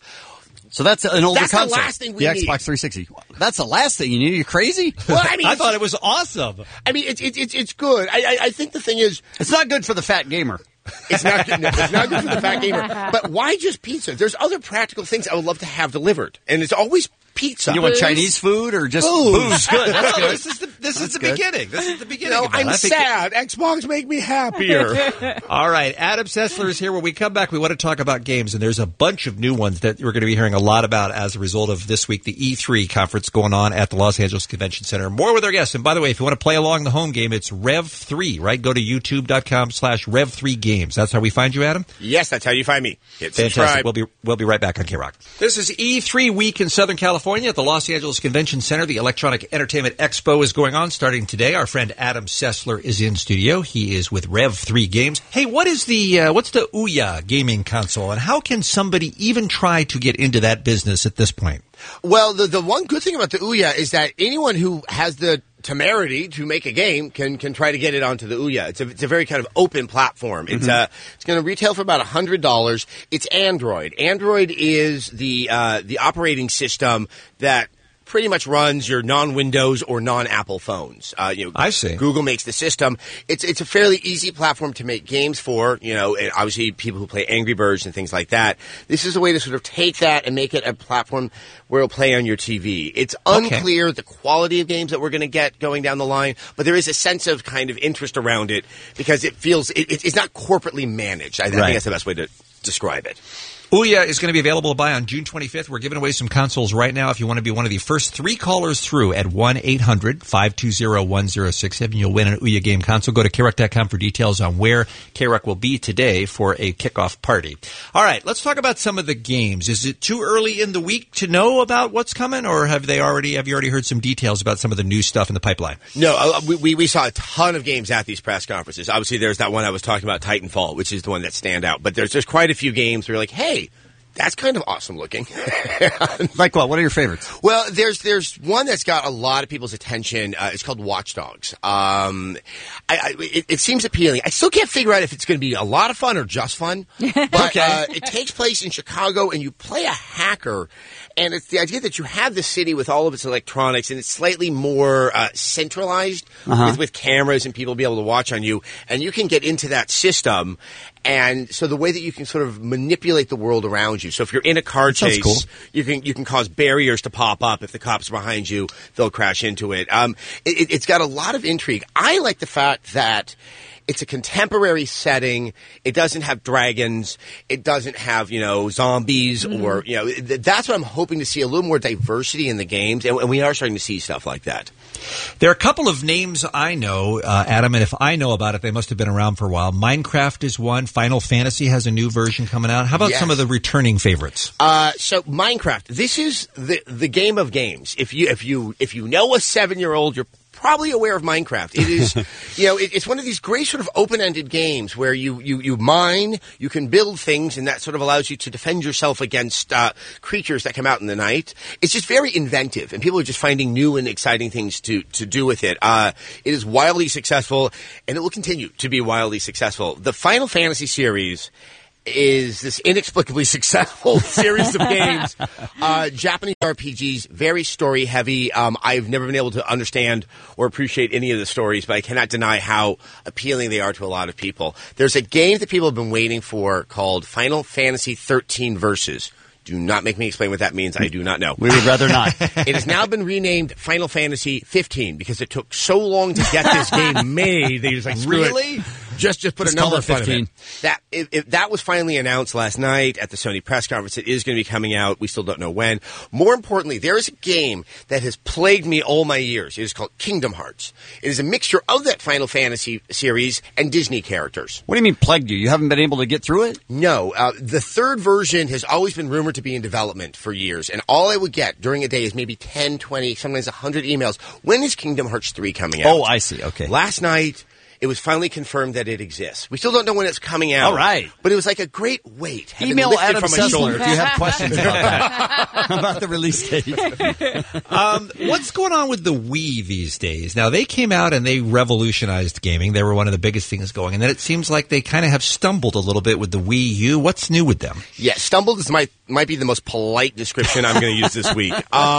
Speaker 7: So that's an older console.
Speaker 21: That's the last thing we need.
Speaker 7: The Xbox 360. That's the last thing you need. Are you crazy?
Speaker 21: Well, I mean,
Speaker 10: I thought it was awesome.
Speaker 21: I mean, it's good. I think the thing is...
Speaker 7: It's not good for the fat gamer.
Speaker 21: It's not good for the fat gamer. But why just pizza? There's other practical things I would love to have delivered. And it's always pizza.
Speaker 7: You want Chinese food or just booze? Good. That's good.
Speaker 10: This is the beginning. This is the beginning.
Speaker 21: No,
Speaker 10: of it.
Speaker 21: I'm sad. Xbox make me happier.
Speaker 10: All right. Adam Sessler is here. When we come back, we want to talk about games. And there's a bunch of new ones that we're going to be hearing a lot about as a result of this week, the E3 conference going on at the Los Angeles Convention Center. More with our guests. And by the way, if you want to play along the home game, it's Rev3, right? Go to youtube.com/Rev3Games. That's how we find you, Adam?
Speaker 21: Yes, that's how you find me. Hit
Speaker 10: Fantastic.
Speaker 21: subscribe.
Speaker 10: We'll be right back on K-Rock. This is E3 week in Southern California at the Los Angeles Convention Center. The Electronic Entertainment Expo is going on starting today. Our friend Adam Sessler is in studio. He is with Rev3 Games. Hey, what's the Ouya gaming console, and how can somebody even try to get into that business at this point?
Speaker 21: Well, the one good thing about the Ouya is that anyone who has the temerity to make a game can try to get it onto the Ouya. It's a very kind of open platform. It's going to retail for about $100. It's Android. Android is the operating system that pretty much runs your non-Windows or non-Apple phones.
Speaker 10: I see.
Speaker 21: Google makes the system. It's a fairly easy platform to make games for, and obviously people who play Angry Birds and things like that. This is a way to sort of take that and make it a platform where it'll play on your TV. It's unclear the quality of games that we're going to get going down the line, but there is a sense of kind of interest around it because it feels it's not corporately managed. I think that's the best way to describe it.
Speaker 10: Ouya is going to be available to buy on June 25th. We're giving away some consoles right now. If you want to be one of the first 3 callers through at 1-800-520-1067, you'll win an Ouya game console. Go to KROC.com for details on where KROC will be today for a kickoff party. All right, let's talk about some of the games. Is it too early in the week to know about what's coming, or have you already heard some details about some of the new stuff in the pipeline?
Speaker 21: No, we saw a ton of games at these press conferences. Obviously, there's that one I was talking about, Titanfall, which is the one that stand out. But there's quite a few games where you're like, hey, that's kind of awesome looking.
Speaker 7: Like what? What are your favorites?
Speaker 21: Well, there's one that's got a lot of people's attention. It's called Watch Dogs. It seems appealing. I still can't figure out if it's going to be a lot of fun or just fun. But it takes place in Chicago, and you play a hacker. And it's the idea that you have the city with all of its electronics, and it's slightly more centralized with cameras and people be able to watch on you. And you can get into that system. And so the way that you can sort of manipulate the world around you. So if you're in a car chase, you can cause barriers to pop up. If the cops are behind you, they'll crash into it. It's got a lot of intrigue. I like the fact that it's a contemporary setting. It doesn't have dragons. It doesn't have, zombies or, that's what I'm hoping to see, a little more diversity in the games. And we are starting to see stuff like that.
Speaker 10: There are a couple of names I know, Adam, and if I know about it, they must have been around for a while. Minecraft is one. Final Fantasy has a new version coming out. How about some of the returning favorites?
Speaker 21: So Minecraft, this is the game of games. If you know a 7-year-old, you're probably aware of Minecraft. It is, it's one of these great sort of open-ended games where you mine, you can build things, and that sort of allows you to defend yourself against creatures that come out in the night. It's just very inventive, and people are just finding new and exciting things to do with it. It is wildly successful, and it will continue to be wildly successful. The Final Fantasy series is this inexplicably successful series of games. Japanese RPGs, very story heavy. I've never been able to understand or appreciate any of the stories, but I cannot deny how appealing they are to a lot of people. There's a game that people have been waiting for called Final Fantasy 13 Versus. Do not make me explain what that means. I do not know.
Speaker 7: We would rather not.
Speaker 21: It has now been renamed Final Fantasy 15 because it took so long to get this game made. They just screw it. Just put a number in front of it. That was finally announced last night at the Sony press conference. It is going to be coming out. We still don't know when. More importantly, there is a game that has plagued me all my years. It is called Kingdom Hearts. It is a mixture of that Final Fantasy series and Disney characters.
Speaker 7: What do you mean plagued you? You haven't been able to get through it?
Speaker 21: No. The third version has always been rumored to be in development for years, and all I would get during a day is maybe 10, 20, sometimes 100 emails. When is Kingdom Hearts 3 coming out?
Speaker 7: Oh, I see. Okay.
Speaker 21: Last night, it was finally confirmed that it exists. We still don't know when it's coming out.
Speaker 7: All right.
Speaker 21: But it was like a great weight.
Speaker 7: Email Adam Sessler if you have questions about that. About the release date.
Speaker 10: What's going on with the Wii these days? Now, they came out and they revolutionized gaming. They were one of the biggest things going. And then it seems like they kind of have stumbled a little bit with the Wii U. What's new with them?
Speaker 21: Yeah, stumbled might be the most polite description I'm going to use this week.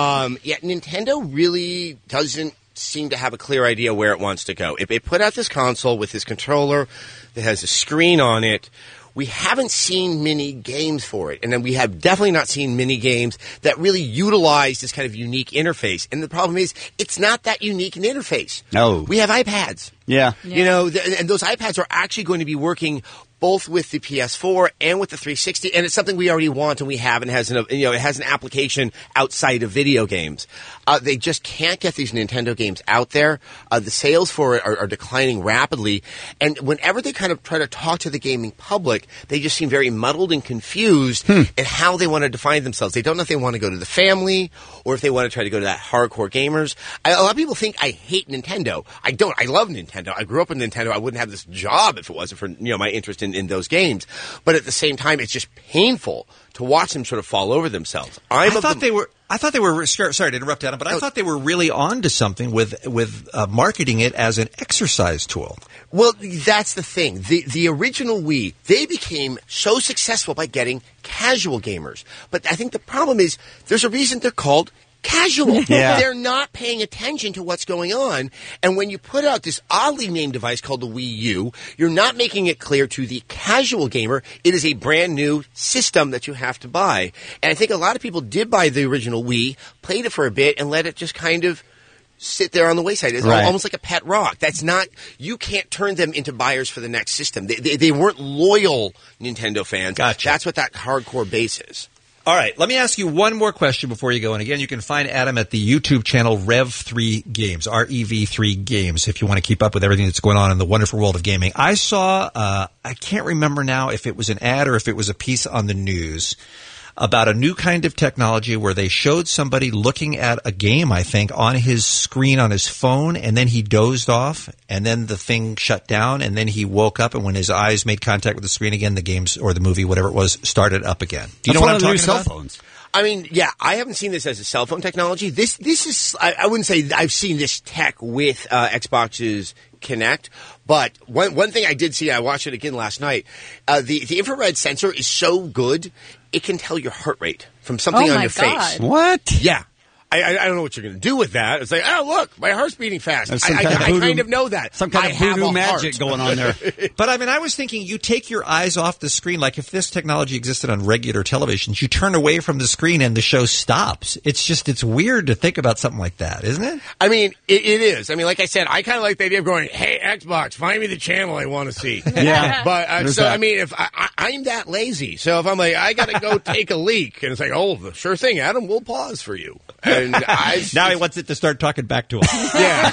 Speaker 21: Nintendo really doesn't seem to have a clear idea where it wants to go. It put out this console with this controller that has a screen on it. We haven't seen many games for it, and then we have definitely not seen many games that really utilize this kind of unique interface. And the problem is, it's not that unique an interface.
Speaker 7: No.
Speaker 21: We have iPads.
Speaker 7: Yeah.
Speaker 21: And those iPads are actually going to be working both with the PS4 and with the 360, and it's something we already want and we have, and it has an application outside of video games. They just can't get these Nintendo games out there. The sales for it are declining rapidly, and whenever they kind of try to talk to the gaming public, they just seem very muddled and confused in how they want to define themselves. They don't know if they want to go to the family or if they want to try to go to that hardcore gamers. A lot of people think I hate Nintendo. I don't. I love Nintendo. I grew up with Nintendo. I wouldn't have this job if it wasn't for my interest in those games. But at the same time, it's just painful to watch them sort of fall over themselves. I thought they were. Sorry to interrupt, Adam, but I thought they were really on to something with marketing it as an exercise tool. Well, that's the thing. The original Wii, they became so successful by getting casual gamers. But I think the problem is there's a reason they're called casual.
Speaker 7: Yeah.
Speaker 21: They're not paying attention to what's going on. And when you put out this oddly named device called the Wii U, you're not making it clear to the casual gamer it is a brand new system that you have to buy. And I think a lot of people did buy the original Wii, played it for a bit, and let it just kind of sit there on the wayside. It's almost like a pet rock. That's not, you can't turn them into buyers for the next system. They weren't loyal Nintendo fans.
Speaker 10: Gotcha.
Speaker 21: That's what that hardcore base is.
Speaker 10: All right, let me ask you one more question before you go. And again, you can find Adam at the YouTube channel Rev3 Games, REV3 Games, if you want to keep up with everything that's going on in the wonderful world of gaming. I saw, I can't remember now if it was an ad or if it was a piece on the news about a new kind of technology where they showed somebody looking at a game, I think, on his screen on his phone, and then he dozed off, and then the thing shut down, and then he woke up, and when his eyes made contact with the screen again, the games or the movie, whatever it was, started up again. Do you know what I'm talking about?
Speaker 21: Cell phones. I mean, yeah, I haven't seen this as a cell phone technology. This is, I wouldn't say I've seen this tech with Xbox's Kinect, but one thing I did see, I watched it again last night, the infrared sensor is so good, it can tell your heart rate from something on your face.
Speaker 7: What?
Speaker 21: Yeah. I don't know what you're going to do with that. It's like, oh, look, my heart's beating fast. I kind of know that.
Speaker 7: Some kind of voodoo magic going on there.
Speaker 10: But, I mean, I was thinking you take your eyes off the screen. Like, if this technology existed on regular televisions, you turn away from the screen and the show stops. It's weird to think about something like that, isn't it?
Speaker 21: I mean, it is. I mean, like I said, I kind of like the idea of going, hey, Xbox, find me the channel I want to see.
Speaker 7: Yeah.
Speaker 21: But, I mean, if I'm that lazy. So if I'm like, I got to go take a leak, and it's like, oh, sure thing, Adam, we'll pause for you. And
Speaker 10: now he wants it to start talking back to him.
Speaker 21: Yeah.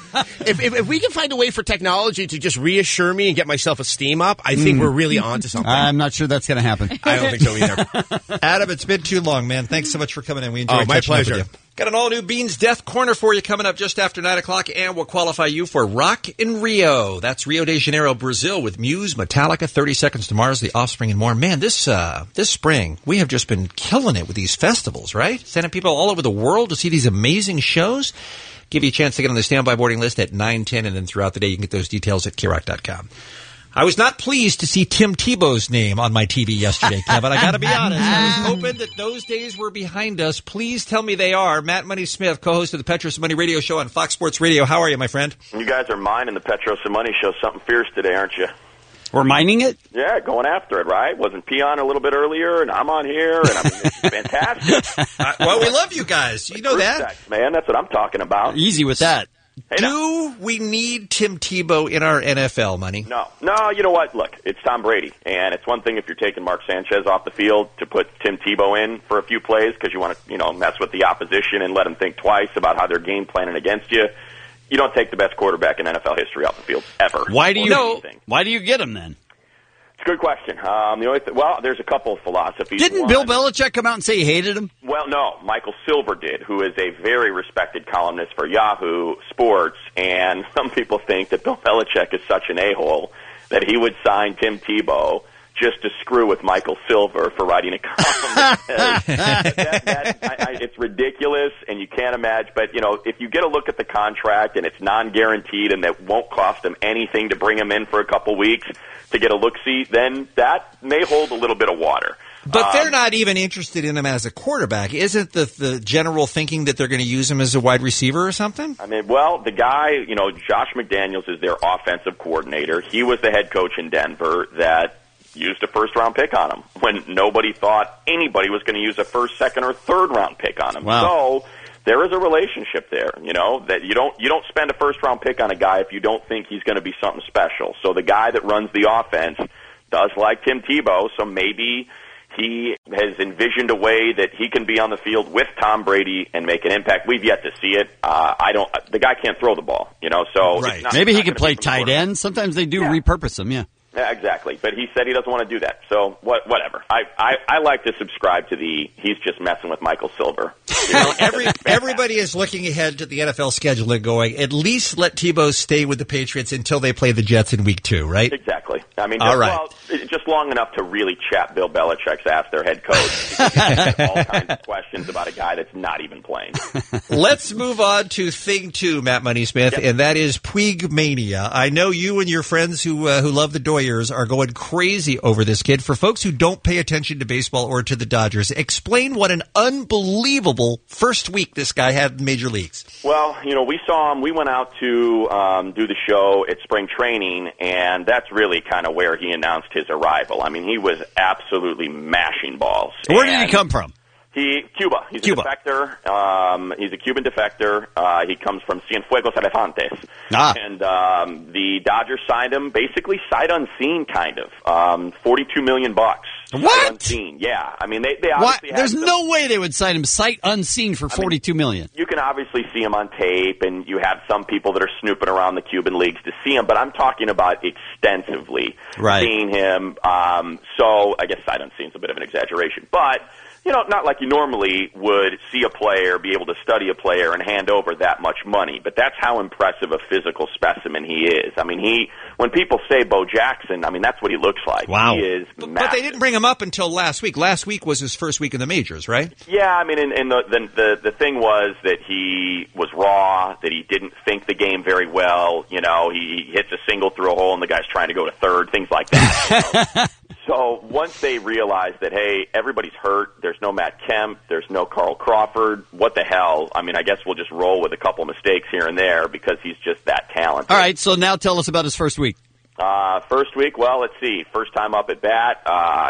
Speaker 21: If we can find a way for technology to just reassure me and get my self-esteem up, I think we're really on to something.
Speaker 7: I'm not sure that's going to happen.
Speaker 21: I don't think so either.
Speaker 10: Adam, it's been too long, man. Thanks so much for coming in. We enjoyed
Speaker 21: my
Speaker 10: catching up
Speaker 21: pleasure.
Speaker 10: with you. Got an all-new Beans Death Corner for you coming up just after 9 o'clock, and we'll qualify you for Rock in Rio. That's Rio de Janeiro, Brazil, with Muse, Metallica, 30 Seconds to Mars, The Offspring, and more. Man, this spring, we have just been killing it with these festivals, right? Sending people all over the world to see these amazing shows. Give you a chance to get on the standby boarding list at 9, 10, and then throughout the day you can get those details at KROC.com. I was not pleased to see Tim Tebow's name on my TV yesterday, Kevin. I got to be honest. I was hoping that those days were behind us. Please tell me they are. Matt Money Smith, co-host of the Petros and Money Radio Show on Fox Sports Radio. How are you, my friend?
Speaker 2: You guys are mining the Petros and Money Show something fierce today, aren't you?
Speaker 7: We're mining it?
Speaker 2: Yeah, going after it, right? Wasn't P on a little bit earlier, and I'm on here, and I mean, it's fantastic.
Speaker 10: Well, we love you guys. You know that.
Speaker 2: Man, that's what I'm talking about.
Speaker 7: Easy with that.
Speaker 2: Hey,
Speaker 10: Do we need Tim Tebow in our NFL, Money?
Speaker 2: No, you know what? Look, it's Tom Brady, and it's one thing if you're taking Mark Sanchez off the field to put Tim Tebow in for a few plays because you want to, mess with the opposition and let them think twice about how they're game planning against you. You don't take the best quarterback in NFL history off the field, ever.
Speaker 7: Why do you get him then?
Speaker 2: It's a good question. There's a couple of philosophies.
Speaker 7: Didn't Bill Belichick come out and say he hated him?
Speaker 2: Well, no. Michael Silver did, who is a very respected columnist for Yahoo Sports, and some people think that Bill Belichick is such an a-hole that he would sign Tim Tebow just to screw with Michael Silver for writing a column. It's ridiculous, and you can't imagine. But, if you get a look at the contract and it's non-guaranteed and that won't cost him anything to bring him in for a couple weeks to get a look-see, then that may hold a little bit of water.
Speaker 10: But they're not even interested in him as a quarterback. Isn't the general thinking that they're going to use him as a wide receiver or something?
Speaker 2: I mean, the guy, Josh McDaniels is their offensive coordinator. He was the head coach in Denver that used a first-round pick on him when nobody thought anybody was going to use a first, second, or third-round pick on him.
Speaker 7: Wow.
Speaker 2: So there is a relationship there, that you don't spend a first-round pick on a guy if you don't think he's going to be something special. So the guy that runs the offense does like Tim Tebow, so maybe he has envisioned a way that he can be on the field with Tom Brady and make an impact. We've yet to see it. The guy can't throw the ball, so
Speaker 7: right.
Speaker 2: It's
Speaker 7: Maybe he could play tight end. Sometimes they do repurpose him, yeah.
Speaker 2: Yeah, exactly. But he said he doesn't want to do that. So whatever. I like to subscribe to he's just messing with Michael Silver.
Speaker 10: Everybody is looking ahead to the NFL schedule and going, at least let Tebow stay with the Patriots until they play the Jets in week 2, right?
Speaker 2: Exactly. I mean,
Speaker 10: all
Speaker 2: just long enough to really chap Bill Belichick's ass, their head coach. Because all kinds of questions about a guy that's not even playing.
Speaker 10: Let's move on to thing 2, Matt Money Smith, and that is Puig Mania. I know you and your friends who love the Doyers are going crazy over this kid. For folks who don't pay attention to baseball or to the Dodgers, explain what an unbelievable first week this guy had in the major leagues.
Speaker 2: Well, we saw him. We went out to do the show at spring training, and that's really kind of where he announced his arrival. I mean, he was absolutely mashing balls.
Speaker 7: Where did he come from?
Speaker 2: Cuba. He's a defector. He's a Cuban defector. He comes from Cienfuegos Elefantes. And the Dodgers signed him basically sight unseen, kind of. $42 million.
Speaker 7: What?
Speaker 2: Sight unseen. Yeah. I mean, they obviously
Speaker 7: There's no way they would sign him sight unseen for $42 million.
Speaker 2: You can obviously see him on tape, and you have some people that are snooping around the Cuban leagues to see him, but I'm talking about extensively seeing him. So I guess sight unseen is a bit of an exaggeration. But not like you normally would see a player, be able to study a player, and hand over that much money. But that's how impressive a physical specimen he is. I mean, when people say Bo Jackson, I mean, that's what he looks like.
Speaker 10: Wow.
Speaker 2: He is massive.
Speaker 10: But they didn't bring him up until last week. Last week was his first week in the majors, right?
Speaker 2: Yeah, I mean, and the thing was that he was raw, that he didn't think the game very well. He hits a single through a hole, and the guy's trying to go to third, things like that. So once they realized that, hey, everybody's hurt, there's no Matt Kemp, there's no Carl Crawford, what the hell? I mean, I guess we'll just roll with a couple mistakes here and there because he's just that talented.
Speaker 7: All right, so now tell us about his first week.
Speaker 2: First week, well, let's see. First time up at bat,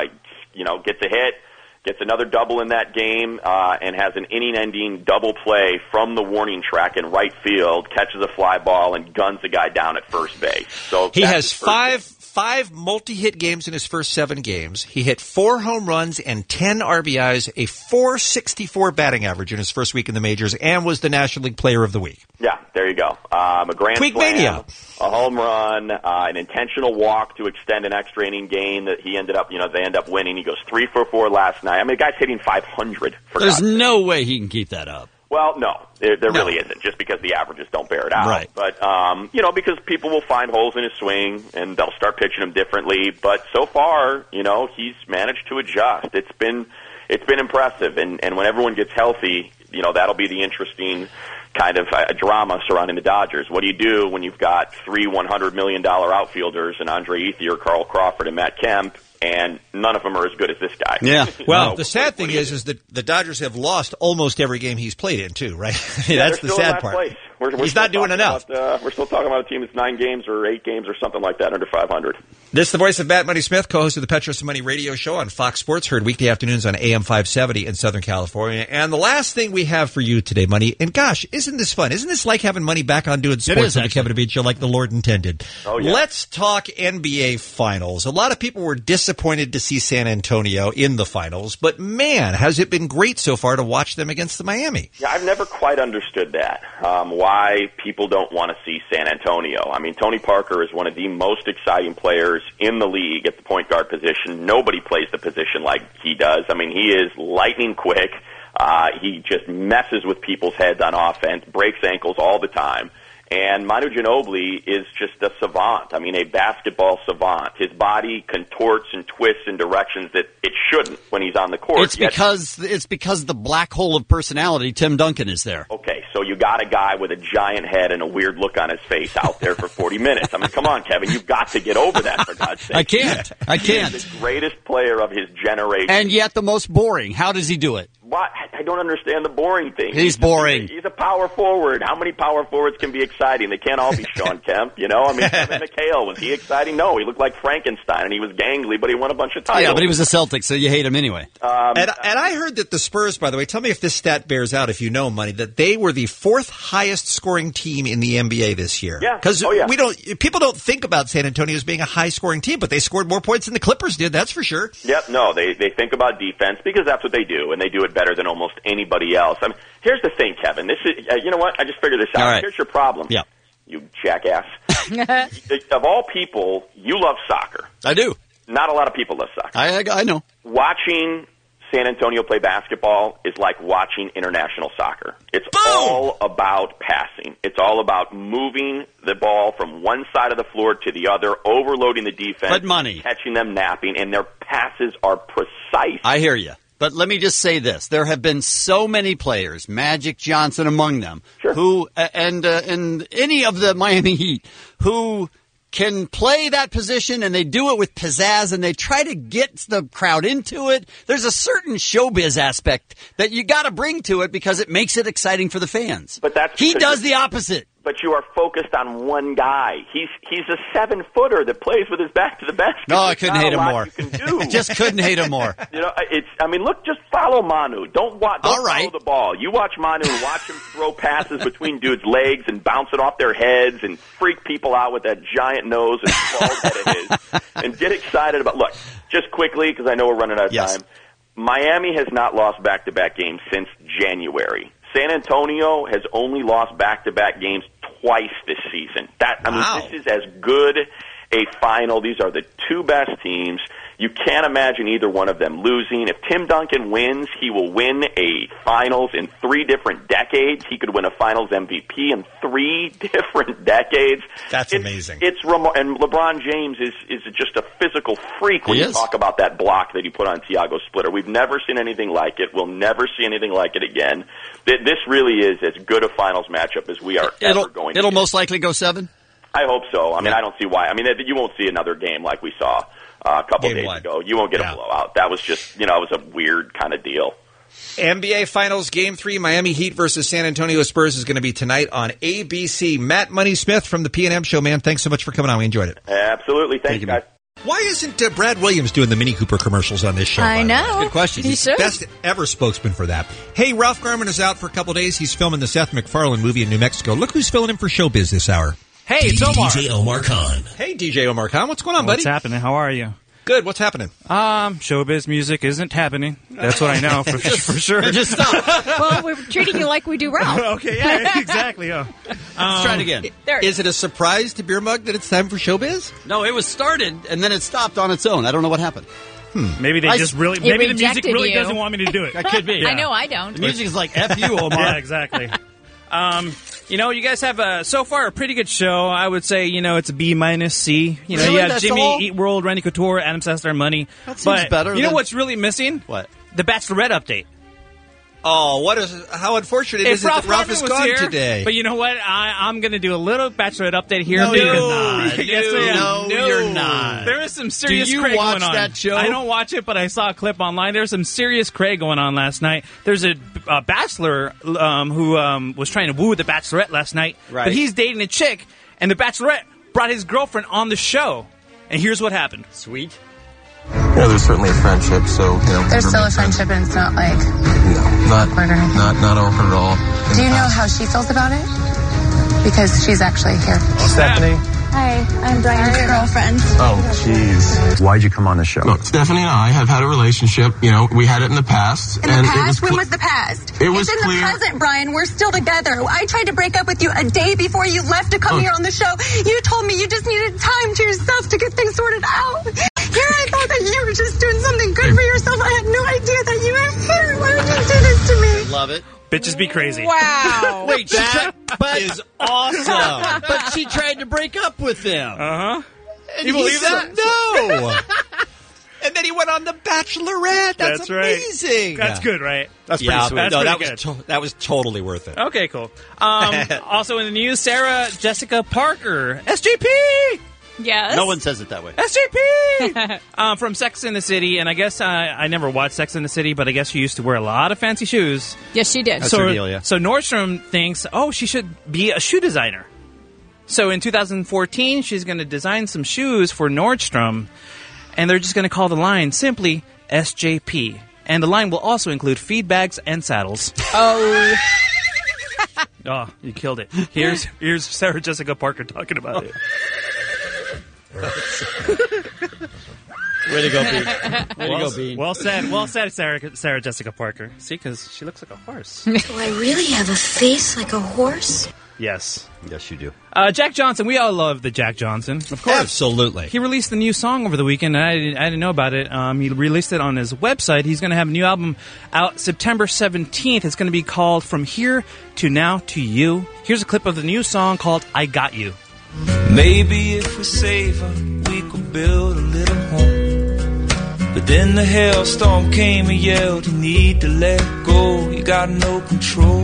Speaker 2: gets a hit, gets another double in that game, and has an inning-ending double play from the warning track in right field, catches a fly ball, and guns the guy down at first base. So
Speaker 10: he has five multi-hit games in his first 7 games. He hit 4 home runs and 10 RBIs, a .464 batting average in his first week in the majors, and was the National League Player of the Week.
Speaker 2: Yeah, there you go. A grand
Speaker 10: Puig
Speaker 2: slam,
Speaker 10: Mania.
Speaker 2: A home run, an intentional walk to extend an extra inning game that he ended up, they end up winning. He goes 3 for 4 last night. I mean, the guy's hitting 500.
Speaker 7: There's no way he can keep that up.
Speaker 2: Well, no, there really isn't, just because the averages don't bear it out.
Speaker 7: Right.
Speaker 2: But, because people will find holes in his swing, and they'll start pitching him differently. But so far, he's managed to adjust. It's been impressive. And when everyone gets healthy, that'll be the interesting kind of drama surrounding the Dodgers. What do you do when you've got three $100 million outfielders, and Andre Ethier, Carl Crawford, and Matt Kemp, and none of them are as good as this guy?
Speaker 10: Yeah. Well, the sad thing is that the Dodgers have lost almost every game he's played in, too, right? That's the sad part.
Speaker 2: Place. We're
Speaker 10: he's not doing enough.
Speaker 2: We're still talking about a team that's 9 games or 8 games or something like that under 500.
Speaker 10: This is the voice of Matt Money Smith, co-host of the Petros Money radio show on Fox Sports, heard weekday afternoons on AM 570 in Southern California. And the last thing we have for you today, Money, and gosh, isn't this fun? Isn't this like having Money back on doing sports on the Kevin Beach show like the Lord intended?
Speaker 2: Oh, yeah.
Speaker 10: Let's talk NBA Finals. A lot of people were disappointed to see San Antonio in the finals, but man, has it been great so far to watch them against the Miami.
Speaker 2: Yeah, I've never quite understood that, why people don't want to see San Antonio. I mean, Tony Parker is one of the most exciting players in the league at the point guard position. Nobody plays the position like he does. I mean, he is lightning quick. He just messes with people's heads on offense, breaks ankles all the time. And Manu Ginobili is just a savant. I mean, a basketball savant. His body contorts and twists in directions that it shouldn't when he's on the court.
Speaker 7: It's because the black hole of personality, Tim Duncan, is there.
Speaker 2: Okay, so you got a guy with a giant head and a weird look on his face out there for 40 minutes. I mean, come on, Kevin, you've got to get over that, for God's sake.
Speaker 7: I can't.
Speaker 2: He is the greatest player of his generation.
Speaker 7: And yet the most boring. How does he do it?
Speaker 2: What? I don't understand the boring thing.
Speaker 7: He's boring.
Speaker 2: He's a power forward. How many power forwards can be exciting? They can't all be Sean Kemp, I mean, Kevin McHale, was he exciting? No, he looked like Frankenstein, and he was gangly, but he won a bunch of titles.
Speaker 7: Yeah, but he was a Celtic, so you hate him anyway.
Speaker 10: And I heard that the Spurs, by the way, tell me if this stat bears out, if you know, Money, that they were the 4th highest scoring team in the NBA this year.
Speaker 2: Yeah.
Speaker 10: Because people don't think about San Antonio as being a high scoring team, but they scored more points than the Clippers did, that's for sure.
Speaker 2: Yep, no, they think about defense because that's what they do, and they do it better than almost anybody else. I mean, here's the thing, Kevin. This is, you know what? I just figured this out.
Speaker 7: All right.
Speaker 2: Here's your problem.
Speaker 7: Yeah.
Speaker 2: You jackass. Of all people, you love soccer.
Speaker 7: I do.
Speaker 2: Not a lot of people love soccer.
Speaker 7: I know.
Speaker 2: Watching San Antonio play basketball is like watching international soccer. It's all about passing. It's all about moving the ball from one side of the floor to the other, overloading the defense,
Speaker 7: But Money,
Speaker 2: catching them napping, and their passes are precise.
Speaker 7: I hear you. But let me just say this. There have been so many players, Magic Johnson among them, who and any of the Miami Heat, who can play that position, and they do it with pizzazz, and they try to get the crowd into it. There's a certain showbiz aspect that you got to bring to it because it makes it exciting for the fans.
Speaker 2: But
Speaker 7: he does the opposite.
Speaker 2: But you are focused on one guy. He's a 7-footer that plays with his back to the basket.
Speaker 7: No, I couldn't hate him more.
Speaker 2: You can do.
Speaker 7: Just couldn't hate him more.
Speaker 2: Look, just follow Manu. Don't
Speaker 7: All right.
Speaker 2: follow the ball. You watch Manu and watch him throw passes between dudes' legs and bounce it off their heads and freak people out with that giant nose and bald head of his. And get excited about. Look, just quickly because I know we're running out of time. Miami has not lost back-to-back games since January. San Antonio has only lost back-to-back games twice this season. This is as good a final. These are the two best teams. You can't imagine either one of them losing. If Tim Duncan wins, he will win a finals in 3 different decades. He could win a finals MVP in 3 different decades.
Speaker 10: That's amazing.
Speaker 2: And LeBron James is just a physical freak when you talk about that block that he put on Thiago Splitter. We've never seen anything like it. We'll never see anything like it again. This really is as good a finals matchup as we are ever going to.
Speaker 7: It'll most likely go 7?
Speaker 2: I hope so. I mean, I don't see why. I mean, you won't see another game like we saw a couple days ago. You won't get a blowout. That was just, it was a weird kind of deal.
Speaker 10: NBA Finals Game 3, Miami Heat versus San Antonio Spurs is going to be tonight on ABC. Matt Money Smith from the P&M Show, man. Thanks so much for coming on. We enjoyed it.
Speaker 2: Absolutely. Thank you, guys.
Speaker 10: Why isn't Brad Williams doing the Mini Cooper commercials on this show?
Speaker 9: I know.
Speaker 7: Good question.
Speaker 9: He should.
Speaker 10: Best ever spokesman for that. Hey, Ralph Garman is out for a couple days. He's filming the Seth MacFarlane movie in New Mexico. Look who's filling in for Showbiz this hour.
Speaker 13: Hey, it's Omar.
Speaker 11: DJ Omar Khan.
Speaker 10: Hey, DJ Omar Khan. What's going on, buddy?
Speaker 4: What's happening? How are you?
Speaker 10: Good. What's happening?
Speaker 4: Showbiz music isn't happening. That's what I know for sure.
Speaker 7: Just stop.
Speaker 9: Well, we're treating you like we do Ralph.
Speaker 4: Okay, yeah, exactly.
Speaker 7: Let's try it again.
Speaker 10: Is it a surprise to Beer Mug that it's time for Showbiz?
Speaker 7: No, it was started, and then it stopped on its own. I don't know what happened.
Speaker 4: Maybe they just really.
Speaker 9: It
Speaker 4: Maybe the music
Speaker 9: rejected
Speaker 4: really
Speaker 9: you.
Speaker 4: doesn't want me to do it.
Speaker 7: That could be.
Speaker 9: I know I don't.
Speaker 7: The music is like F you, Omar.
Speaker 4: Yeah, exactly. You guys have so far a pretty good show. I would say, it's a B minus C. You
Speaker 7: Really?
Speaker 4: have
Speaker 7: That's
Speaker 4: Jimmy
Speaker 7: all?
Speaker 4: Eat World, Randy Couture, Adam Sessler, Money.
Speaker 7: That seems
Speaker 4: but
Speaker 7: better
Speaker 4: You know
Speaker 7: than-
Speaker 4: what's really missing?
Speaker 7: What?
Speaker 4: The Bachelorette update.
Speaker 10: Oh, how unfortunate
Speaker 4: If
Speaker 10: is it that Ralph is
Speaker 4: Garman was
Speaker 10: gone
Speaker 4: here,
Speaker 10: today?
Speaker 4: But you know what? I'm going to do a little Bachelorette update here.
Speaker 7: No,
Speaker 4: because
Speaker 7: you're not.
Speaker 4: Yes, I am.
Speaker 7: No, you're not.
Speaker 4: There is some serious
Speaker 7: Do you
Speaker 4: Craig
Speaker 7: watch
Speaker 4: going on.
Speaker 7: that show?
Speaker 4: I don't watch it, but I saw a clip online. There's some serious Craig going on last night. There's a Bachelor who was trying to woo the Bachelorette last night.
Speaker 7: Right.
Speaker 4: But he's dating a chick, and the Bachelorette brought his girlfriend on the show. And here's what happened.
Speaker 7: Sweet.
Speaker 1: There's certainly a friendship, so,
Speaker 22: There's still a friendship and it's not like
Speaker 1: not
Speaker 22: awkward or anything.
Speaker 1: not awkward at all.
Speaker 22: Do you know how she feels about it? Because she's actually here.
Speaker 1: Stephanie?
Speaker 22: Hi, I'm Brian's girlfriend.
Speaker 1: Oh, jeez.
Speaker 23: Why'd you come on the show?
Speaker 1: Look, Stephanie and I have had a relationship. We had it in the past.
Speaker 22: In the past? When was the past?
Speaker 1: It was
Speaker 22: it's in
Speaker 1: clear.
Speaker 22: the present, Brian. We're still together. I tried to break up with you a day before you left to come here on the show. You told me you just needed time to yourself to get things sorted out. Here I thought that you were just doing something good for yourself. I had no idea that you were here. Why would you do this to me?
Speaker 7: Love it.
Speaker 4: Bitches be crazy.
Speaker 9: Wow.
Speaker 7: Wait, that is awesome. But she tried to break up with him.
Speaker 4: Uh-huh.
Speaker 7: You believe that?
Speaker 10: No. And then he went on The Bachelorette. That's
Speaker 4: right.
Speaker 10: amazing.
Speaker 4: That's good, right?
Speaker 10: That's
Speaker 4: pretty sweet. That's
Speaker 10: no,
Speaker 4: pretty
Speaker 10: that
Speaker 4: good.
Speaker 10: was that was totally worth it.
Speaker 4: Okay, cool. Also in the news, Sarah Jessica Parker, SJP!
Speaker 9: Yes.
Speaker 7: No one says it that way.
Speaker 4: SJP! From Sex and the City, and I guess I never watched Sex and the City, but I guess she used to wear a lot of fancy shoes.
Speaker 9: Yes, she did.
Speaker 7: That's her deal, yeah.
Speaker 4: So Nordstrom thinks, she should be a shoe designer. So in 2014, she's going to design some shoes for Nordstrom, and they're just going to call the line simply SJP. And the line will also include feed bags and saddles.
Speaker 9: Oh.
Speaker 4: Oh, you killed it. Here's Sarah Jessica Parker talking about it.
Speaker 7: Way to go, Bean. Way to go, Bean.
Speaker 4: Well said, Sarah Jessica Parker. See, because she looks like a horse.
Speaker 22: Do I really have a face like a horse?
Speaker 4: Yes.
Speaker 7: Yes, you do.
Speaker 4: Jack Johnson. We all love the Jack Johnson. Of course.
Speaker 10: Absolutely.
Speaker 4: He released a new song over the weekend, and I didn't know about it. He released it on his website. He's going to have a new album out September 17th. It's going to be called From Here to Now to You. Here's a clip of the new song called I Got You.
Speaker 24: Maybe if we save her, we could build a little home. But then the hailstorm came and yelled, you need to let go. You got no control.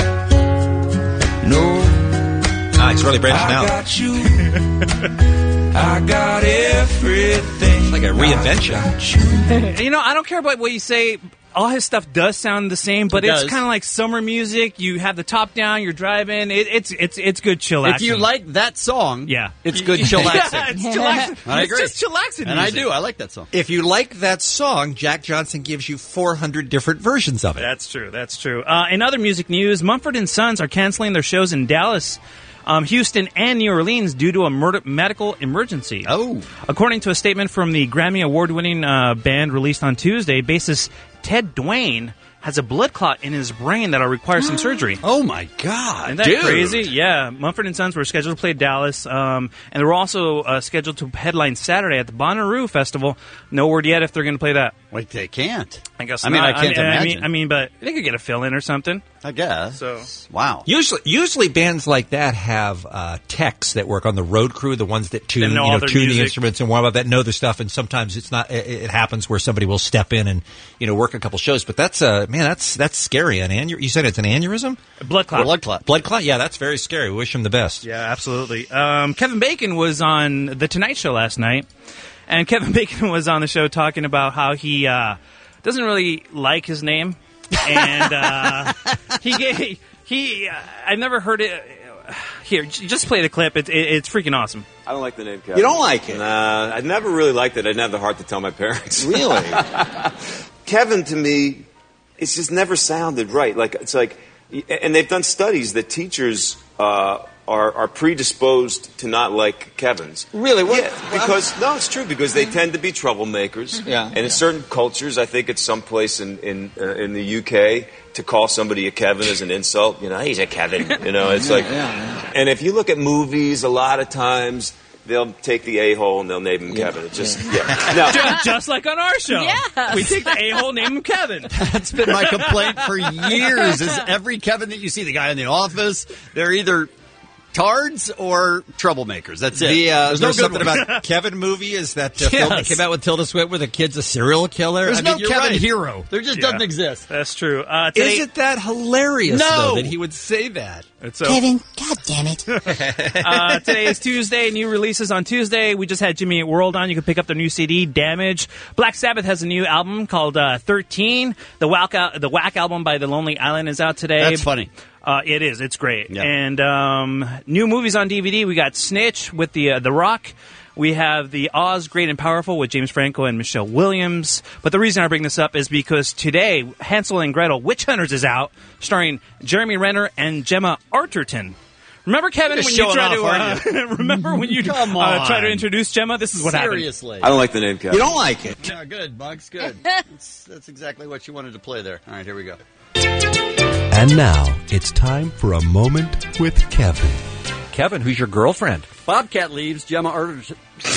Speaker 24: No.
Speaker 10: It's really branching out.
Speaker 24: I got you. I got everything.
Speaker 10: It's like a reinvention.
Speaker 4: I don't care about what you say. All his stuff does sound the same, but it's kind of like summer music. You have the top down, you're driving. It's good chillaxing.
Speaker 7: If you like that song,
Speaker 4: yeah,
Speaker 7: it's good chillaxing.
Speaker 4: Yeah, it's chillaxing.
Speaker 7: I agree.
Speaker 4: It's just chillaxing
Speaker 7: and
Speaker 4: music.
Speaker 7: I do. I like that song.
Speaker 10: If you like that song, Jack Johnson gives you 400 different versions of it.
Speaker 4: That's true. That's true. In other music news, Mumford & Sons are canceling their shows in Dallas, Houston, and New Orleans due to a medical emergency.
Speaker 7: Oh.
Speaker 4: According to a statement from the Grammy Award-winning band released on Tuesday, bassist Ted Dwayne has a blood clot in his brain that'll require some surgery.
Speaker 7: Oh, my God.
Speaker 4: Isn't that crazy? Yeah. Mumford & Sons were scheduled to play Dallas, and they were also scheduled to headline Saturday at the Bonnaroo Festival. No word yet if they're going to play that.
Speaker 7: Wait, they can't.
Speaker 4: I guess
Speaker 7: I mean,
Speaker 4: not.
Speaker 7: I can't imagine.
Speaker 4: I mean, but they could get a fill-in or something.
Speaker 7: I guess.
Speaker 4: So,
Speaker 7: wow.
Speaker 10: Usually bands like that have techs that work on the road crew, the ones that tune the instruments and warm up, that know their stuff. And sometimes it's not. It happens where somebody will step in and work a couple shows. But that's that's scary. You said it's an aneurysm,
Speaker 4: blood clot.
Speaker 10: Blood clot. Yeah, that's very scary. We wish him the best.
Speaker 4: Yeah, absolutely. Kevin Bacon was on the Tonight Show last night, and Kevin Bacon was on the show talking about how he doesn't really like his name. And I've never heard it. Here, just play the clip. It's freaking awesome.
Speaker 25: I don't like the name Kevin.
Speaker 26: You don't like it?
Speaker 25: Nah, I never really liked it. I didn't have the heart to tell my parents.
Speaker 26: Really?
Speaker 25: Kevin, to me, it's just never sounded right. And they've done studies that teachers are predisposed to not like Kevins.
Speaker 26: Really? What?
Speaker 25: Yeah, because it's true, because they tend to be troublemakers.
Speaker 26: Yeah.
Speaker 25: And in certain cultures, I think it's someplace in the UK, to call somebody a Kevin is an insult. He's a Kevin. It's like, and if you look at movies, a lot of times they'll take the a-hole and they'll name him Kevin. It's just no.
Speaker 4: Just like on our show.
Speaker 9: Yes.
Speaker 4: We take the a-hole, name him Kevin.
Speaker 7: That's been my complaint for years. Is every Kevin that you see, the guy in the office, they're either tards or troublemakers. That's it.
Speaker 10: There's
Speaker 7: no
Speaker 10: something
Speaker 7: good one.
Speaker 10: about Kevin movie. Is that film that came out with Tilda Swinton where the kid's a serial killer?
Speaker 7: There's no
Speaker 10: you're
Speaker 7: Kevin
Speaker 10: right.
Speaker 7: Hero. There just doesn't exist.
Speaker 4: That's true.
Speaker 10: Isn't that hilarious,
Speaker 7: No.
Speaker 10: though, that he would say that?
Speaker 9: Kevin, God damn it.
Speaker 4: Today is Tuesday. New releases on Tuesday. We just had Jimmy Eat World on. You can pick up their new CD, Damage. Black Sabbath has a new album called 13. The Whack album by The Lonely Island is out today.
Speaker 7: That's funny.
Speaker 4: It is. It's great.
Speaker 7: Yeah.
Speaker 4: And new movies on DVD. We got Snitch with The Rock. We have The Oz, Great and Powerful with James Franco and Michelle Williams. But the reason I bring this up is because today, Hansel and Gretel Witch Hunters is out, starring Jeremy Renner and Gemma Arterton. Remember, Kevin, when you tried to introduce Gemma? This is what
Speaker 7: Seriously.
Speaker 25: I don't like the name Kevin.
Speaker 7: You don't like it? Yeah, good, Bugs. Good. That's exactly what you wanted to play there. All right, here we go.
Speaker 11: And now it's time for a moment with Kevin.
Speaker 10: Kevin, who's your girlfriend?
Speaker 7: Bobcat leaves, Gemma Arterton.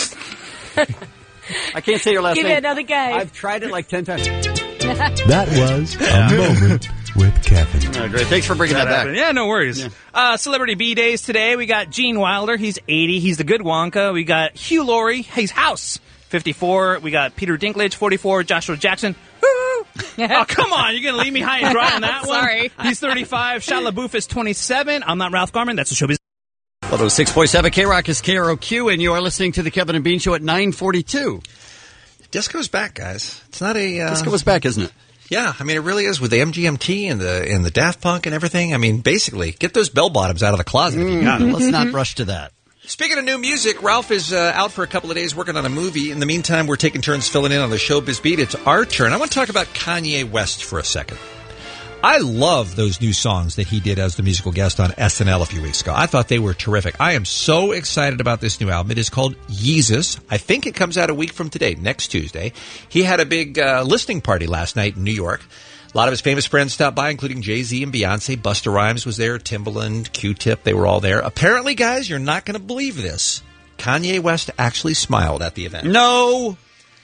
Speaker 7: I can't say your last
Speaker 9: Give
Speaker 7: name.
Speaker 9: it another go.
Speaker 7: I've tried it like 10 times.
Speaker 11: That was a moment with Kevin.
Speaker 7: Oh, great. Thanks for bringing that back.
Speaker 4: Yeah, no worries.
Speaker 7: Yeah.
Speaker 4: Celebrity B Days today. We got Gene Wilder. He's 80. He's the good Wonka. We got Hugh Laurie. He's House. 54. We got Peter Dinklage. 44. Joshua Jackson. Oh, come on. You're going to leave me high and dry on that one?
Speaker 9: Sorry.
Speaker 4: He's 35. Shia LaBeouf is 27. I'm not Ralph Garman. That's the showbiz.
Speaker 7: 106.7 K-Rock is KROQ, and you are listening to the Kevin and Bean Show at 9:42.
Speaker 10: Disco's back, guys. It's not a
Speaker 7: Disco was back, isn't it?
Speaker 10: Yeah, I mean it really is with the MGMT and the Daft Punk and everything. I mean, basically, get those bell bottoms out of the closet if you got it.
Speaker 7: Let's not rush to that.
Speaker 10: Speaking of new music, Ralph is out for a couple of days working on a movie. In the meantime, we're taking turns filling in on the Showbiz Beat. It's our turn. I want to talk about Kanye West for a second. I love those new songs that he did as the musical guest on SNL a few weeks ago. I thought they were terrific. I am so excited about this new album. It is called Yeezus. I think it comes out a week from today, next Tuesday. He had a big listening party last night in New York. A lot of his famous friends stopped by, including Jay-Z and Beyonce. Busta Rhymes was there, Timbaland, Q-Tip. They were all there. Apparently, guys, you're not going to believe this. Kanye West actually smiled at the event.
Speaker 7: No.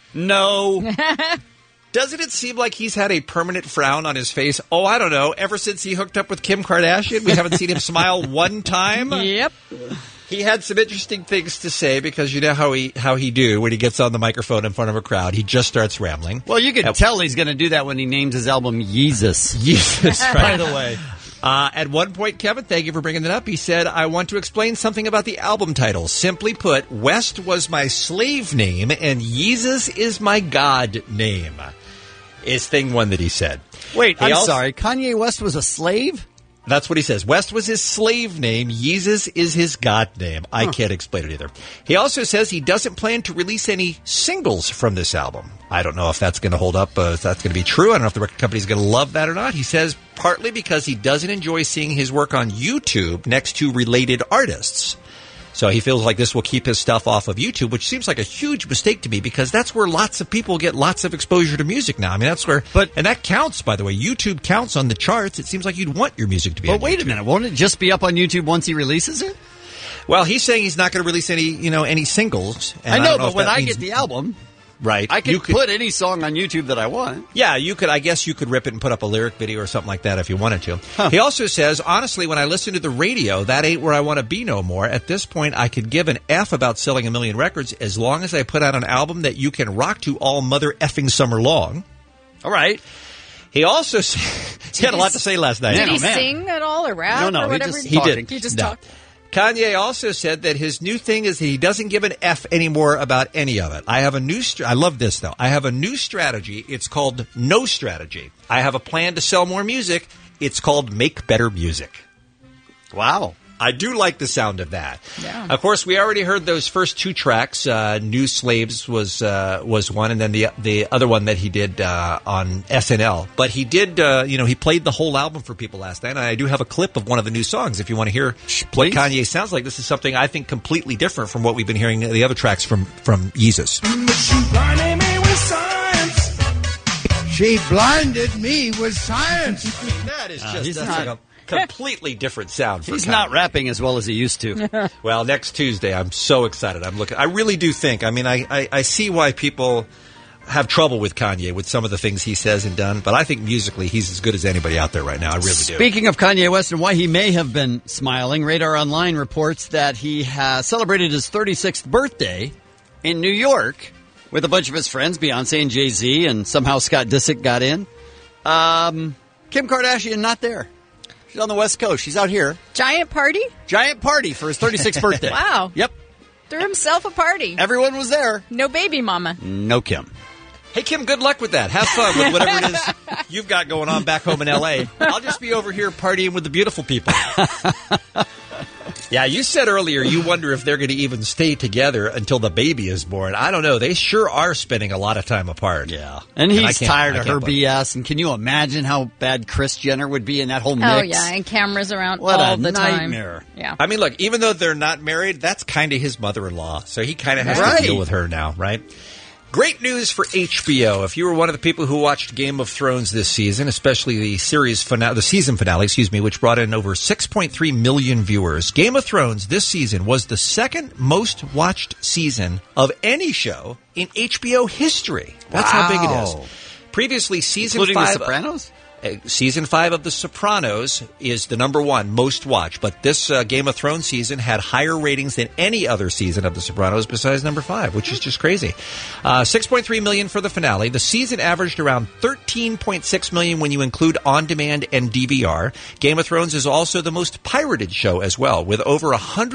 Speaker 10: Doesn't it seem like he's had a permanent frown on his face? Oh, I don't know. Ever since he hooked up with Kim Kardashian, we haven't seen him smile one time.
Speaker 9: Yep.
Speaker 10: He had some interesting things to say because you know how he do when he gets on the microphone in front of a crowd. He just starts rambling.
Speaker 7: Well, you can tell he's going to do that when he names his album Yeezus.
Speaker 10: Yeezus, right.
Speaker 7: By the way.
Speaker 10: At one point, Kevin, thank you for bringing that up, he said, I want to explain something about the album title. Simply put, West was my slave name and Yeezus is my God name. Is thing one that he said.
Speaker 7: Wait, I'm sorry. Kanye West was a slave?
Speaker 10: That's what he says. West was his slave name. Yeezus is his God name. I can't explain it either. He also says he doesn't plan to release any singles from this album. I don't know if that's going to hold up, if that's going to be true. I don't know if the record company's going to love that or not. He says partly because he doesn't enjoy seeing his work on YouTube next to related artists. So he feels like this will keep his stuff off of YouTube, which seems like a huge mistake to me because that's where lots of people get lots of exposure to music now. I mean, that's where, and that counts, by the way. YouTube counts on the charts. It seems like you'd want your music to be on YouTube.
Speaker 7: But wait a minute. Won't it just be up on YouTube once he releases it?
Speaker 10: Well, he's saying he's not going to release any singles. And
Speaker 7: I know,
Speaker 10: don't
Speaker 7: but
Speaker 10: if
Speaker 7: when
Speaker 10: that
Speaker 7: I
Speaker 10: means-
Speaker 7: get the album,
Speaker 10: right,
Speaker 7: I can put any song on YouTube that I want.
Speaker 10: Yeah, you could. I guess you could rip it and put up a lyric video or something like that if you wanted to. He also says, honestly, when I listen to the radio, that ain't where I want to be no more. At this point, I could give an F about selling 1 million records as long as I put out an album that you can rock to all mother effing summer long.
Speaker 7: All right.
Speaker 10: He also he had a lot to say last night.
Speaker 9: Did he sing at all or rap or whatever?
Speaker 10: He did.
Speaker 9: He just talked.
Speaker 10: Kanye also said that his new thing is that he doesn't give an F anymore about any of it. I have a new I love this, though. I have a new strategy. It's called No Strategy. I have a plan to sell more music. It's called Make Better Music. Wow. I do like the sound of that.
Speaker 9: Yeah.
Speaker 10: Of course, we already heard those first two tracks. New Slaves was one, and then the other one that he did on SNL. But he did, he played the whole album for people last night. And I do have a clip of one of the new songs if you want to hear what Kanye sounds like. This is something I think completely different from what we've been hearing the other tracks from Yeezus.
Speaker 5: She blinded me with science.
Speaker 10: That is just completely different sound.
Speaker 7: He's not rapping as well as he used to.
Speaker 10: Well, next Tuesday, I'm so excited. I really do think. I mean, I see why people have trouble with Kanye with some of the things he says and done, but I think musically he's as good as anybody out there right now. I really do.
Speaker 7: Speaking of Kanye West and why he may have been smiling, Radar Online reports that he has celebrated his 36th birthday in New York with a bunch of his friends, Beyonce and Jay-Z, and somehow Scott Disick got in. Kim Kardashian not there. She's on the West Coast. She's out here.
Speaker 9: Giant party?
Speaker 7: Giant party for his 36th birthday.
Speaker 9: Wow.
Speaker 7: Yep.
Speaker 9: Threw himself a party.
Speaker 7: Everyone was there.
Speaker 9: No baby mama.
Speaker 7: No Kim.
Speaker 10: Hey, Kim, good luck with that. Have fun with whatever it is you've got going on back home in L.A. I'll just be over here partying with the beautiful people. Yeah, you said earlier you wonder if they're going to even stay together until the baby is born. I don't know. They sure are spending a lot of time apart.
Speaker 7: Yeah. And he's tired of her BS. And can you imagine how bad Kris Jenner would be in that whole mix?
Speaker 9: Oh, yeah. And cameras around
Speaker 7: what
Speaker 9: all
Speaker 7: a
Speaker 9: the
Speaker 7: nightmare.
Speaker 9: time. Yeah.
Speaker 10: I mean, look, even though they're not married, that's kind of his mother-in-law. So he kind of has to deal with her now, right? Great news for HBO. If you were one of the people who watched Game of Thrones this season, especially the season finale, which brought in over 6.3 million viewers, Game of Thrones this season was the second most watched season of any show in HBO history. That's how big it is. Previously,
Speaker 7: including The Sopranos?
Speaker 10: Season 5 of The Sopranos is the number one most watched, but this Game of Thrones season had higher ratings than any other season of The Sopranos besides number 5, which is just crazy. 6.3 million for the finale. The season averaged around 13.6 million when you include on-demand and DVR. Game of Thrones is also the most pirated show as well, with over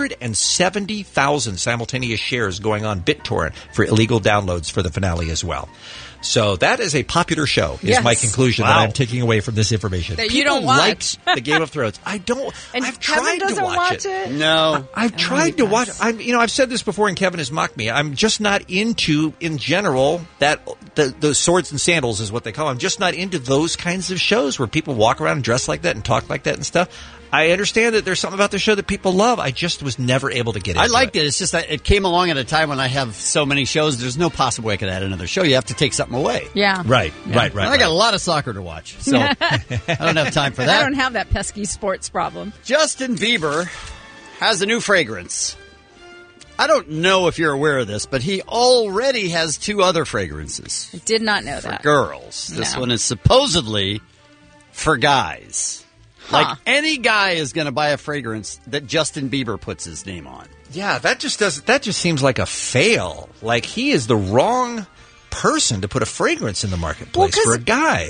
Speaker 10: 170,000 simultaneous shares going on BitTorrent for illegal downloads for the finale as well. So that is a popular show, is my conclusion that I'm taking away from this information.
Speaker 9: That you don't watch.
Speaker 10: The Game of Thrones. I don't.
Speaker 9: And
Speaker 10: I've
Speaker 9: Kevin
Speaker 10: tried to watch
Speaker 9: it.
Speaker 7: No.
Speaker 10: I've tried to watch. I've said this before, and Kevin has mocked me. I'm just not into, in general, that the swords and sandals is what they call them. I'm just not into those kinds of shows where people walk around and dress like that and talk like that and stuff. I understand that there's something about the show that people love. I just was never able to get into it.
Speaker 7: I liked it. It's just that it came along at a time when I have so many shows. There's no possible way I could add another show. You have to take something away.
Speaker 9: Yeah.
Speaker 10: Right. I
Speaker 7: got a lot of soccer to watch, so I don't have time for that.
Speaker 9: I don't have that pesky sports problem.
Speaker 7: Justin Bieber has a new fragrance. I don't know if you're aware of this, but he already has 2 other fragrances.
Speaker 9: I did not know
Speaker 7: for
Speaker 9: that.
Speaker 7: Girls. This one is supposedly for guys. Like any guy is going to buy a fragrance that Justin Bieber puts his name on.
Speaker 10: Yeah, that just seems like a fail. Like he is the wrong person to put a fragrance in the marketplace for a guy.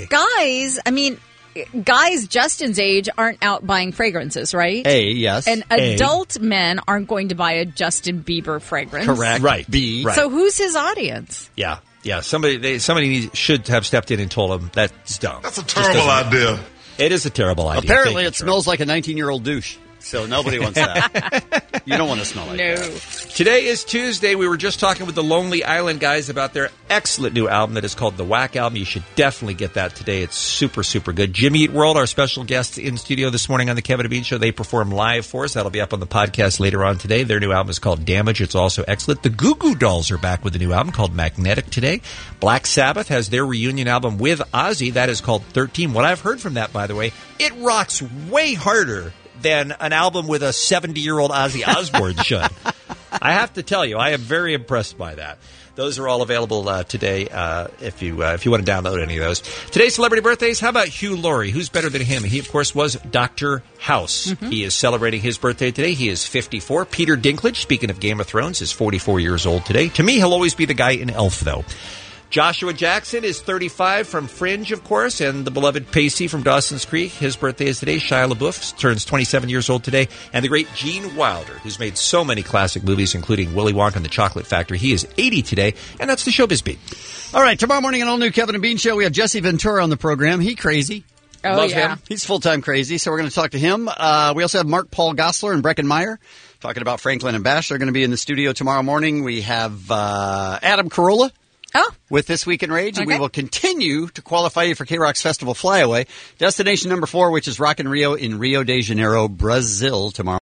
Speaker 9: Guys Justin's age aren't out buying fragrances, right?
Speaker 7: Yes.
Speaker 9: And adult men aren't going to buy a Justin Bieber fragrance.
Speaker 7: Correct.
Speaker 10: Right.
Speaker 7: B.
Speaker 10: Right.
Speaker 9: So who's his audience?
Speaker 10: Yeah. Somebody should have stepped in and told him that's dumb.
Speaker 5: That's a terrible idea.
Speaker 10: It is a terrible idea.
Speaker 7: Apparently, it smells like a 19-year-old douche. So nobody wants that. You don't want to smell like that.
Speaker 10: Today is Tuesday. We were just talking with the Lonely Island guys about their excellent new album that is called The Whack Album. You should definitely get that today. It's super, super good. Jimmy Eat World, our special guest in studio this morning on the Kevin and Bean Show. They perform live for us. That'll be up on the podcast later on today. Their new album is called Damage. It's also excellent. The Goo Goo Dolls are back with a new album called Magnetic today. Black Sabbath has their reunion album with Ozzy. That is called 13. What I've heard from that, by the way, it rocks way harder than an album with a 70-year-old Ozzy Osbourne should. I have to tell you, I am very impressed by that. Those are all available today if you want to download any of those. Today's celebrity birthdays, how about Hugh Laurie? Who's better than him? He, of course, was Dr. House. Mm-hmm. He is celebrating his birthday today. He is 54. Peter Dinklage, speaking of Game of Thrones, is 44 years old today. To me, he'll always be the guy in Elf, though. Joshua Jackson is 35 from Fringe, of course, and the beloved Pacey from Dawson's Creek. His birthday is today. Shia LaBeouf turns 27 years old today. And the great Gene Wilder, who's made so many classic movies, including Willy Wonka and the Chocolate Factory. He is 80 today, and that's the Showbiz Beat.
Speaker 7: All right, tomorrow morning, an all-new Kevin and Bean Show. We have Jesse Ventura on the program. He crazy.
Speaker 9: Oh,
Speaker 7: Love
Speaker 9: yeah.
Speaker 7: him. He's full-time crazy, so we're going to talk to him. We also have Mark Paul Gosselaar and Breckin Meyer talking about Franklin and Bash. They're going to be in the studio tomorrow morning. We have Adam Carolla. With This Week in Rage, and we will continue to qualify you for K-Rock's Festival Flyaway. Destination number 4, which is Rock in Rio in Rio de Janeiro, Brazil, tomorrow.